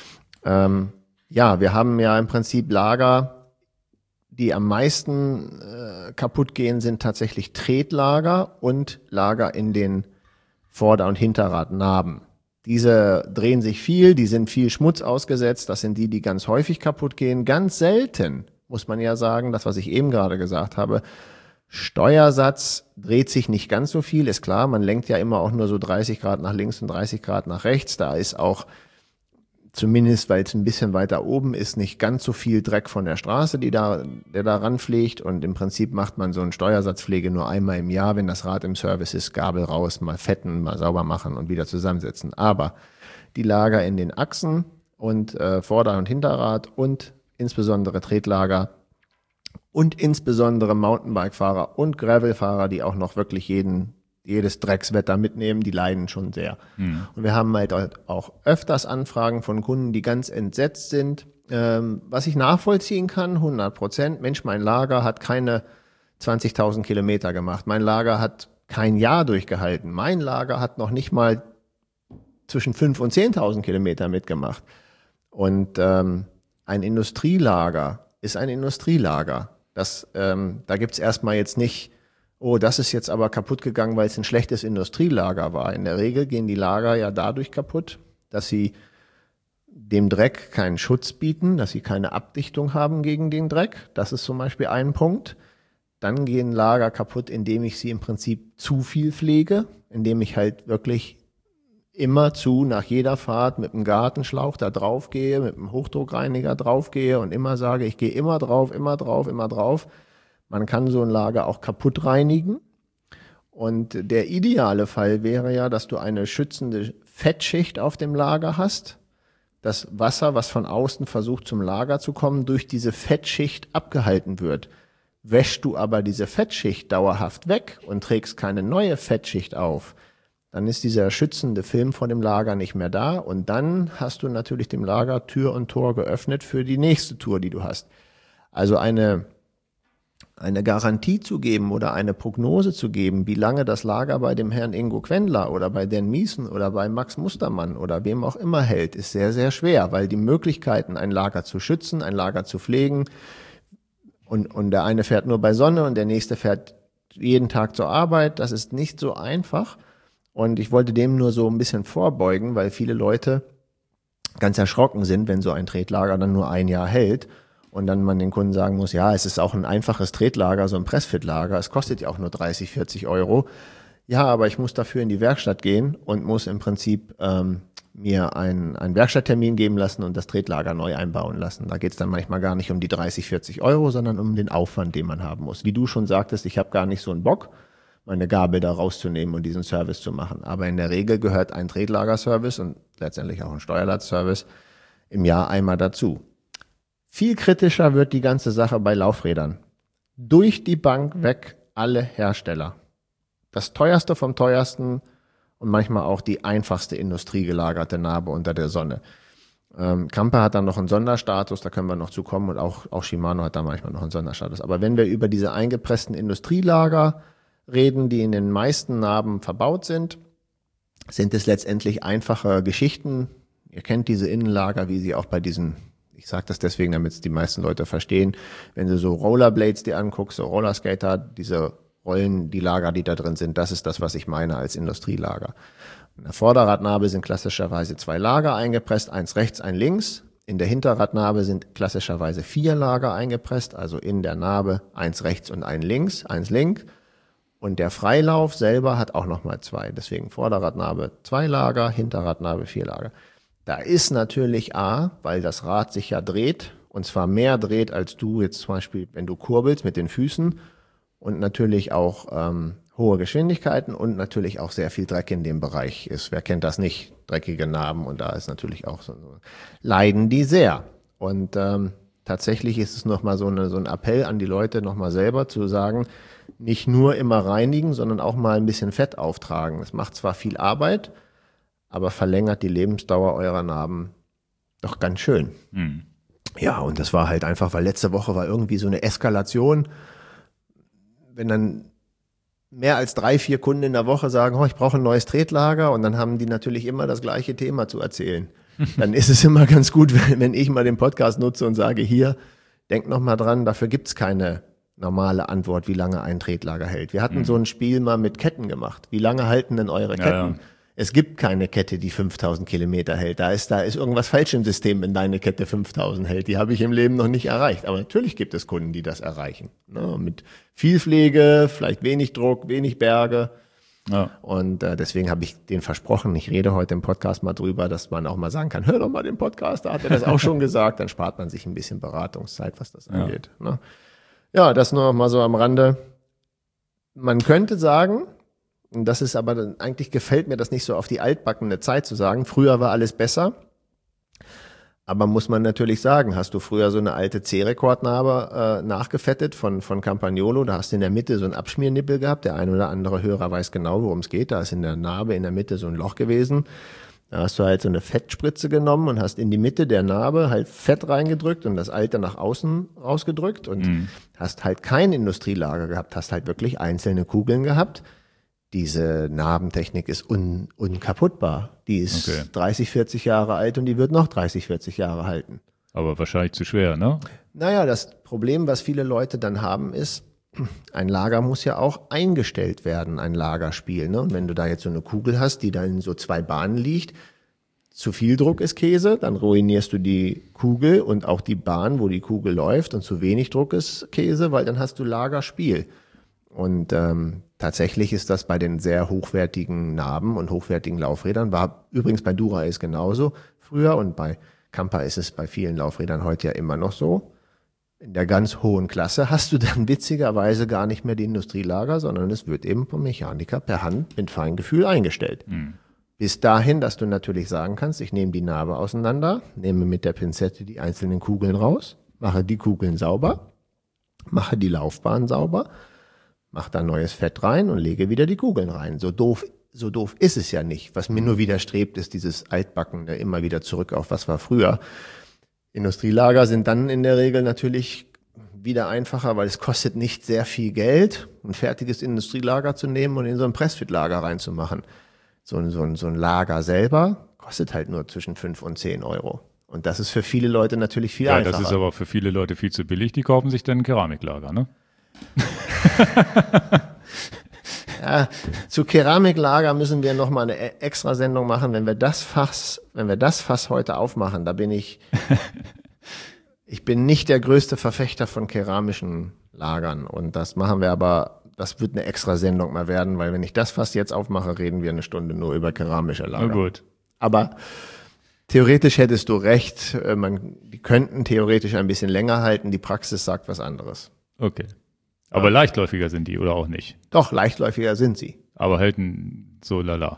Wir haben ja im Prinzip Lager, die am meisten kaputt gehen, sind tatsächlich Tretlager und Lager in den Vorder- und Hinterradnarben. Diese drehen sich viel, die sind viel Schmutz ausgesetzt. Das sind die ganz häufig kaputt gehen. Ganz selten muss man ja sagen, das, was ich eben gerade gesagt habe, Steuersatz dreht sich nicht ganz so viel, ist klar, man lenkt ja immer auch nur so 30 Grad nach links und 30 Grad nach rechts, da ist auch, zumindest weil es ein bisschen weiter oben ist, nicht ganz so viel Dreck von der Straße, der da ranfliegt und im Prinzip macht man so eine Steuersatzpflege nur einmal im Jahr, wenn das Rad im Service ist, Gabel raus, mal fetten, mal sauber machen und wieder zusammensetzen. Aber die Lager in den Achsen und Vorder- und Hinterrad und insbesondere Tretlager und insbesondere Mountainbike-Fahrer und Gravel-Fahrer, die auch noch wirklich jedes Dreckswetter mitnehmen, die leiden schon sehr. Und wir haben halt auch öfters Anfragen von Kunden, die ganz entsetzt sind, was ich nachvollziehen kann, 100%. Mensch, mein Lager hat keine 20.000 Kilometer gemacht. Mein Lager hat kein Jahr durchgehalten. Mein Lager hat noch nicht mal zwischen 5.000 und 10.000 Kilometer mitgemacht. Und ein Industrielager ist ein Industrielager. Da gibt's erstmal jetzt nicht, oh, das ist jetzt aber kaputt gegangen, weil es ein schlechtes Industrielager war. In der Regel gehen die Lager ja dadurch kaputt, dass sie dem Dreck keinen Schutz bieten, dass sie keine Abdichtung haben gegen den Dreck. Das ist zum Beispiel ein Punkt. Dann gehen Lager kaputt, indem ich sie im Prinzip zu viel pflege, indem ich halt wirklich immerzu nach jeder Fahrt mit dem Gartenschlauch da drauf gehe, mit dem Hochdruckreiniger drauf gehe und immer sage, ich gehe immer drauf, immer drauf, immer drauf. Man kann so ein Lager auch kaputt reinigen. Und der ideale Fall wäre ja, dass du eine schützende Fettschicht auf dem Lager hast. Das Wasser, was von außen versucht zum Lager zu kommen, durch diese Fettschicht abgehalten wird. Wäschst du aber diese Fettschicht dauerhaft weg und trägst keine neue Fettschicht auf, dann ist dieser schützende Film vor dem Lager nicht mehr da und dann hast du natürlich dem Lager Tür und Tor geöffnet für die nächste Tour, die du hast. Also eine Garantie zu geben oder eine Prognose zu geben, wie lange das Lager bei dem Herrn Ingo Quendler oder bei Dan Miesen oder bei Max Mustermann oder wem auch immer hält, ist sehr, sehr schwer, weil die Möglichkeiten, ein Lager zu schützen, ein Lager zu pflegen und der eine fährt nur bei Sonne und der nächste fährt jeden Tag zur Arbeit, das ist nicht so einfach. Und ich wollte dem nur so ein bisschen vorbeugen, weil viele Leute ganz erschrocken sind, wenn so ein Tretlager dann nur ein Jahr hält und dann man den Kunden sagen muss, ja, es ist auch ein einfaches Tretlager, so ein Pressfitlager, es kostet ja auch nur 30, 40 Euro. Ja, aber ich muss dafür in die Werkstatt gehen und muss im Prinzip mir einen Werkstatttermin geben lassen und das Tretlager neu einbauen lassen. Da geht es dann manchmal gar nicht um die 30, 40 Euro, sondern um den Aufwand, den man haben muss. Wie du schon sagtest, ich habe gar nicht so einen Bock, meine Gabel da rauszunehmen und diesen Service zu machen. Aber in der Regel gehört ein Tretlagerservice und letztendlich auch ein Steuerladservice im Jahr einmal dazu. Viel kritischer wird die ganze Sache bei Laufrädern. Durch die Bank weg alle Hersteller. Das teuerste vom teuersten und manchmal auch die einfachste industriegelagerte Narbe unter der Sonne. Kampa hat dann noch einen Sonderstatus, da können wir noch zu kommen und auch Shimano hat da manchmal noch einen Sonderstatus. Aber wenn wir über diese eingepressten Industrielager reden, die in den meisten Narben verbaut sind es letztendlich einfache Geschichten. Ihr kennt diese Innenlager, wie sie auch bei diesen, ich sage das deswegen, damit es die meisten Leute verstehen, wenn du so Rollerblades dir anguckst, so Rollerskater, diese Rollen, die Lager, die da drin sind, das ist das, was ich meine als Industrielager. In der Vorderradnabe sind klassischerweise 2 Lager eingepresst, eins rechts, ein links. In der Hinterradnabe sind klassischerweise 4 Lager eingepresst, also in der Narbe eins rechts und ein links, eins links. Und der Freilauf selber hat auch nochmal 2. Deswegen Vorderradnabe 2 Lager, Hinterradnabe 4 Lager. Da ist natürlich weil das Rad sich ja dreht, und zwar mehr dreht, als du jetzt zum Beispiel, wenn du kurbelst mit den Füßen und natürlich auch hohe Geschwindigkeiten und natürlich auch sehr viel Dreck in dem Bereich ist. Wer kennt das nicht? Dreckige Narben und da ist natürlich auch so leiden die sehr. Und tatsächlich ist es nochmal so ein Appell an die Leute, nochmal selber zu sagen, nicht nur immer reinigen, sondern auch mal ein bisschen Fett auftragen. Das macht zwar viel Arbeit, aber verlängert die Lebensdauer eurer Narben doch ganz schön. Mhm. Ja, und das war halt einfach, weil letzte Woche war irgendwie so eine Eskalation. Wenn dann mehr als 3, 4 Kunden in der Woche sagen, ich brauche ein neues Tretlager und dann haben die natürlich immer das gleiche Thema zu erzählen. Dann ist es immer ganz gut, wenn ich mal den Podcast nutze und sage, hier, denkt noch mal dran, dafür gibt's keine normale Antwort, wie lange ein Tretlager hält. Wir hatten so ein Spiel mal mit Ketten gemacht. Wie lange halten denn eure Ketten? Ja. Es gibt keine Kette, die 5000 Kilometer hält. Da ist irgendwas falsch im System, wenn deine Kette 5000 hält. Die habe ich im Leben noch nicht erreicht. Aber natürlich gibt es Kunden, die das erreichen. Ne? Mit viel Pflege, vielleicht wenig Druck, wenig Berge. Ja. Und deswegen habe ich den versprochen, ich rede heute im Podcast mal drüber, dass man auch mal sagen kann, hör doch mal den Podcast, da hat er das auch schon gesagt. Dann spart man sich ein bisschen Beratungszeit, was das angeht. Ne? Ja, das nur noch mal so am Rande. Man könnte sagen, und das ist aber, eigentlich gefällt mir das nicht so auf die altbackene Zeit zu sagen, früher war alles besser. Aber muss man natürlich sagen, hast du früher so eine alte C-Rekordnarbe nachgefettet von Campagnolo, da hast du in der Mitte so einen Abschmiernippel gehabt, der ein oder andere Hörer weiß genau, worum es geht, da ist in der Narbe in der Mitte so ein Loch gewesen. Da hast du halt so eine Fettspritze genommen und hast in die Mitte der Narbe halt Fett reingedrückt und das Alte nach außen rausgedrückt und hast halt kein Industrielager gehabt, hast halt wirklich einzelne Kugeln gehabt. Diese Narbentechnik ist unkaputtbar. Die ist 30, 40 Jahre alt und die wird noch 30, 40 Jahre halten. Aber wahrscheinlich zu schwer, ne? Naja, das Problem, was viele Leute dann haben, ist, ein Lager muss ja auch eingestellt werden, ein Lagerspiel. Ne? Und wenn du da jetzt so eine Kugel hast, die da in so 2 Bahnen liegt, zu viel Druck ist Käse, dann ruinierst du die Kugel und auch die Bahn, wo die Kugel läuft, und zu wenig Druck ist Käse, weil dann hast du Lagerspiel. Und tatsächlich ist das bei den sehr hochwertigen Narben und hochwertigen Laufrädern, war übrigens bei Dura-Ace genauso früher, und bei Kampa ist es bei vielen Laufrädern heute ja immer noch so. In der ganz hohen Klasse hast du dann witzigerweise gar nicht mehr die Industrielager, sondern es wird eben vom Mechaniker per Hand mit Feingefühl eingestellt. Bis dahin, dass du natürlich sagen kannst, ich nehme die Narbe auseinander, nehme mit der Pinzette die einzelnen Kugeln raus, mache die Kugeln sauber, mache die Laufbahn sauber, mache da neues Fett rein und lege wieder die Kugeln rein. So doof ist es ja nicht. Was mir nur widerstrebt, ist dieses Altbacken, immer wieder zurück auf was war früher. Industrielager sind dann in der Regel natürlich wieder einfacher, weil es kostet nicht sehr viel Geld, ein fertiges Industrielager zu nehmen und in so ein Pressfit-Lager reinzumachen. So ein Lager selber kostet halt nur zwischen 5 und 10 Euro. Und das ist für viele Leute natürlich viel einfacher. Ja, das ist aber für viele Leute viel zu billig. Die kaufen sich dann ein Keramiklager, ne? Ja, zu Keramiklager müssen wir nochmal eine extra Sendung machen, wenn wir das Fass heute aufmachen. Ich bin nicht der größte Verfechter von keramischen Lagern, und das machen wir aber, das wird eine extra Sendung mal werden, weil wenn ich das Fass jetzt aufmache, reden wir eine Stunde nur über keramische Lager. Na gut. Aber theoretisch hättest du recht, die könnten theoretisch ein bisschen länger halten, die Praxis sagt was anderes. Okay. Aber leichtläufiger sind die oder auch nicht? Doch, leichtläufiger sind sie. Aber halten so lala.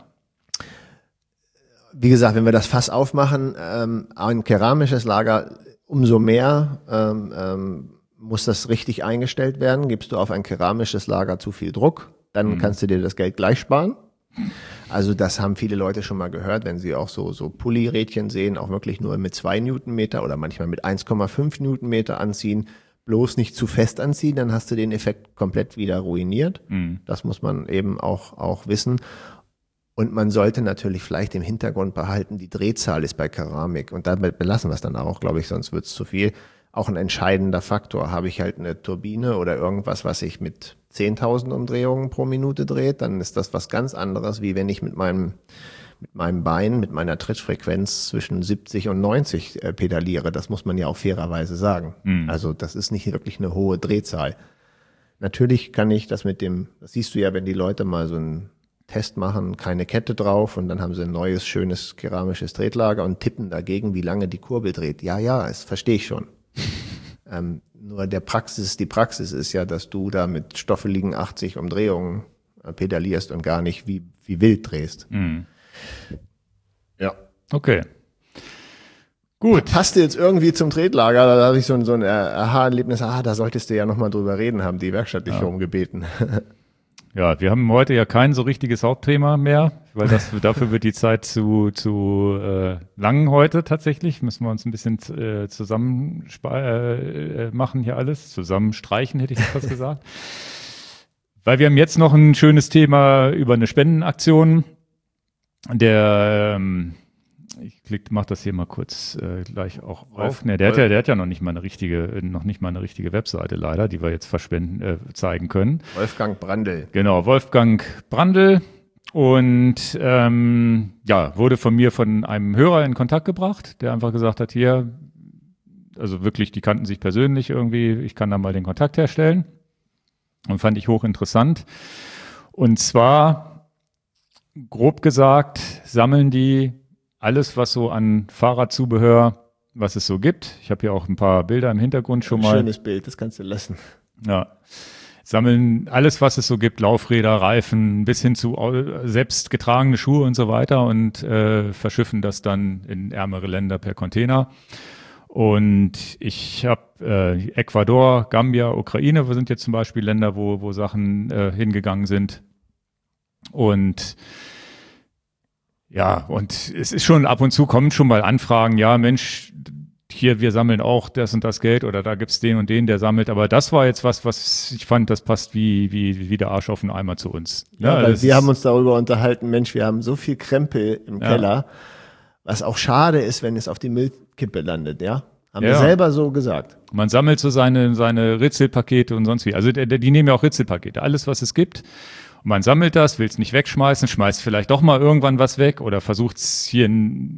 Wie gesagt, wenn wir das Fass aufmachen, ein keramisches Lager, umso mehr muss das richtig eingestellt werden. Gibst du auf ein keramisches Lager zu viel Druck, dann kannst du dir das Geld gleich sparen. Also das haben viele Leute schon mal gehört, wenn sie auch so Pullirädchen sehen, auch wirklich nur mit 2 Newtonmeter oder manchmal mit 1,5 Newtonmeter anziehen. Bloß nicht zu fest anziehen, dann hast du den Effekt komplett wieder ruiniert. Das muss man eben auch wissen. Und man sollte natürlich vielleicht im Hintergrund behalten, die Drehzahl ist bei Keramik, und damit belassen wir es dann auch, glaube ich, sonst wird es zu viel, auch ein entscheidender Faktor. Habe ich halt eine Turbine oder irgendwas, was sich mit 10.000 Umdrehungen pro Minute dreht, dann ist das was ganz anderes, wie wenn ich mit meinem Bein, mit meiner Trittfrequenz zwischen 70 und 90 pedaliere. Das muss man ja auch fairerweise sagen. Also das ist nicht wirklich eine hohe Drehzahl. Natürlich kann ich das das siehst du ja, wenn die Leute mal so einen Test machen, keine Kette drauf, und dann haben sie ein neues, schönes keramisches Tretlager und tippen dagegen, wie lange die Kurbel dreht. Ja, das verstehe ich schon. Nur die Praxis ist ja, dass du da mit stoffeligen 80 Umdrehungen pedalierst und gar nicht wie wild drehst. Ja. Okay. Gut. Passte jetzt irgendwie zum Tretlager, da habe ich so ein Aha-Erlebnis, da solltest du ja nochmal drüber reden, haben die Werkstatt dich darum gebeten. Ja, wir haben heute ja kein so richtiges Hauptthema mehr, weil dafür wird die Zeit zu lang heute tatsächlich. Müssen wir uns ein bisschen zusammen machen hier alles. Zusammenstreichen, hätte ich fast gesagt. Weil wir haben jetzt noch ein schönes Thema über eine Spendenaktion. Ich mach das hier mal kurz gleich auch auf. Ne, der hat ja noch nicht mal eine richtige Webseite leider, die wir jetzt zeigen können. Wolfgang Brandl. Genau, Wolfgang Brandl. Und wurde von mir von einem Hörer in Kontakt gebracht, der einfach gesagt hat, hier, also wirklich, die kannten sich persönlich irgendwie, ich kann da mal den Kontakt herstellen. Und fand ich hochinteressant. Und zwar, grob gesagt, sammeln die alles, was so an Fahrradzubehör, was es so gibt. Ich habe hier auch ein paar Bilder im Hintergrund schon mal. Schönes Bild, das kannst du lassen. Ja, sammeln alles, was es so gibt, Laufräder, Reifen, bis hin zu selbst getragene Schuhe und so weiter, und verschiffen das dann in ärmere Länder per Container. Und ich habe Ecuador, Gambia, Ukraine, wo sind jetzt zum Beispiel Länder, wo Sachen hingegangen sind. Und ja, und es ist schon ab und zu kommen schon mal Anfragen, ja Mensch, hier, wir sammeln auch das und das Geld, oder da gibt's den und den, der sammelt. Aber das war jetzt was ich fand, das passt wie der Arsch auf den Eimer zu uns. Ja, weil wir haben uns darüber unterhalten, Mensch, wir haben so viel Krempel im Keller, was auch schade ist, wenn es auf die Müllkippe landet, ja. Haben wir selber so gesagt. Man sammelt so seine Ritzelpakete und sonst wie. Also die nehmen ja auch Ritzelpakete, alles was es gibt. Und man sammelt das, will es nicht wegschmeißen, schmeißt vielleicht doch mal irgendwann was weg oder versucht es hier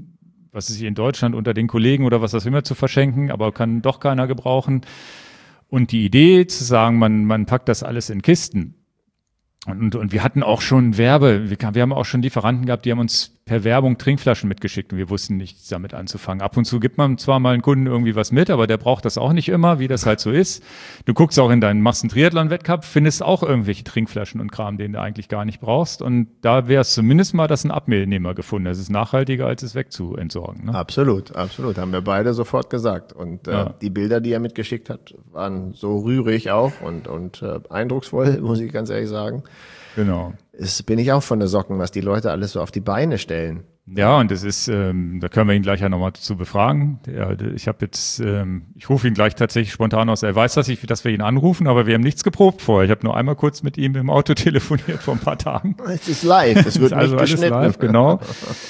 was ist hier in Deutschland unter den Kollegen oder was das immer zu verschenken, aber kann doch keiner gebrauchen. Und die Idee zu sagen, man packt das alles in Kisten. Und wir hatten auch schon wir haben auch schon Lieferanten gehabt, die haben uns per Werbung Trinkflaschen mitgeschickt und wir wussten nichts damit anzufangen. Ab und zu gibt man zwar mal einen Kunden irgendwie was mit, aber der braucht das auch nicht immer, wie das halt so ist. Du guckst auch machst einen Triathlon-Wettkampf, findest auch irgendwelche Trinkflaschen und Kram, den du eigentlich gar nicht brauchst. Und da wäre es zumindest mal, dass ein Abnehmer gefunden. Das ist nachhaltiger, als es wegzuentsorgen. Ne? Absolut, haben wir beide sofort gesagt. Und die Bilder, die er mitgeschickt hat, waren so rührig auch und eindrucksvoll, muss ich ganz ehrlich sagen. Genau. Bin ich auch von der Socken, was die Leute alles so auf die Beine stellen. Ja, und das ist, da können wir ihn gleich ja nochmal zu befragen. Ich rufe ihn gleich tatsächlich spontan aus. Er weiß, dass wir ihn anrufen, aber wir haben nichts geprobt vorher. Ich habe nur einmal kurz mit ihm im Auto telefoniert vor ein paar Tagen. Es ist live, es wird also nicht geschnitten. Alles live, genau.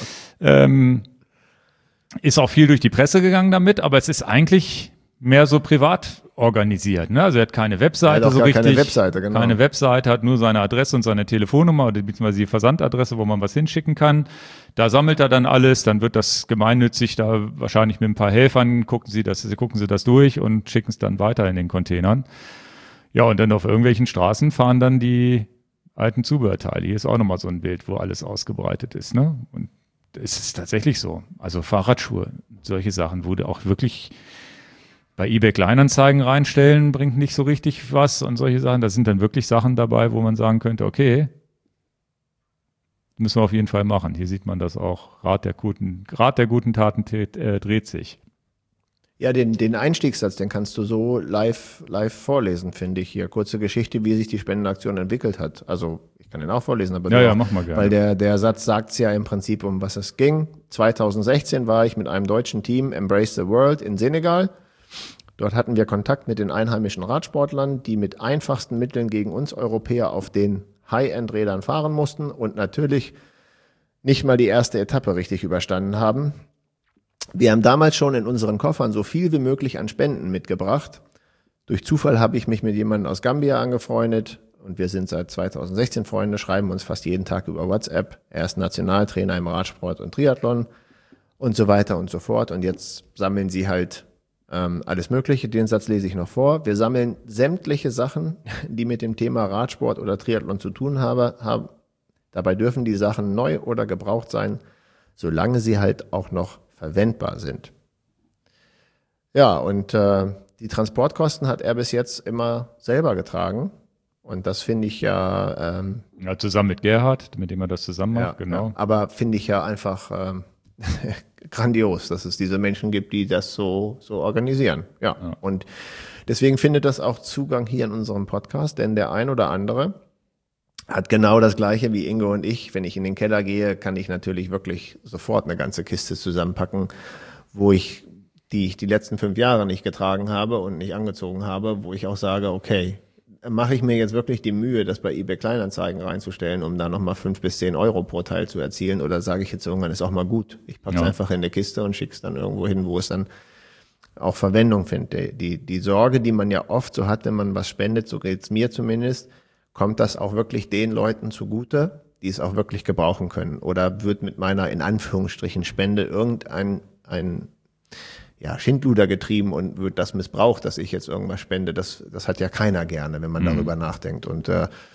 Ist auch viel durch die Presse gegangen damit, aber es ist eigentlich mehr so privat organisiert. Ne? Also er hat keine Webseite so richtig. Keine Webseite, genau. Keine Webseite, hat nur seine Adresse und seine Telefonnummer oder beziehungsweise die Versandadresse, wo man was hinschicken kann. Da sammelt er dann alles, dann wird das gemeinnützig da wahrscheinlich mit ein paar Helfern, gucken sie das durch und schicken es dann weiter in den Containern. Ja, und dann auf irgendwelchen Straßen fahren dann die alten Zubehörteile. Hier ist auch nochmal so ein Bild, wo alles ausgebreitet ist. Ne? Und es ist tatsächlich so. Also Fahrradschuhe, solche Sachen, wo du auch wirklich bei eBay Kleinanzeigen reinstellen, bringt nicht so richtig was und solche Sachen. Da sind dann wirklich Sachen dabei, wo man sagen könnte, okay, müssen wir auf jeden Fall machen. Hier sieht man das auch. Rat der guten Taten dreht sich. Ja, den Einstiegssatz, den kannst du so live vorlesen, finde ich hier. Kurze Geschichte, wie sich die Spendenaktion entwickelt hat. Also ich kann den auch vorlesen, aber ja, mach mal gerne. Weil der Satz sagt es ja im Prinzip, um was es ging. 2016 war ich mit einem deutschen Team Embrace the World in Senegal. Dort hatten wir Kontakt mit den einheimischen Radsportlern, die mit einfachsten Mitteln gegen uns Europäer auf den High-End-Rädern fahren mussten und natürlich nicht mal die erste Etappe richtig überstanden haben. Wir haben damals schon in unseren Koffern so viel wie möglich an Spenden mitgebracht. Durch Zufall habe ich mich mit jemandem aus Gambia angefreundet und wir sind seit 2016 Freunde, schreiben uns fast jeden Tag über WhatsApp. Er ist Nationaltrainer im Radsport und Triathlon und so weiter und so fort. Und jetzt sammeln sie halt alles Mögliche. Den Satz lese ich noch vor. Wir sammeln sämtliche Sachen, die mit dem Thema Radsport oder Triathlon zu tun haben. Dabei dürfen die Sachen neu oder gebraucht sein, solange sie halt auch noch verwendbar sind. Ja, und die Transportkosten hat er bis jetzt immer selber getragen. Und das finde ich ja... zusammen mit Gerhard, mit dem er das zusammen macht, ja, genau. Ja, aber finde ich ja einfach grandios, dass es diese Menschen gibt, die das so organisieren. Ja. Und deswegen findet das auch Zugang hier in unserem Podcast, denn der ein oder andere hat genau das Gleiche wie Ingo und ich. Wenn ich in den Keller gehe, kann ich natürlich wirklich sofort eine ganze Kiste zusammenpacken, die ich die letzten 5 Jahre nicht getragen habe und nicht angezogen habe, wo ich auch sage, okay, mache ich mir jetzt wirklich die Mühe, das bei eBay Kleinanzeigen reinzustellen, um da nochmal 5 bis 10 Euro pro Teil zu erzielen, oder sage ich jetzt irgendwann, ist auch mal gut. Ich packe es einfach in eine Kiste und schicke es dann irgendwo hin, wo es dann auch Verwendung findet. Die Sorge, die man ja oft so hat, wenn man was spendet, so geht's mir zumindest, kommt das auch wirklich den Leuten zugute, die es auch wirklich gebrauchen können? Oder wird mit meiner, in Anführungsstrichen, Spende irgendein Schindluder getrieben und wird das missbraucht, dass ich jetzt irgendwas spende? Das hat ja keiner gerne, wenn man darüber nachdenkt. Und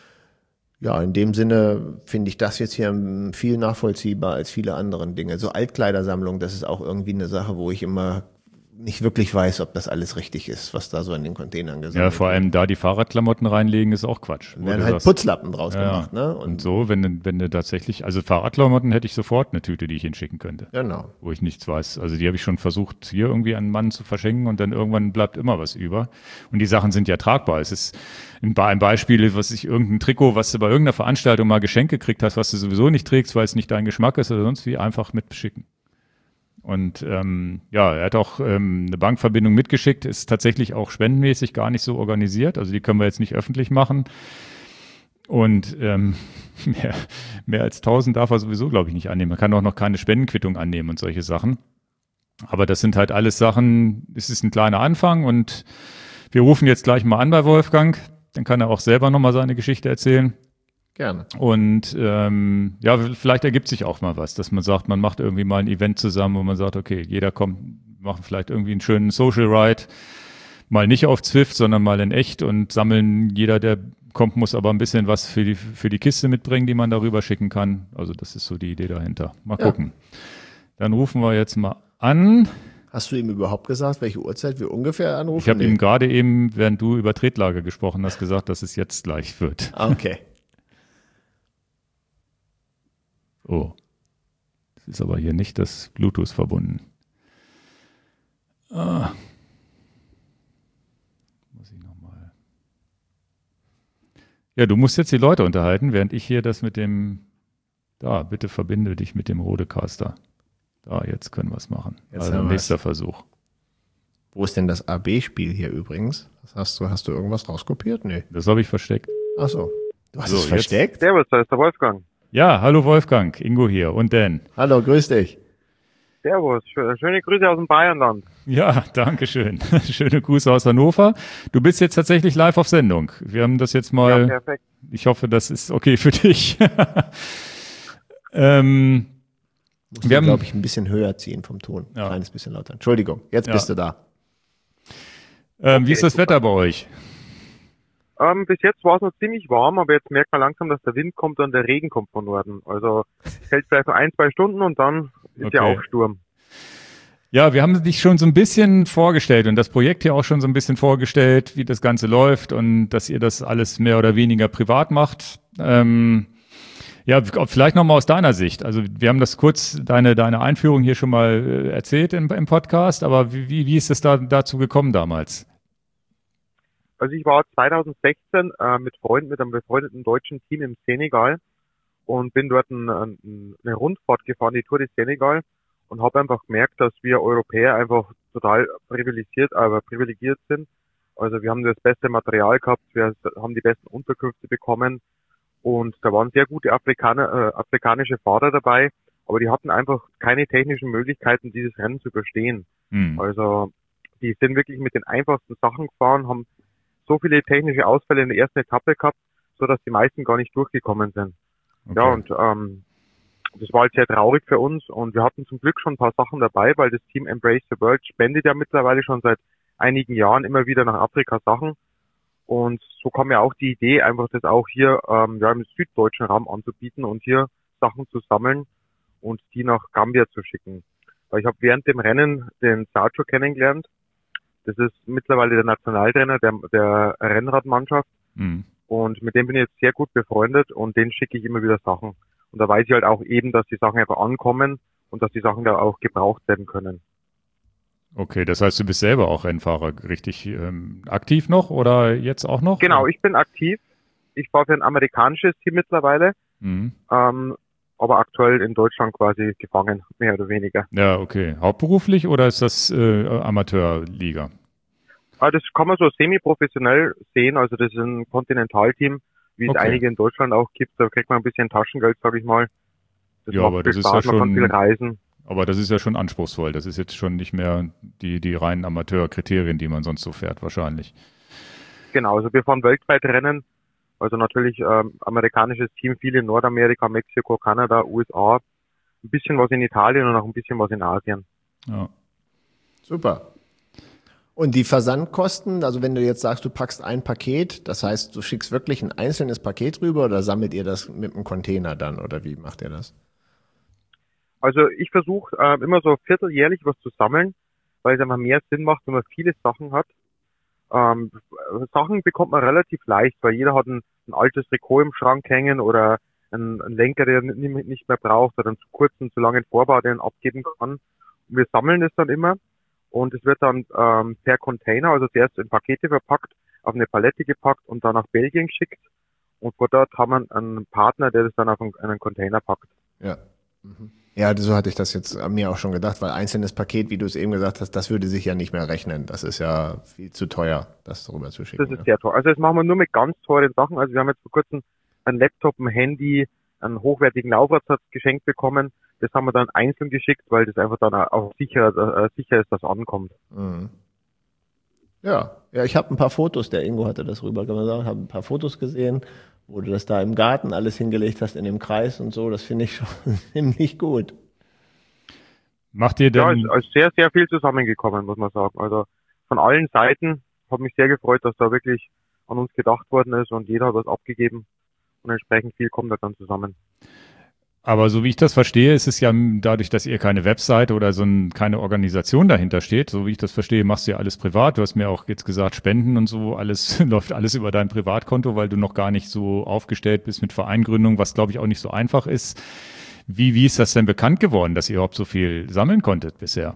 in dem Sinne finde ich das jetzt hier viel nachvollziehbar als viele andere Dinge. So Altkleidersammlung, das ist auch irgendwie eine Sache, wo ich immer nicht wirklich weiß, ob das alles richtig ist, was da so in den Containern gesammelt wird. Ja, vor allem da die Fahrradklamotten reinlegen, ist auch Quatsch. Dann werden halt Putzlappen draus gemacht. Ne? Und so, wenn du tatsächlich, also Fahrradklamotten hätte ich sofort eine Tüte, die ich hinschicken könnte. Genau. Wo ich nichts weiß. Also die habe ich schon versucht, hier irgendwie an einen Mann zu verschenken und dann irgendwann bleibt immer was über. Und die Sachen sind ja tragbar. Es ist ein Beispiel, irgendein Trikot, was du bei irgendeiner Veranstaltung mal geschenkt gekriegt hast, was du sowieso nicht trägst, weil es nicht dein Geschmack ist oder sonst wie, einfach mitschicken. Und er hat auch eine Bankverbindung mitgeschickt, ist tatsächlich auch spendenmäßig gar nicht so organisiert. Also die können wir jetzt nicht öffentlich machen. Und mehr als 1000 darf er sowieso, glaube ich, nicht annehmen. Man kann auch noch keine Spendenquittung annehmen und solche Sachen. Aber das sind halt alles Sachen, es ist ein kleiner Anfang und wir rufen jetzt gleich mal an bei Wolfgang. Dann kann er auch selber nochmal seine Geschichte erzählen. Gerne. Und ja, vielleicht ergibt sich auch mal was, dass man sagt, man macht irgendwie mal ein Event zusammen, wo man sagt, okay, jeder kommt, machen vielleicht irgendwie einen schönen Social Ride, mal nicht auf Zwift, sondern mal in echt und sammeln, jeder, der kommt, muss aber ein bisschen was für die Kiste mitbringen, die man darüber schicken kann. Also das ist so die Idee dahinter. Mal gucken. Dann rufen wir jetzt mal an. Hast du ihm überhaupt gesagt, welche Uhrzeit wir ungefähr anrufen? Ich habe ihm gerade eben, während du über Tretlager gesprochen hast, gesagt, dass es jetzt gleich wird. Ah, okay. Oh, das ist aber hier nicht das Bluetooth verbunden. Muss ich nochmal. Ja, du musst jetzt die Leute unterhalten, während ich hier das mit dem, da, bitte verbinde dich mit dem Rodecaster. Da, jetzt können wir es machen. Jetzt Also haben nächster Versuch. Wo ist denn das AB-Spiel hier übrigens? Hast du irgendwas rauskopiert? Nee. Das habe ich versteckt. Ach so. Du hast So, es versteckt? Servus, da ist der Wolfgang. Ja, hallo Wolfgang, Ingo hier und Dan. Hallo, grüß dich. Servus, schöne Grüße aus dem Bayernland. Ja, danke schön. Schöne Grüße aus Hannover. Du bist jetzt tatsächlich live auf Sendung. Wir haben das jetzt mal. Ja, perfekt. Ich hoffe, das ist okay für dich. Musst Wir haben- glaube ich, ein bisschen höher ziehen vom Ton. Ja. Ein kleines bisschen lauter. Entschuldigung, jetzt bist du da. Wie ist das Wetter bei euch? Bis jetzt war es noch ziemlich warm, aber jetzt merkt man langsam, dass der Wind kommt und der Regen kommt von Norden. Also es hält vielleicht noch 1-2 Stunden und dann ist ja Okay. auch Sturm. Ja, wir haben dich schon so ein bisschen vorgestellt und das Projekt hier auch schon so ein bisschen vorgestellt, wie das Ganze läuft und dass ihr das alles mehr oder weniger privat macht. Ja, vielleicht nochmal aus deiner Sicht. Also wir haben das kurz, deine Einführung hier schon mal erzählt im Podcast, aber wie ist es dazu gekommen damals? Also ich war 2016 mit einem befreundeten deutschen Team im Senegal und bin dort eine Rundfahrt gefahren, die Tour de Senegal, und habe einfach gemerkt, dass wir Europäer einfach total privilegiert sind. Also wir haben das beste Material gehabt, wir haben die besten Unterkünfte bekommen und da waren sehr gute afrikanische Fahrer dabei, aber die hatten einfach keine technischen Möglichkeiten, dieses Rennen zu überstehen. Also die sind wirklich mit den einfachsten Sachen gefahren, haben so viele technische Ausfälle in der ersten Etappe gehabt, so dass die meisten gar nicht durchgekommen sind. Okay. Ja, und das war halt sehr traurig für uns und wir hatten zum Glück schon ein paar Sachen dabei, weil das Team Embrace the World spendet ja mittlerweile schon seit einigen Jahren immer wieder nach Afrika Sachen. Und so kam ja auch die Idee, einfach das auch hier im süddeutschen Raum anzubieten und hier Sachen zu sammeln und die nach Gambia zu schicken. Weil ich habe während dem Rennen den Sergio kennengelernt. Das ist mittlerweile der Nationaltrainer der Rennradmannschaft. Und mit dem bin ich jetzt sehr gut befreundet und den schicke ich immer wieder Sachen. Und da weiß ich halt auch eben, dass die Sachen einfach ankommen und dass die Sachen da auch gebraucht werden können. Okay, das heißt, du bist selber auch Rennfahrer, richtig aktiv noch oder jetzt auch noch? Genau, ich bin aktiv. Ich fahre für ein amerikanisches Team mittlerweile, aber aktuell in Deutschland quasi gefangen, mehr oder weniger. Ja, okay. Hauptberuflich oder ist das Amateurliga? Das kann man so semi-professionell sehen, also das ist ein Kontinentalteam, wie es einige in Deutschland auch gibt. Da kriegt man ein bisschen Taschengeld, sag ich mal. Das Ja, macht aber viel das ist Spaß, ja man kann schon, viel reisen. aber das ist ja schon anspruchsvoll. Das ist jetzt schon nicht mehr die reinen Amateurkriterien, die man sonst so fährt, wahrscheinlich. Genau, also wir fahren weltweit Rennen. Also natürlich amerikanisches Team, viel in Nordamerika, Mexiko, Kanada, USA. Ein bisschen was in Italien und auch ein bisschen was in Asien. Ja. Super. Und die Versandkosten, also wenn du jetzt sagst, du packst ein Paket, das heißt, du schickst wirklich ein einzelnes Paket rüber oder sammelt ihr das mit einem Container dann oder wie macht ihr das? Also ich versuche immer so vierteljährlich was zu sammeln, weil es einfach mehr Sinn macht, wenn man viele Sachen hat. Sachen bekommt man relativ leicht, weil jeder hat ein altes Trikot im Schrank hängen oder einen Lenker, der nicht mehr braucht oder einen zu kurzen, zu langen Vorbau, den abgeben kann. Und wir sammeln es dann immer und es wird dann per Container, also zuerst in Pakete verpackt, auf eine Palette gepackt und dann nach Belgien geschickt. Und von dort haben wir einen Partner, der das dann auf einen Container packt. Ja. Ja, so hatte ich das jetzt mir auch schon gedacht, weil einzelnes Paket, wie du es eben gesagt hast, das würde sich ja nicht mehr rechnen. Das ist ja viel zu teuer, das darüber zu schicken. Das ist sehr teuer. Also das machen wir nur mit ganz teuren Sachen. Also wir haben jetzt vor kurzem ein Laptop, ein Handy, einen hochwertigen Laufradsatz geschenkt bekommen. Das haben wir dann einzeln geschickt, weil das einfach dann auch sicher ist, dass ankommt. Mhm. Ja, ich habe ein paar Fotos, der Ingo hatte das rübergebracht, habe ein paar Fotos gesehen wo du das da im Garten alles hingelegt hast in dem Kreis und so. Das finde ich schon ziemlich gut. Macht ihr Ja, denn, ist sehr, sehr viel zusammengekommen, muss man sagen. Also von allen Seiten hat mich sehr gefreut, dass da wirklich an uns gedacht worden ist und jeder hat was abgegeben und entsprechend viel kommt da dann zusammen. aber so wie ich das verstehe, ist es ja dadurch, dass ihr keine Webseite oder keine Organisation dahinter steht, so wie ich das verstehe, machst du ja alles privat. Du hast mir auch jetzt gesagt, Spenden und so, alles läuft alles über dein Privatkonto, weil du noch gar nicht so aufgestellt bist mit Vereingründung, was glaube ich auch nicht so einfach ist. Wie ist das denn bekannt geworden, dass ihr überhaupt so viel sammeln konntet bisher?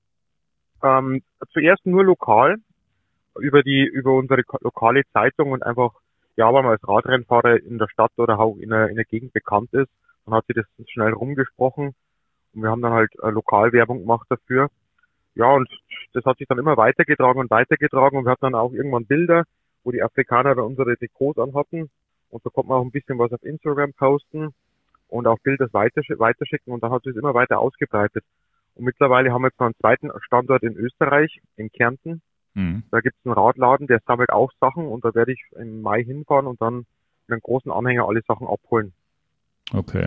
Zuerst nur lokal über unsere lokale Zeitung und einfach, ja, weil man als Radrennfahrer in der Stadt oder auch in der Gegend bekannt ist, dann hat sich das schnell rumgesprochen und wir haben dann halt Lokalwerbung gemacht dafür. Ja, und das hat sich dann immer weitergetragen und wir hatten dann auch irgendwann Bilder, wo die Afrikaner dann unsere Trikots anhatten und so konnte man auch ein bisschen was auf Instagram posten und auch Bilder weiterschicken und dann hat sich das immer weiter ausgebreitet. Und mittlerweile haben wir jetzt noch einen zweiten Standort in Österreich, in Kärnten. Mhm. Da gibt es einen Radladen, der sammelt auch Sachen und da werde ich im Mai hinfahren und dann mit einem großen Anhänger alle Sachen abholen. Okay.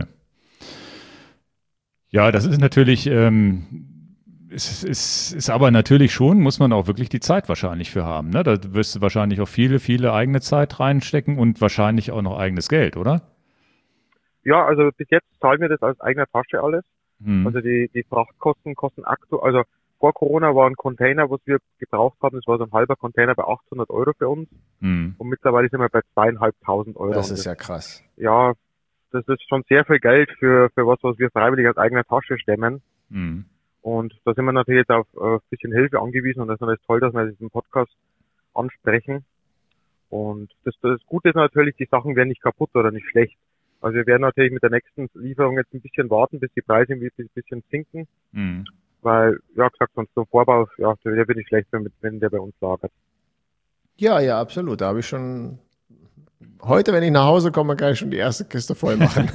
Ja, das ist natürlich, ist aber natürlich schon, muss man auch wirklich die Zeit wahrscheinlich für haben. Ne? Da wirst du wahrscheinlich auch viele eigene Zeit reinstecken und wahrscheinlich auch noch eigenes Geld, oder? Ja, also bis jetzt zahlen wir das aus eigener Tasche alles. Mhm. Also die Frachtkosten kosten aktuell, also vor Corona war ein Container, was wir gebraucht haben, das war so ein halber Container bei 800 Euro für uns. Mhm. Und mittlerweile sind wir bei 2.500 Euro. Das ist ja krass. Ja, das ist schon sehr viel Geld für was wir freiwillig aus eigener Tasche stemmen. Mhm. Und da sind wir natürlich jetzt auf ein bisschen Hilfe angewiesen und das ist natürlich toll, dass wir diesen Podcast ansprechen. Und das Gute ist natürlich, die Sachen werden nicht kaputt oder nicht schlecht. Also wir werden natürlich mit der nächsten Lieferung jetzt ein bisschen warten, bis die Preise ein bisschen sinken. Mhm. Weil, ja gesagt, sonst so ein Vorbau, ja, der wird nicht schlecht, wenn der bei uns lagert. Ja, ja, absolut. Da habe ich schon heute, wenn ich nach Hause komme, kann ich schon die erste Kiste voll machen.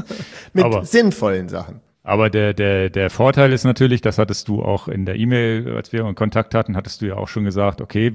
Mit sinnvollen Sachen. Aber der Vorteil ist natürlich, das hattest du auch in der E-Mail, als wir in Kontakt hatten, hattest du ja auch schon gesagt, okay,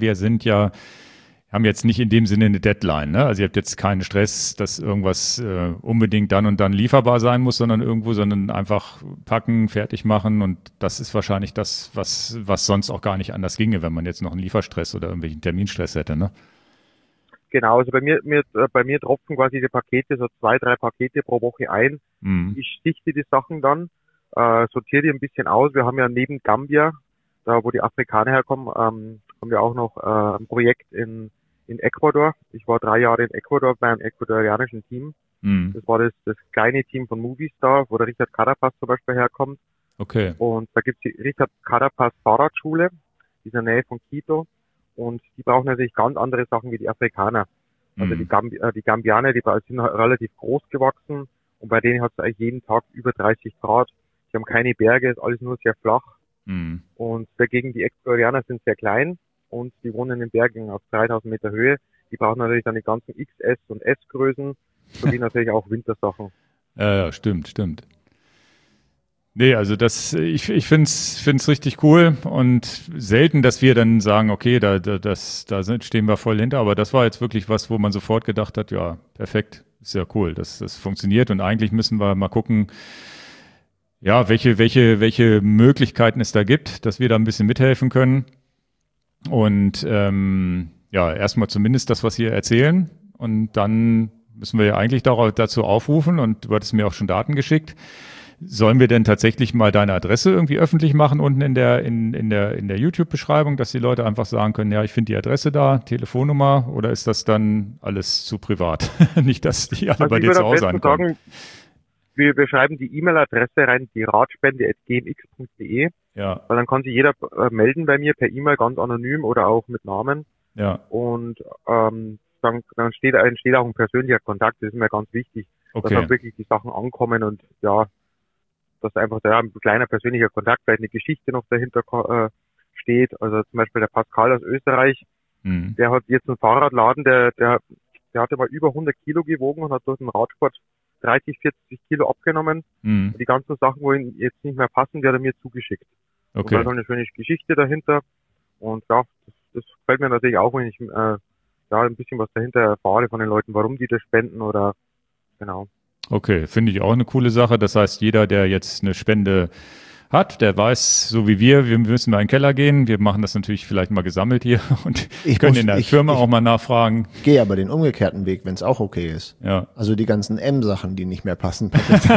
haben jetzt nicht in dem Sinne eine Deadline, ne? Also ihr habt jetzt keinen Stress, dass irgendwas unbedingt dann und dann lieferbar sein muss, sondern einfach packen, fertig machen und das ist wahrscheinlich das, was sonst auch gar nicht anders ginge, wenn man jetzt noch einen Lieferstress oder irgendwelchen Terminstress hätte, ne? Genau, also bei mir tropfen quasi die Pakete, so 2, 3 Pakete pro Woche ein. Mhm. Ich sichte die Sachen dann, sortiere die ein bisschen aus. Wir haben ja neben Gambia, da wo die Afrikaner herkommen, haben wir auch noch ein Projekt in Ecuador. Ich war 3 Jahre in Ecuador beim ecuadorianischen Team. Mhm. Das war das kleine Team von Movistar, wo der Richard Carapaz zum Beispiel herkommt. Okay. Und da gibt's die Richard Carapaz Fahrradschule, die ist in der Nähe von Quito. Und die brauchen natürlich ganz andere Sachen wie die Afrikaner. Also die Gambianer, die sind relativ groß gewachsen und bei denen hat es eigentlich jeden Tag über 30 Grad. Die haben keine Berge, ist alles nur sehr flach. Mhm. Und dagegen die Ecuadorianer sind sehr klein und die wohnen in den Bergen auf 3000 Meter Höhe. Die brauchen natürlich dann die ganzen XS und S-Größen, sowie natürlich auch Wintersachen. Ja, stimmt. Nee, also ich find's richtig cool und selten, dass wir dann sagen, okay, stehen wir voll hinter, aber das war jetzt wirklich was, wo man sofort gedacht hat, ja, perfekt, ist ja cool, das funktioniert und eigentlich müssen wir mal gucken, ja, welche Möglichkeiten es da gibt, dass wir da ein bisschen mithelfen können und ja, erstmal zumindest das, was wir erzählen und dann müssen wir ja eigentlich dazu aufrufen und du hattest mir auch schon Daten geschickt. Sollen wir denn tatsächlich mal deine Adresse irgendwie öffentlich machen unten in der YouTube-Beschreibung, dass die Leute einfach sagen können, ja, ich finde die Adresse da, Telefonnummer, oder ist das dann alles zu privat? Nicht, dass die alle bei dir zu Hause ankommen. Wir schreiben die E-Mail-Adresse rein, die radspende@gmx.de. Ja. Weil dann kann sich jeder melden bei mir per E-Mail, ganz anonym oder auch mit Namen. Ja. Und dann entsteht auch ein persönlicher Kontakt, das ist mir ganz wichtig, Okay. dass auch wirklich die Sachen ankommen und ja, dass einfach da ein kleiner persönlicher Kontakt, vielleicht eine Geschichte noch dahinter steht. Also zum Beispiel der Pascal aus Österreich, der hat jetzt einen Fahrradladen, der hatte mal über 100 Kilo gewogen und hat durch den Radsport 30, 40 Kilo abgenommen. Und die ganzen Sachen, wo ihn jetzt nicht mehr passen, die hat er mir zugeschickt. Okay. Und da ist eine schöne Geschichte dahinter. Und ja, das gefällt mir natürlich auch, wenn ich ja, ein bisschen was dahinter erfahre von den Leuten, warum die das spenden oder genau. Okay, finde ich auch eine coole Sache. Das heißt, jeder, der jetzt eine Spende hat, der weiß, so wie wir müssen mal in den Keller gehen. Wir machen das natürlich vielleicht mal gesammelt hier und können in der Firma auch mal nachfragen. Gehe aber den umgekehrten Weg, wenn es auch okay ist. Ja. Also die ganzen M-Sachen, die nicht mehr passen.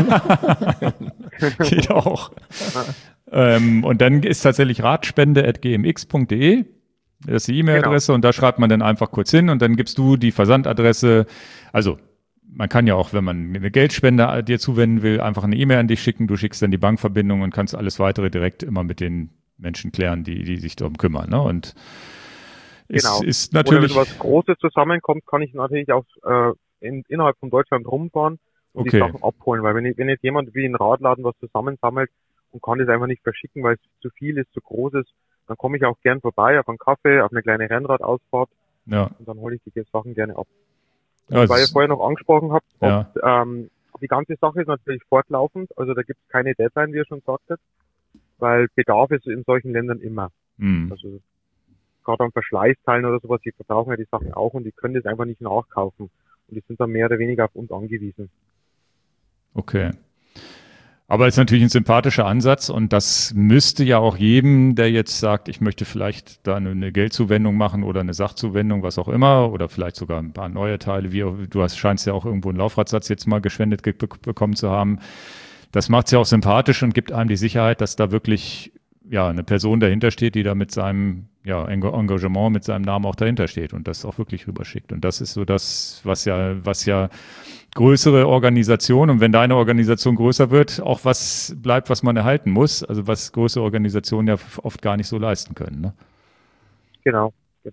Geht auch. Und dann ist tatsächlich ratspende@gmx.de. Das ist die E-Mail-Adresse und da schreibt man dann einfach kurz hin und dann gibst du die Versandadresse. Also man kann ja auch, wenn man eine Geldspende dir zuwenden will, einfach eine E-Mail an dich schicken. Du schickst dann die Bankverbindung und kannst alles weitere direkt immer mit den Menschen klären, die sich darum kümmern. Ne? Und Genau. ist natürlich. Oder wenn was Großes zusammenkommt, kann ich natürlich auch innerhalb von Deutschland rumfahren und die Sachen abholen. Weil wenn jetzt jemand wie ein Radladen was zusammensammelt und kann das einfach nicht verschicken, weil es zu viel ist, zu groß ist, dann komme ich auch gern vorbei auf einen Kaffee, auf eine kleine Rennradausfahrt und dann hole ich die Sachen gerne ab. Ja, weil ihr vorher noch angesprochen habt, ja. Die ganze Sache ist natürlich fortlaufend, also da gibt es keine Deadline, wie ihr schon sagtet, weil Bedarf ist in solchen Ländern immer. Also gerade an Verschleißteilen oder sowas, die verbrauchen ja die Sachen auch und die können das einfach nicht nachkaufen und die sind dann mehr oder weniger auf uns angewiesen. Okay. Aber es ist natürlich ein sympathischer Ansatz und das müsste ja auch jedem, der jetzt sagt, ich möchte vielleicht da eine Geldzuwendung machen oder eine Sachzuwendung, was auch immer, oder vielleicht sogar ein paar neue Teile, scheinst ja auch irgendwo einen Laufradsatz jetzt mal gespendet bekommen zu haben. Das macht es ja auch sympathisch und gibt einem die Sicherheit, dass da wirklich eine Person dahinter steht, die da mit seinem Engagement, mit seinem Namen auch dahinter steht und das auch wirklich rüberschickt. Und das ist so das, was ja größere Organisation und wenn deine Organisation größer wird, auch was bleibt, was man erhalten muss, also was größere Organisationen ja oft gar nicht so leisten können. Ne? Genau.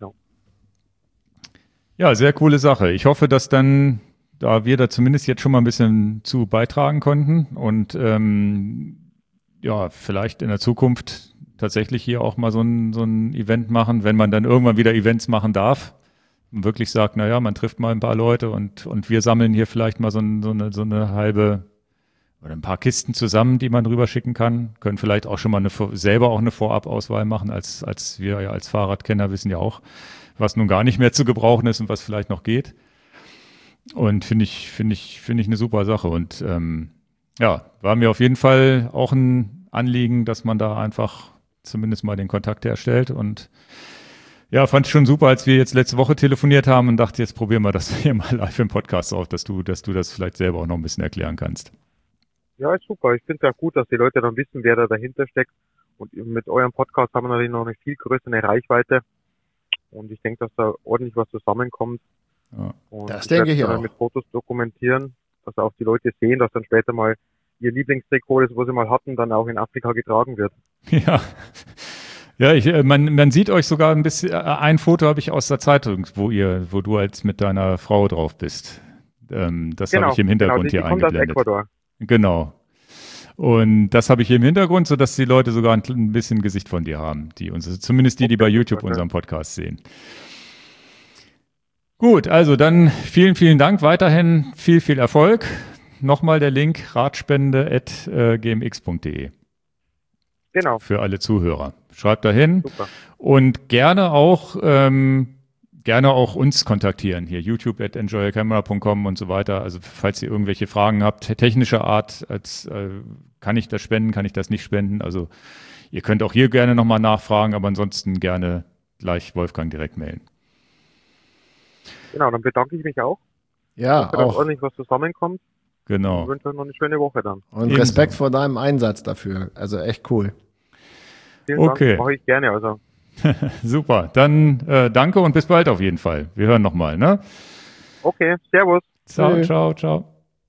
Ja, sehr coole Sache. Ich hoffe, dass dann, da wir da zumindest jetzt schon mal ein bisschen zu beitragen konnten und vielleicht in der Zukunft tatsächlich hier auch mal so ein Event machen, wenn man dann irgendwann wieder Events machen darf. Und wirklich sagt, man trifft mal ein paar Leute und wir sammeln hier vielleicht mal so eine halbe oder ein paar Kisten zusammen, die man rüberschicken kann. Können vielleicht auch schon mal selber auch eine Vorabauswahl machen, als wir ja als Fahrradkenner wissen ja auch, was nun gar nicht mehr zu gebrauchen ist und was vielleicht noch geht. Und finde ich eine super Sache. Und war mir auf jeden Fall auch ein Anliegen, dass man da einfach zumindest mal den Kontakt herstellt und ja, fand ich schon super, als wir jetzt letzte Woche telefoniert haben und dachte, jetzt probieren wir das hier mal live im Podcast auf, dass du das vielleicht selber auch noch ein bisschen erklären kannst. Ja, ist super. Ich finde es auch gut, dass die Leute dann wissen, wer da dahinter steckt. Und mit eurem Podcast haben wir natürlich noch eine viel größere Reichweite. Und ich denke, dass da ordentlich was zusammenkommt. Ja, und das denke ich auch. Dann mit Fotos dokumentieren, dass auch die Leute sehen, dass dann später mal ihr Lieblingstrikot, das was sie mal hatten, dann auch in Afrika getragen wird. Ja. Ja, man sieht euch sogar ein bisschen, ein Foto habe ich aus der Zeitung, wo du als mit deiner Frau drauf bist. Das habe ich im Hintergrund hier eingeblendet. Kommt aus Ecuador. Genau. Und das habe ich hier im Hintergrund, sodass die Leute sogar ein bisschen Gesicht von dir haben, zumindest die bei YouTube unseren Podcast sehen. Gut, also dann vielen, vielen Dank. Weiterhin viel Erfolg. Nochmal der Link ratspende@gmx.de. Genau. Für alle Zuhörer. Schreibt dahin. Super. Und gerne auch uns kontaktieren. Hier youtube@enjoyacamera.com und so weiter. Also falls ihr irgendwelche Fragen habt, technischer Art, kann ich das spenden, kann ich das nicht spenden. Also ihr könnt auch hier gerne nochmal nachfragen, aber ansonsten gerne gleich Wolfgang direkt mailen. Genau, dann bedanke ich mich auch. Ja, dass auch ordentlich was zusammenkommt. Genau. Ich wünsche euch noch eine schöne Woche dann. Und Respekt vor deinem Einsatz dafür. Also echt cool. Vielen Dank, mache ich gerne. Also. Super, dann danke und bis bald auf jeden Fall. Wir hören nochmal, ne? Okay, servus. Ciao.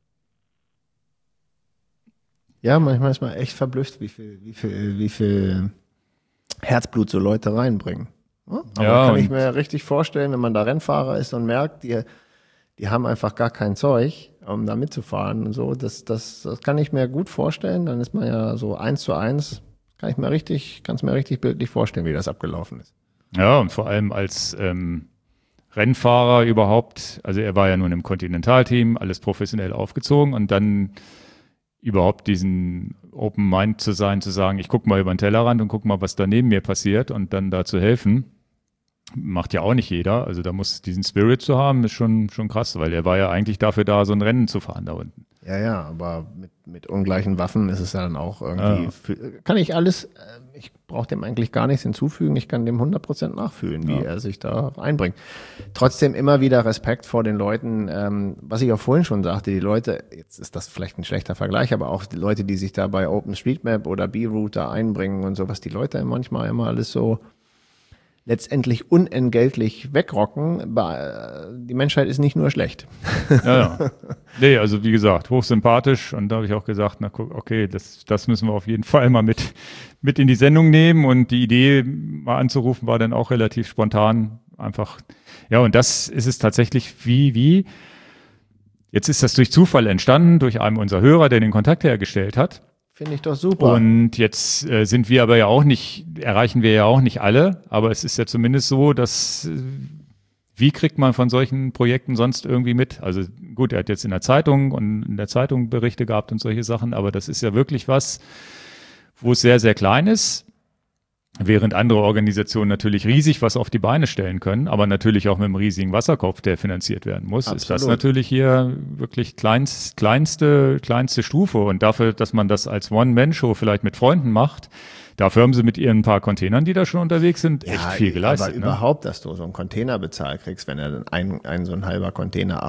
Ja, manchmal ist man echt verblüfft, wie viel Herzblut so Leute reinbringen. Aber kann ich mir richtig vorstellen, wenn man da Rennfahrer ist und merkt, die haben einfach gar kein Zeug, um da mitzufahren und so. Das kann ich mir gut vorstellen. Dann ist man ja so 1:1. Kann es mir richtig bildlich vorstellen, wie das abgelaufen ist. Ja, und vor allem als Rennfahrer überhaupt, also er war ja nun im Continental-Team, alles professionell aufgezogen und dann überhaupt diesen Open Mind zu sein, zu sagen, ich gucke mal über den Tellerrand und gucke mal, was da neben mir passiert und dann da zu helfen. Macht ja auch nicht jeder. Also da muss diesen Spirit zu haben, ist schon krass, weil er war ja eigentlich dafür da, so ein Rennen zu fahren da unten. Ja, aber mit ungleichen Waffen ist es ja dann auch irgendwie, kann ich alles, ich brauche dem eigentlich gar nichts hinzufügen, ich kann dem 100% nachfühlen, wie er sich da einbringt. Trotzdem immer wieder Respekt vor den Leuten, was ich auch vorhin schon sagte, die Leute, jetzt ist das vielleicht ein schlechter Vergleich, aber auch die Leute, die sich da bei OpenStreetMap oder B-Route da einbringen und so, was die Leute manchmal immer alles so letztendlich unentgeltlich wegrocken. Die Menschheit ist nicht nur schlecht. Ja. Nee, also wie gesagt, hochsympathisch und da habe ich auch gesagt, na guck, okay, das müssen wir auf jeden Fall mal mit in die Sendung nehmen und die Idee mal anzurufen war dann auch relativ spontan einfach, ja, und das ist es tatsächlich wie, jetzt ist das durch Zufall entstanden, durch einen unserer Hörer, der den Kontakt hergestellt hat. Finde ich doch super. Und jetzt sind wir aber ja auch nicht, erreichen wir ja auch nicht alle, aber es ist ja zumindest so, dass wie kriegt man von solchen Projekten sonst irgendwie mit? Also gut, er hat jetzt in der Zeitung Berichte gehabt und solche Sachen, aber das ist ja wirklich was, wo es sehr, sehr klein ist, während andere Organisationen natürlich riesig was auf die Beine stellen können, aber natürlich auch mit einem riesigen Wasserkopf, der finanziert werden muss, Absolut. Ist das natürlich hier wirklich kleinste Stufe. Und dafür, dass man das als One-Man-Show vielleicht mit Freunden macht, dafür haben sie mit ihren paar Containern, die da schon unterwegs sind, echt viel geleistet. Aber überhaupt, dass du so einen Container bezahlt kriegst, wenn er dann ein so ein halber Container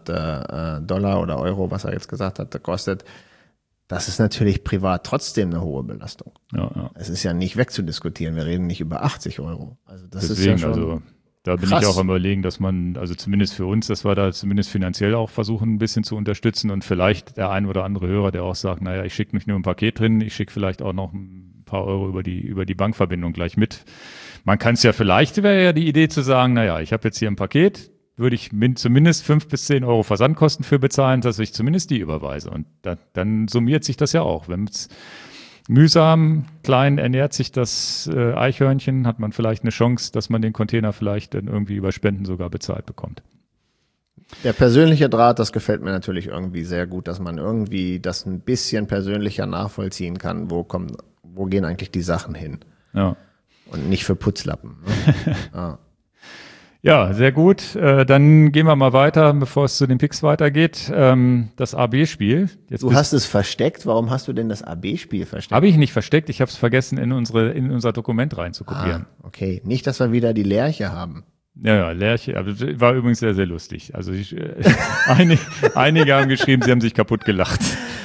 $800 oder Euro, was er jetzt gesagt hat, kostet, das ist natürlich privat trotzdem eine hohe Belastung. Ja. Es ist ja nicht wegzudiskutieren. Wir reden nicht über 80 Euro. Also das Deswegen, ist ja schon also da bin krass. ich auch am Überlegen, dass man, also zumindest für uns, dass wir da zumindest finanziell auch versuchen, ein bisschen zu unterstützen und vielleicht der ein oder andere Hörer, der auch sagt, naja, ich schicke nicht nur ein Paket drin, ich schicke vielleicht auch noch ein paar Euro über die Bankverbindung gleich mit. Man kann es ja vielleicht, wäre ja die Idee zu sagen, naja, ich habe jetzt hier ein Paket, würde ich zumindest 5 bis 10 Euro Versandkosten für bezahlen, dass ich zumindest die überweise. Und dann summiert sich das ja auch. Wenn es mühsam klein ernährt sich das Eichhörnchen, hat man vielleicht eine Chance, dass man den Container vielleicht dann irgendwie über Spenden sogar bezahlt bekommt. Der persönliche Draht, das gefällt mir natürlich irgendwie sehr gut, dass man irgendwie das ein bisschen persönlicher nachvollziehen kann. Wo gehen eigentlich die Sachen hin? Ja. Und nicht für Putzlappen. Ne? Ja. Ja, sehr gut. Dann gehen wir mal weiter, bevor es zu den Picks weitergeht. Das AB-Spiel. Du hast es versteckt. Warum hast du denn das AB-Spiel versteckt? Habe ich nicht versteckt. Ich habe es vergessen, in unser Dokument reinzukopieren. Okay. Nicht, dass wir wieder die Lerche haben. Ja, Lerche. Aber das war übrigens sehr, sehr lustig. Also einige haben geschrieben, sie haben sich kaputt gelacht.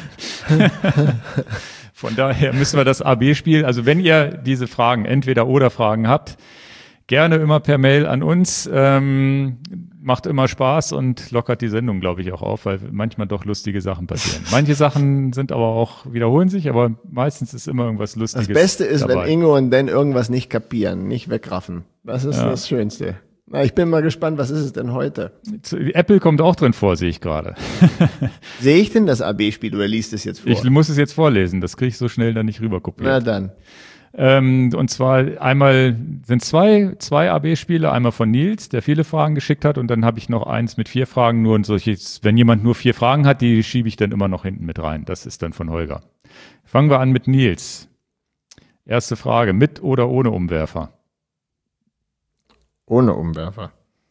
Von daher müssen wir das AB-Spiel, also wenn ihr diese Fragen, Entweder-oder-Fragen habt, gerne immer per Mail an uns. Macht immer Spaß und lockert die Sendung, glaube ich, auch auf, weil manchmal doch lustige Sachen passieren. Manche Sachen sind aber auch, wiederholen sich, aber meistens ist immer irgendwas Lustiges Das Beste ist, dabei. wenn Ingo und Dan irgendwas nicht kapieren, nicht wegraffen. Das ist das Schönste. Na, ich bin mal gespannt, was ist es denn heute? Apple kommt auch drin vor, sehe ich gerade. Sehe ich denn das AB-Spiel oder liest es jetzt vor? Ich muss es jetzt vorlesen, das kriege ich so schnell dann nicht rüberkopiert. Na dann. Und zwar einmal sind zwei AB-Spiele, einmal von Nils, der viele Fragen geschickt hat, und dann habe ich noch eins mit 4 Fragen, nur und solches, wenn jemand nur 4 Fragen hat, die schiebe ich dann immer noch hinten mit rein. Das ist dann von Holger. Fangen wir an mit Nils. Erste Frage, mit oder ohne Umwerfer? Ohne Umwerfer.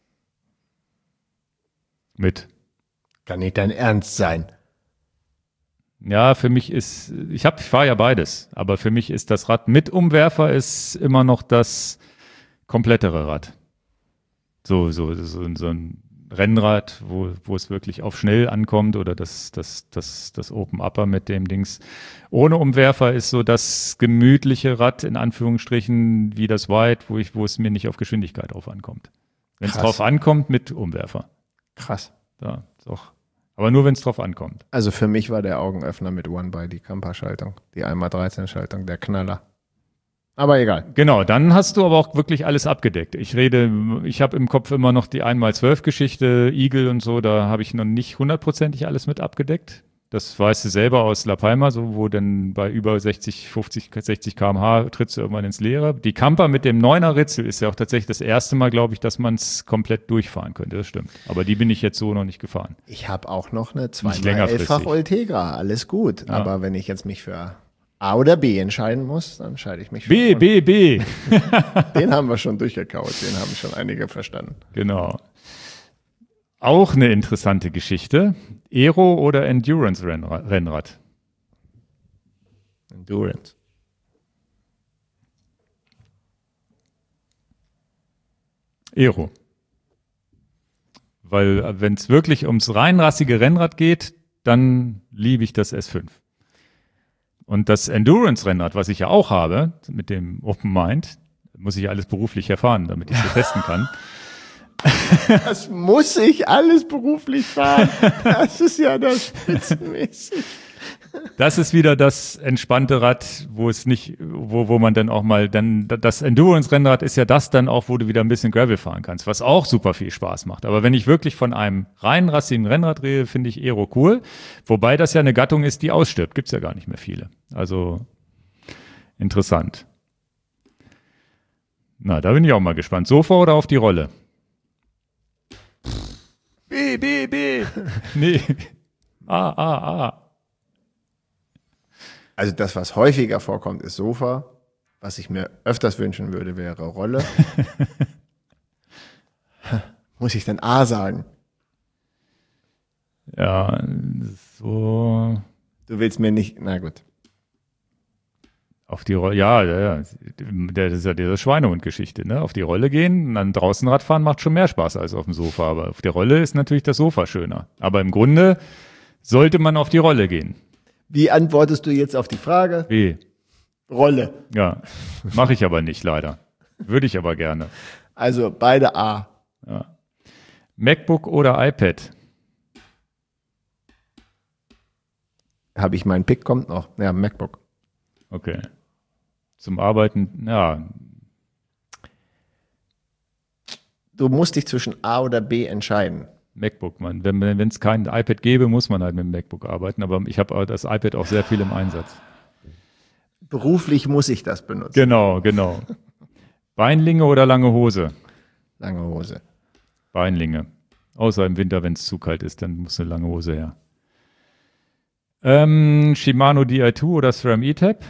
Mit. Kann nicht dein Ernst sein. Ja, für mich ich fahre ja beides, aber für mich ist das Rad mit Umwerfer ist immer noch das komplettere Rad. So ein Rennrad, wo es wirklich auf schnell ankommt, oder das Open Upper mit dem Dings. Ohne Umwerfer ist so das gemütliche Rad, in Anführungsstrichen, wie das White, wo es mir nicht auf Geschwindigkeit drauf ankommt. Wenn es drauf ankommt, mit Umwerfer. Krass. Ja, doch. Aber nur, wenn es drauf ankommt. Also für mich war der Augenöffner mit One-By die Kamper-Schaltung, die 1x13-Schaltung, der Knaller. Aber egal. Genau, dann hast du aber auch wirklich alles abgedeckt. Ich habe im Kopf immer noch die 1x12-Geschichte, Eagle und so, da habe ich noch nicht 100%ig alles mit abgedeckt. Das weißt du selber aus La Palma, so, wo dann bei über 60 km/h trittst du irgendwann ins Leere. Die Camper mit dem 9er Ritzel ist ja auch tatsächlich das erste Mal, glaube ich, dass man es komplett durchfahren könnte. Das stimmt. Aber die bin ich jetzt so noch nicht gefahren. Ich habe auch noch eine längerfristig. 2x11-fach Ultegra, alles gut. Ja. Aber wenn ich jetzt mich für A oder B entscheiden muss, dann entscheide ich mich für B, B, B. Den haben wir schon durchgekaut, den haben schon einige verstanden. Genau. Auch eine interessante Geschichte. Aero- oder Endurance-Rennrad? Endurance. Aero. Weil wenn es wirklich ums reinrassige Rennrad geht, dann liebe ich das S5. Und das Endurance-Rennrad, was ich ja auch habe, mit dem Open Mind, muss ich alles beruflich erfahren, damit ich es testen kann. Das muss ich alles beruflich fahren. Das ist ja das spitzenmäßig. Das ist wieder das entspannte Rad, wo es nicht, wo man dann auch mal, dann das Endurance-Rennrad ist ja das dann auch, wo du wieder ein bisschen Gravel fahren kannst, was auch super viel Spaß macht. Aber wenn ich wirklich von einem rein rassigen Rennrad rede, finde ich Aero cool. Wobei das ja eine Gattung ist, die ausstirbt. Gibt's ja gar nicht mehr viele. Also interessant. Na, da bin ich auch mal gespannt. Sofa oder auf die Rolle? B, B, B. Nee. A, A, A. Also das, was häufiger vorkommt, ist Sofa. Was ich mir öfters wünschen würde, wäre Rolle. Muss ich denn A sagen? Ja, so Du willst mir nicht, na gut. auf die Rolle, ja. Das ist ja diese Schweinehund-Geschichte, ne? Auf die Rolle gehen und dann draußen Radfahren macht schon mehr Spaß als auf dem Sofa. Aber auf der Rolle ist natürlich das Sofa schöner. Aber im Grunde sollte man auf die Rolle gehen. Wie antwortest du jetzt auf die Frage? B. Rolle. Ja, mache ich aber nicht, leider. Würde ich aber gerne. Also beide A. Ja. MacBook oder iPad? Habe ich meinen Pick, kommt noch. Ja, MacBook. Okay. Zum Arbeiten, ja. Du musst dich zwischen A oder B entscheiden. MacBook, man. Wenn es kein iPad gäbe, muss man halt mit dem MacBook arbeiten. Aber ich habe das iPad auch sehr viel im Einsatz. Beruflich muss ich das benutzen. Genau, genau. Beinlinge oder lange Hose? Lange Hose. Beinlinge. Außer im Winter, wenn es zu kalt ist, dann muss eine lange Hose her. Shimano Di2 oder SRAM E-Tab?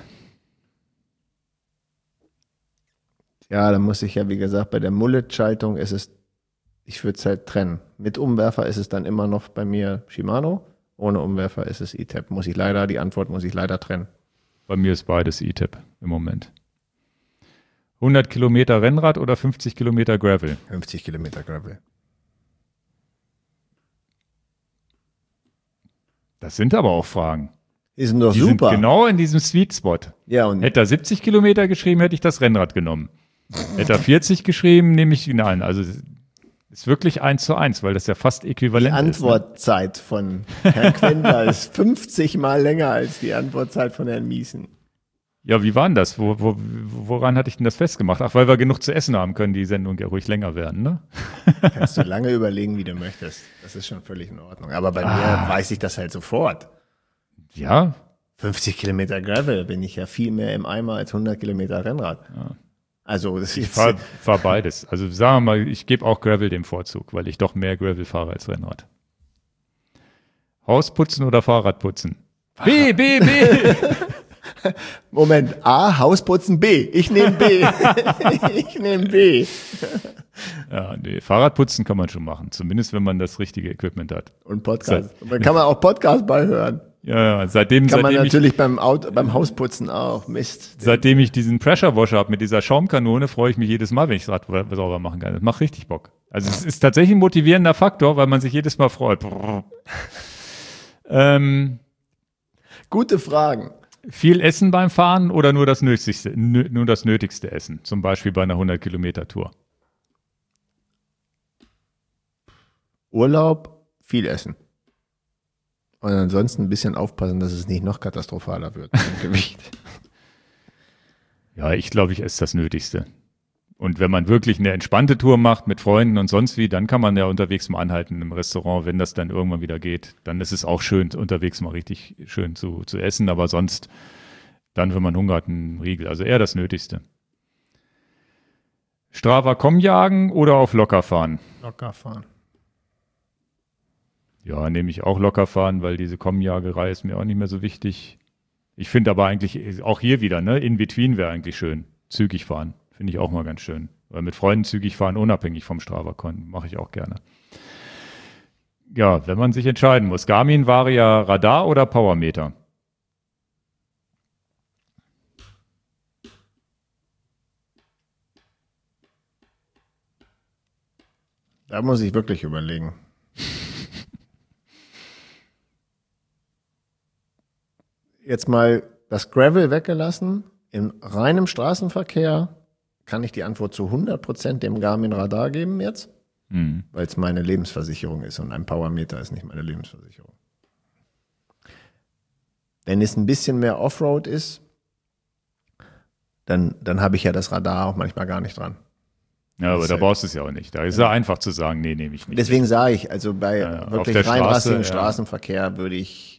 Ja, da muss ich ja, wie gesagt, bei der Mullet-Schaltung ist es, ich würde es halt trennen. Mit Umwerfer ist es dann immer noch bei mir Shimano. Ohne Umwerfer ist es E-Tab. Die Antwort muss ich leider trennen. Bei mir ist beides E-Tab im Moment. 100 Kilometer Rennrad oder 50 Kilometer Gravel? 50 Kilometer Gravel. Das sind aber auch Fragen. Die sind doch Die super. sind genau in diesem Sweet Spot. Ja, und Hätte er 70 Kilometer geschrieben, hätte ich das Rennrad genommen. Hätte er 40 geschrieben, nehme ich ihn ein. Also ist wirklich 1:1, weil das ja fast die äquivalent ist. Ne? Antwortzeit von Herrn Quendler ist 50 Mal länger als die Antwortzeit von Herrn Miesen. Ja, wie war denn das? Woran hatte ich denn das festgemacht? Ach, weil wir genug zu essen haben, können die Sendung ja ruhig länger werden, ne? Kannst du lange überlegen, wie du möchtest. Das ist schon völlig in Ordnung. Aber bei mir weiß ich das halt sofort. Ja, 50 Kilometer Gravel bin ich ja viel mehr im Eimer als 100 Kilometer Rennrad. Ja. Also das ich ist fahr beides. Also sagen wir mal, ich gebe auch Gravel den Vorzug, weil ich doch mehr Gravel fahre als Rennrad. Hausputzen oder Fahrradputzen? B, B, B! Moment, A, Hausputzen, B. Ich nehme B. Ich nehme B. Ja, nee, Fahrradputzen kann man schon machen, zumindest wenn man das richtige Equipment hat. Und Podcast. Da kann man auch Podcast beihören. Ja, seitdem Kann man natürlich ich, beim Hausputzen auch. Mist. Seitdem ich diesen Pressure Washer habe mit dieser Schaumkanone, freue ich mich jedes Mal, wenn ich das Rad sauber machen kann. Das macht richtig Bock. Also es ist tatsächlich ein motivierender Faktor, weil man sich jedes Mal freut. Gute Fragen. Viel Essen beim Fahren oder nur das nötigste Essen? Zum Beispiel bei einer 100-Kilometer-Tour. Urlaub, viel essen. Und ansonsten ein bisschen aufpassen, dass es nicht noch katastrophaler wird mit dem Gewicht. Ja, ich glaube, ich esse das Nötigste. Und wenn man wirklich eine entspannte Tour macht mit Freunden und sonst wie, dann kann man ja unterwegs mal anhalten im Restaurant, wenn das dann irgendwann wieder geht. Dann ist es auch schön, unterwegs mal richtig schön zu essen, aber sonst dann, wenn man Hunger hat, ein Riegel. Also eher das Nötigste. Strava.com jagen oder auf locker fahren? Locker fahren. Ja, nehme ich auch locker fahren, weil diese Jagerei ist mir auch nicht mehr so wichtig. Ich finde aber eigentlich auch hier wieder, ne, in between wäre eigentlich schön. Zügig fahren, finde ich auch mal ganz schön. Weil mit Freunden zügig fahren, unabhängig vom Strava-Konten, mache ich auch gerne. Ja, wenn man sich entscheiden muss. Garmin, Varia, Radar oder Powermeter? Da muss ich wirklich überlegen. Jetzt mal das Gravel weggelassen. In reinem Straßenverkehr kann ich die Antwort zu 100% dem Garmin Radar geben jetzt, weil es meine Lebensversicherung ist und ein Powermeter ist nicht meine Lebensversicherung. Wenn es ein bisschen mehr Offroad ist, dann habe ich ja das Radar auch manchmal gar nicht dran. Ja, aber da brauchst du es ja auch nicht. Da ist ja einfach zu sagen, nee, nehme ich nicht. Deswegen sage ich, also bei wirklich reinrassigen Straßenverkehr würde ich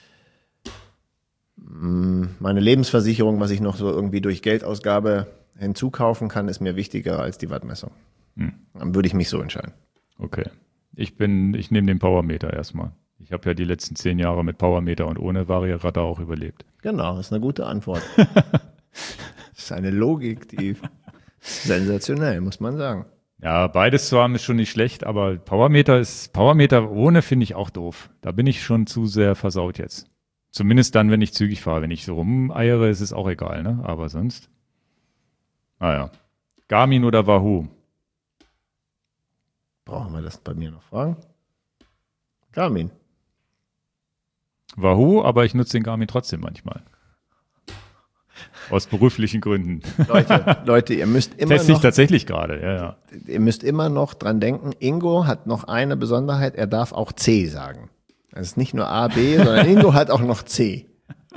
meine Lebensversicherung, was ich noch so irgendwie durch Geldausgabe hinzukaufen kann, ist mir wichtiger als die Wattmessung. Dann würde ich mich so entscheiden. Okay. Ich nehme den Powermeter erstmal. Ich habe ja die letzten 10 Jahre mit Powermeter und ohne Varia-Radar auch überlebt. Genau, das ist eine gute Antwort. Das ist eine Logik, die sensationell, muss man sagen. Ja, beides zu haben ist schon nicht schlecht, aber Powermeter ohne finde ich auch doof. Da bin ich schon zu sehr versaut jetzt. Zumindest dann, wenn ich zügig fahre. Wenn ich so rumeiere, ist es auch egal, ne? Aber sonst. Naja. Garmin oder Wahoo? Brauchen wir das bei mir noch fragen? Garmin. Wahoo, aber ich nutze den Garmin trotzdem manchmal. Aus beruflichen Gründen. Leute, ihr müsst immer Teste ich tatsächlich gerade, ja. Ihr müsst immer noch dran denken, Ingo hat noch eine Besonderheit, er darf auch C sagen. Es ist nicht nur A, B, sondern Ingo hat auch noch C.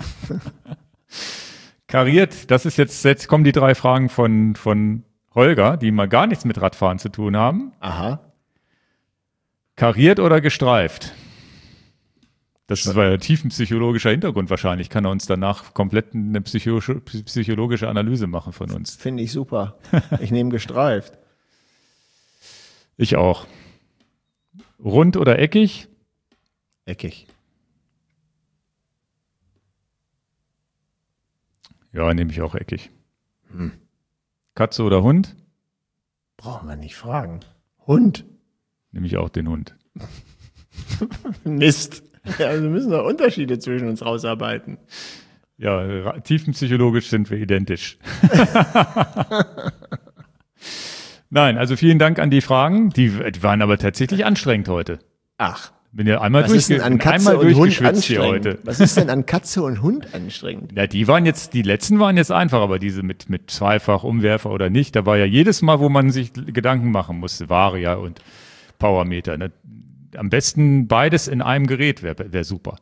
Kariert, das ist jetzt kommen die 3 Fragen von Holger, die mal gar nichts mit Radfahren zu tun haben. Aha. Kariert oder gestreift? Das war ja tiefenpsychologischer Hintergrund wahrscheinlich. Kann er uns danach komplett eine psychologische Analyse machen von uns. Finde ich super. Ich nehme gestreift. Ich auch. Rund oder eckig? Eckig. Ja, nehme ich auch eckig. Katze oder Hund? Brauchen wir nicht fragen. Hund. Nehme ich auch den Hund. Mist. Ja, wir müssen da Unterschiede zwischen uns rausarbeiten. Ja, tiefenpsychologisch sind wir identisch. Nein, also vielen Dank an die Fragen. Die waren aber tatsächlich anstrengend heute. Ach. Bin ja einmal Was ist denn an Katze und Hund anstrengend? Heute. Was ist denn an Katze und Hund anstrengend? Ja, die letzten waren jetzt einfach, aber diese mit Zweifach, Umwerfer oder nicht, da war ja jedes Mal, wo man sich Gedanken machen musste, Varia und Powermeter. Ne? Am besten beides in einem Gerät wäre super.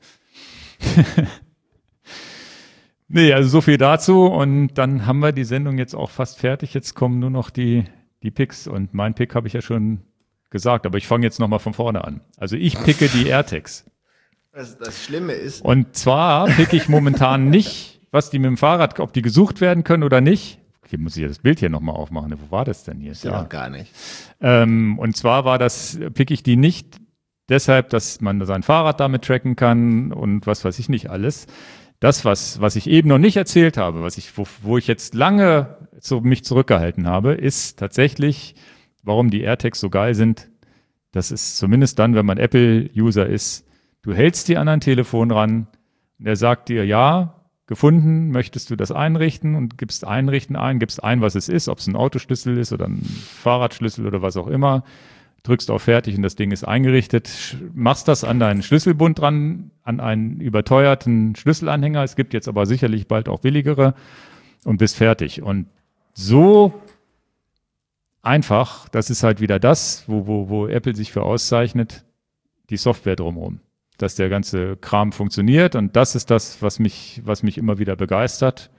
Nee, also so viel dazu und dann haben wir die Sendung jetzt auch fast fertig. Jetzt kommen nur noch die Picks und mein Pick habe ich ja schon gesagt, aber ich fange jetzt nochmal von vorne an. Also ich picke die AirTags. Das Schlimme ist. Und zwar picke ich momentan nicht, was die mit dem Fahrrad, ob die gesucht werden können oder nicht. Okay, muss ich ja das Bild hier nochmal aufmachen. Wo war das denn hier? Ist ja noch gar nicht. Und zwar picke ich die nicht deshalb, dass man sein Fahrrad damit tracken kann und was weiß ich nicht alles. Das, was ich eben noch nicht erzählt habe, wo ich jetzt lange mich zurückgehalten habe, ist tatsächlich, warum die AirTags so geil sind. Das ist zumindest dann, wenn man Apple-User ist. Du hältst die an ein Telefon ran und er sagt dir, ja, gefunden, möchtest du das einrichten und gibst Einrichten ein, gibst ein, was es ist, ob es ein Autoschlüssel ist oder ein Fahrradschlüssel oder was auch immer, drückst auf Fertig und das Ding ist eingerichtet, machst das an deinen Schlüsselbund dran, an einen überteuerten Schlüsselanhänger, es gibt jetzt aber sicherlich bald auch billigere und bist fertig. Und so einfach, das ist halt wieder das, wo Apple sich für auszeichnet, die Software drumherum. Dass der ganze Kram funktioniert und das ist das, was mich immer wieder begeistert.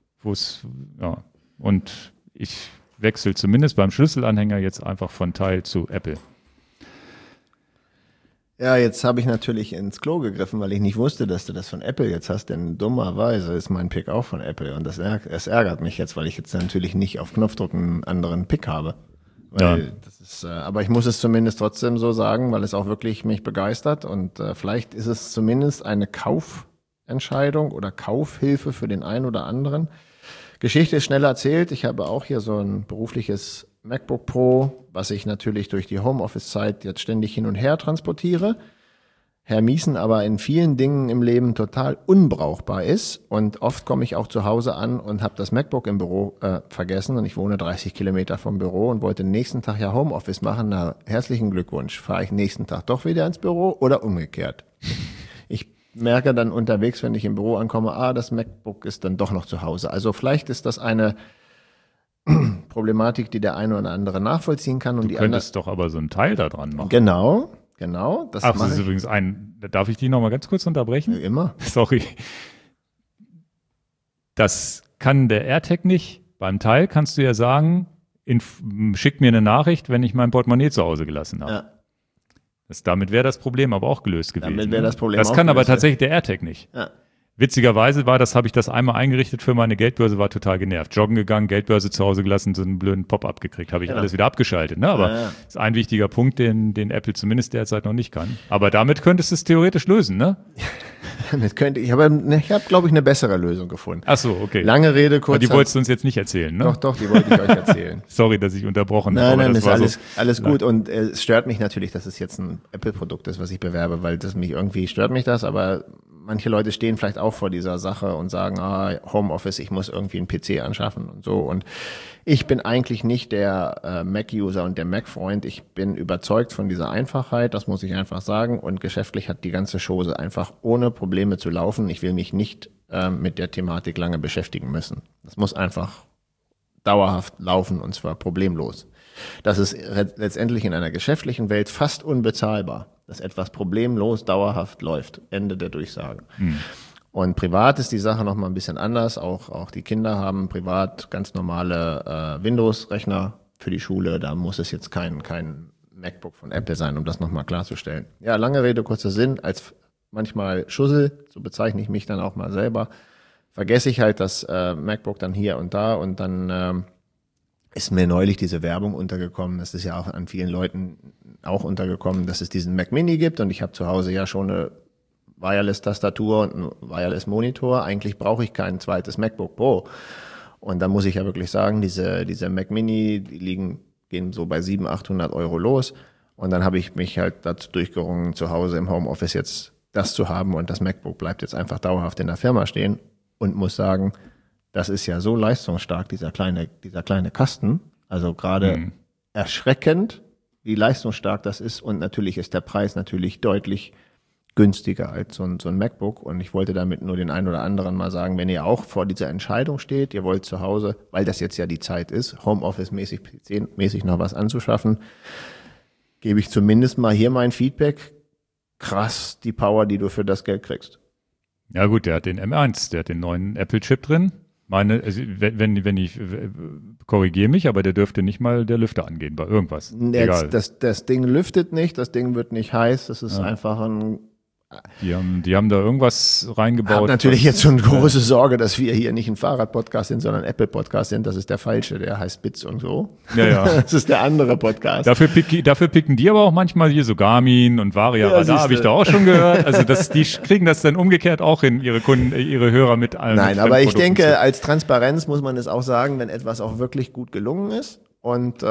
Und ich wechsle zumindest beim Schlüsselanhänger jetzt einfach von Teil zu Apple. Ja, jetzt habe ich natürlich ins Klo gegriffen, weil ich nicht wusste, dass du das von Apple jetzt hast, denn dummerweise ist mein Pick auch von Apple und das ärgert mich jetzt, weil ich jetzt natürlich nicht auf Knopfdruck einen anderen Pick habe. Das ist, aber ich muss es zumindest trotzdem so sagen, weil es auch wirklich mich begeistert und vielleicht ist es zumindest eine Kaufentscheidung oder Kaufhilfe für den einen oder anderen. Geschichte ist schnell erzählt. Ich habe auch hier so ein berufliches MacBook Pro, was ich natürlich durch die Homeoffice-Zeit jetzt ständig hin und her transportiere. Herr Miesen aber in vielen Dingen im Leben total unbrauchbar ist. Und oft komme ich auch zu Hause an und habe das MacBook im Büro vergessen. Und ich wohne 30 Kilometer vom Büro und wollte den nächsten Tag ja Homeoffice machen. Na, herzlichen Glückwunsch. Fahre ich nächsten Tag doch wieder ins Büro oder umgekehrt? Ich merke dann unterwegs, wenn ich im Büro ankomme, das MacBook ist dann doch noch zu Hause. Also vielleicht ist das eine Problematik, die der eine oder andere nachvollziehen kann. Und du könntest doch aber so einen Teil da dran machen. Genau. Das ist übrigens darf ich die noch mal ganz kurz unterbrechen? Immer. Sorry. Das kann der AirTag nicht. Beim Teil kannst du ja sagen, schick mir eine Nachricht, wenn ich mein Portemonnaie zu Hause gelassen habe. Ja. Damit wäre das Problem aber auch gelöst gewesen. Damit wäre das Problem Das auch kann aber gelöst. tatsächlich der AirTag nicht. Ja. Witzigerweise habe ich das einmal eingerichtet für meine Geldbörse, war total genervt. Joggen gegangen, Geldbörse zu Hause gelassen, so einen blöden Pop-up gekriegt, habe ich alles wieder abgeschaltet. Ne? Aber das ist ein wichtiger Punkt, den Apple zumindest derzeit noch nicht kann. Aber damit könntest du es theoretisch lösen, ne? Ich habe, glaube ich, eine bessere Lösung gefunden. Ach so, okay. Lange Rede, kurz. Aber die wolltest du uns jetzt nicht erzählen, ne? Doch, die wollte ich euch erzählen. Sorry, dass ich unterbrochen habe. Nein, ist alles gut. Und es stört mich natürlich, dass es jetzt ein Apple-Produkt ist, was ich bewerbe, weil stört mich das, aber manche Leute stehen vielleicht auch vor dieser Sache und sagen, Homeoffice, ich muss irgendwie einen PC anschaffen und so. Und ich bin eigentlich nicht der Mac-User und der Mac-Freund. Ich bin überzeugt von dieser Einfachheit, das muss ich einfach sagen. Und geschäftlich hat die ganze Chose einfach ohne Probleme zu laufen. Ich will mich nicht mit der Thematik lange beschäftigen müssen. Das muss einfach dauerhaft laufen und zwar problemlos. Das ist letztendlich in einer geschäftlichen Welt fast unbezahlbar, dass etwas problemlos dauerhaft läuft. Ende der Durchsage. Und privat ist die Sache noch mal ein bisschen anders. Auch die Kinder haben privat ganz normale Windows-Rechner für die Schule. Da muss es jetzt kein MacBook von Apple sein, um das noch mal klarzustellen. Ja, lange Rede, kurzer Sinn. Als manchmal Schussel, so bezeichne ich mich dann auch mal selber, vergesse ich halt das MacBook dann hier und da und dann ist mir neulich diese Werbung untergekommen. Das ist ja auch an vielen Leuten auch untergekommen, dass es diesen Mac Mini gibt und ich habe zu Hause ja schon eine Wireless-Tastatur und einen Wireless-Monitor. Eigentlich brauche ich kein zweites MacBook Pro. Und da muss ich ja wirklich sagen, diese Mac Mini, gehen so bei 700-800 Euro los. Und dann habe ich mich halt dazu durchgerungen, zu Hause im Homeoffice jetzt das zu haben und das MacBook bleibt jetzt einfach dauerhaft in der Firma stehen und muss sagen, das ist ja so leistungsstark, dieser kleine Kasten. Also gerade erschreckend, wie leistungsstark das ist. Und natürlich ist der Preis natürlich deutlich günstiger als so ein MacBook. Und ich wollte damit nur den einen oder anderen mal sagen, wenn ihr auch vor dieser Entscheidung steht, ihr wollt zu Hause, weil das jetzt ja die Zeit ist, Homeoffice-mäßig, PC-mäßig noch was anzuschaffen, gebe ich zumindest mal hier mein Feedback. Krass, die Power, die du für das Geld kriegst. Ja gut, der hat den M1, der hat den neuen Apple-Chip drin. Also wenn ich korrigiere mich, aber der dürfte nicht mal der Lüfter angehen bei irgendwas. Egal. Das Ding lüftet nicht, das Ding wird nicht heiß, das ist einfach ein... Die haben da irgendwas reingebaut. Ich habe natürlich jetzt schon große Sorge, dass wir hier nicht ein Fahrrad-Podcast sind, sondern ein Apple-Podcast sind. Das ist der falsche, der heißt Bits und so. Ja. Das ist der andere Podcast. Dafür picken die aber auch manchmal hier so Garmin und Varia Radar, habe ich da auch schon gehört. Also die kriegen das dann umgekehrt auch hin, ihre Kunden, ihre Hörer mit allen. Nein, aber ich denke, als Transparenz muss man es auch sagen, wenn etwas auch wirklich gut gelungen ist und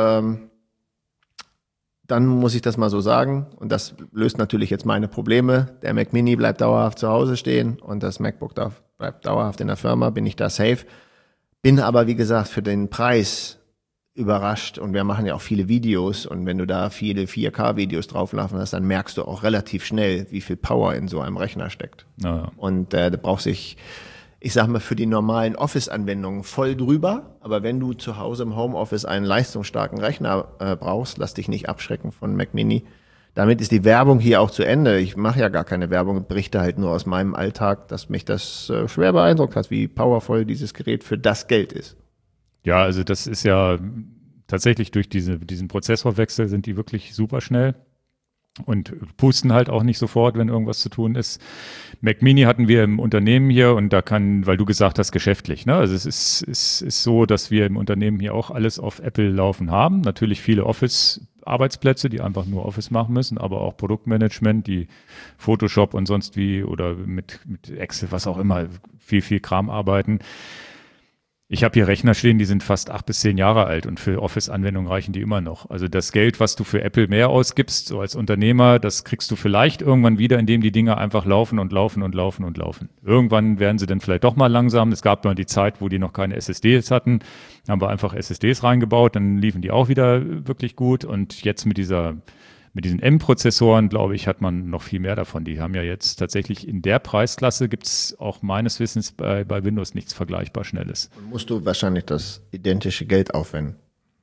dann muss ich das mal so sagen und das löst natürlich jetzt meine Probleme. Der Mac Mini bleibt dauerhaft zu Hause stehen und das MacBook bleibt dauerhaft in der Firma, bin ich da safe. Bin aber, wie gesagt, für den Preis überrascht und wir machen ja auch viele Videos und wenn du da viele 4K-Videos drauflaufen hast, dann merkst du auch relativ schnell, wie viel Power in so einem Rechner steckt. Ja. Und da brauchst ich sag mal, für die normalen Office-Anwendungen voll drüber. Aber wenn du zu Hause im Homeoffice einen leistungsstarken Rechner brauchst, lass dich nicht abschrecken von Mac Mini. Damit ist die Werbung hier auch zu Ende. Ich mache ja gar keine Werbung, berichte halt nur aus meinem Alltag, dass mich das schwer beeindruckt hat, wie powervoll dieses Gerät für das Geld ist. Ja, also das ist ja tatsächlich durch diesen Prozessorwechsel sind die wirklich super schnell. Und pusten halt auch nicht sofort, wenn irgendwas zu tun ist. Mac Mini hatten wir im Unternehmen hier und da weil du gesagt hast, geschäftlich, ne? Also es ist so, dass wir im Unternehmen hier auch alles auf Apple laufen haben. Natürlich viele Arbeitsplätze, die einfach nur Office machen müssen, aber auch Produktmanagement, die Photoshop und sonst wie oder mit Excel, was auch immer, viel Kram arbeiten. Ich habe hier Rechner stehen, die sind fast 8 bis 10 Jahre alt und für Office-Anwendungen reichen die immer noch. Also das Geld, was du für Apple mehr ausgibst, so als Unternehmer, das kriegst du vielleicht irgendwann wieder, indem die Dinger einfach laufen und laufen und laufen und laufen. Irgendwann werden sie dann vielleicht doch mal langsam. Es gab mal die Zeit, wo die noch keine SSDs hatten, haben wir einfach SSDs reingebaut, dann liefen die auch wieder wirklich gut und jetzt mit diesen M-Prozessoren, glaube ich, hat man noch viel mehr davon. Die haben ja jetzt tatsächlich in der Preisklasse gibt's auch meines Wissens bei Windows nichts vergleichbar Schnelles. Dann musst du wahrscheinlich das identische Geld aufwenden.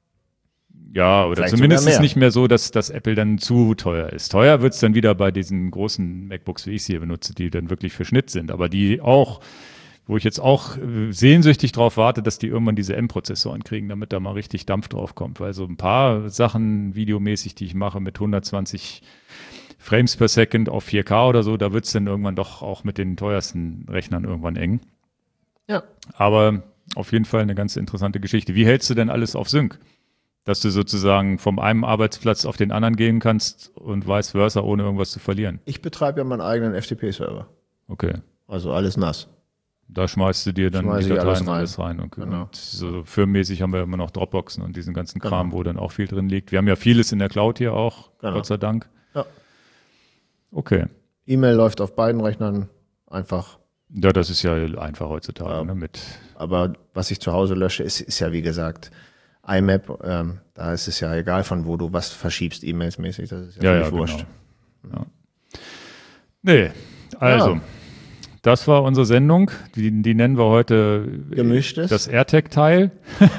Ja, oder Vielleicht zumindest sogar ist mehr. nicht mehr so, dass das Apple dann zu teuer ist. Teuer wird's dann wieder bei diesen großen MacBooks, wie ich sie hier benutze, die dann wirklich für Schnitt sind. Aber die auch, wo ich jetzt auch sehnsüchtig drauf warte, dass die irgendwann diese M-Prozessoren kriegen, damit da mal richtig Dampf drauf kommt. Weil so ein paar Sachen videomäßig, die ich mache mit 120 Frames per Second auf 4K oder so, da wird's dann irgendwann doch auch mit den teuersten Rechnern irgendwann eng. Ja. Aber auf jeden Fall eine ganz interessante Geschichte. Wie hältst du denn alles auf Sync? Dass du sozusagen vom einen Arbeitsplatz auf den anderen gehen kannst und vice versa, ohne irgendwas zu verlieren. Ich betreibe ja meinen eigenen FTP-Server. Okay. Also alles nass. Da schmeißt du dir dann Schmeiß die ich Dateien alles rein. Und, Genau. und so firmenmäßig haben wir immer noch Dropboxen und diesen ganzen Kram, Genau. wo dann auch viel drin liegt. Wir haben ja vieles in der Cloud hier auch, Genau. Gott sei Dank. Ja. Okay. E-Mail läuft auf beiden Rechnern einfach. Ja, das ist ja einfach heutzutage, Ja. ne, mit. Aber was ich zu Hause lösche, ist ja wie gesagt IMAP. Da ist es ja egal, von wo du was verschiebst, E-Mails-mäßig. Das ist ja völlig wurscht. Genau. Ja. Nee, also. Ja. Das war unsere Sendung. Die nennen wir heute Gemischtes. Das AirTag-Teil.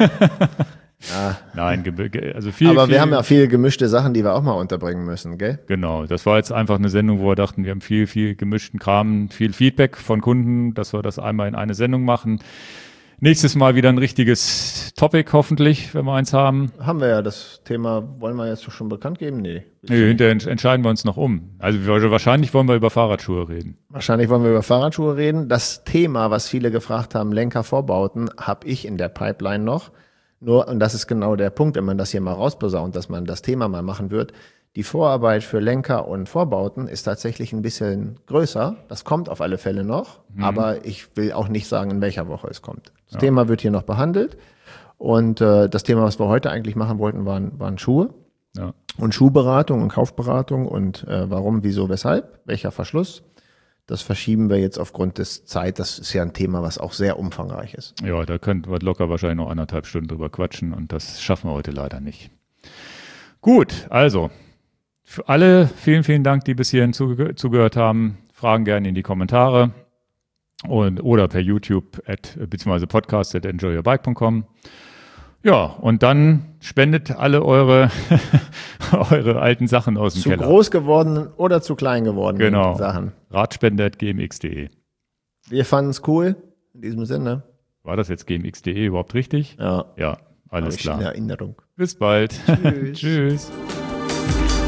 Ja. Nein, also viel. Aber viel, wir haben ja viele gemischte Sachen, die wir auch mal unterbringen müssen, gell? Genau, das war jetzt einfach eine Sendung, wo wir dachten, wir haben viel gemischten Kram, viel Feedback von Kunden, dass wir das einmal in eine Sendung machen. Nächstes Mal wieder ein richtiges Topic, hoffentlich, wenn wir eins haben. Haben wir ja das Thema, wollen wir jetzt schon bekannt geben? Nee. Nee, hinterher entscheiden wir uns noch um. Also wahrscheinlich wollen wir über Fahrradschuhe reden. Wahrscheinlich wollen wir über Fahrradschuhe reden. Das Thema, was viele gefragt haben, Lenkervorbauten, habe ich in der Pipeline noch. Nur, und das ist genau der Punkt, wenn man das hier mal rausposaunt, dass man das Thema mal machen wird. Die Vorarbeit für Lenker und Vorbauten ist tatsächlich ein bisschen größer. Das kommt auf alle Fälle noch, aber ich will auch nicht sagen, in welcher Woche es kommt. Das Thema wird hier noch behandelt. Und das Thema, was wir heute eigentlich machen wollten, waren Schuhe. Ja. Und Schuhberatung und Kaufberatung und warum, wieso, weshalb, welcher Verschluss. Das verschieben wir jetzt aufgrund des Zeit. Das ist ja ein Thema, was auch sehr umfangreich ist. Ja, da könnten wir locker wahrscheinlich noch 1,5 Stunden drüber quatschen und das schaffen wir heute leider nicht. Gut, also für alle vielen Dank, die bis hierhin zugehört haben. Fragen gerne in die Kommentare oder per YouTube bzw. podcast@enjoyyourbike.com. Ja, und dann spendet alle eure alten Sachen aus dem Zu Keller. groß gewordenen oder zu klein gewordenen Genau. Sachen. Radspende@gmx.de. Wir fanden es cool. In diesem Sinne. War das jetzt gmx.de überhaupt richtig? Ja. Ja, alles Habe ich in klar. Erinnerung. Bis bald. Tschüss. Tschüss.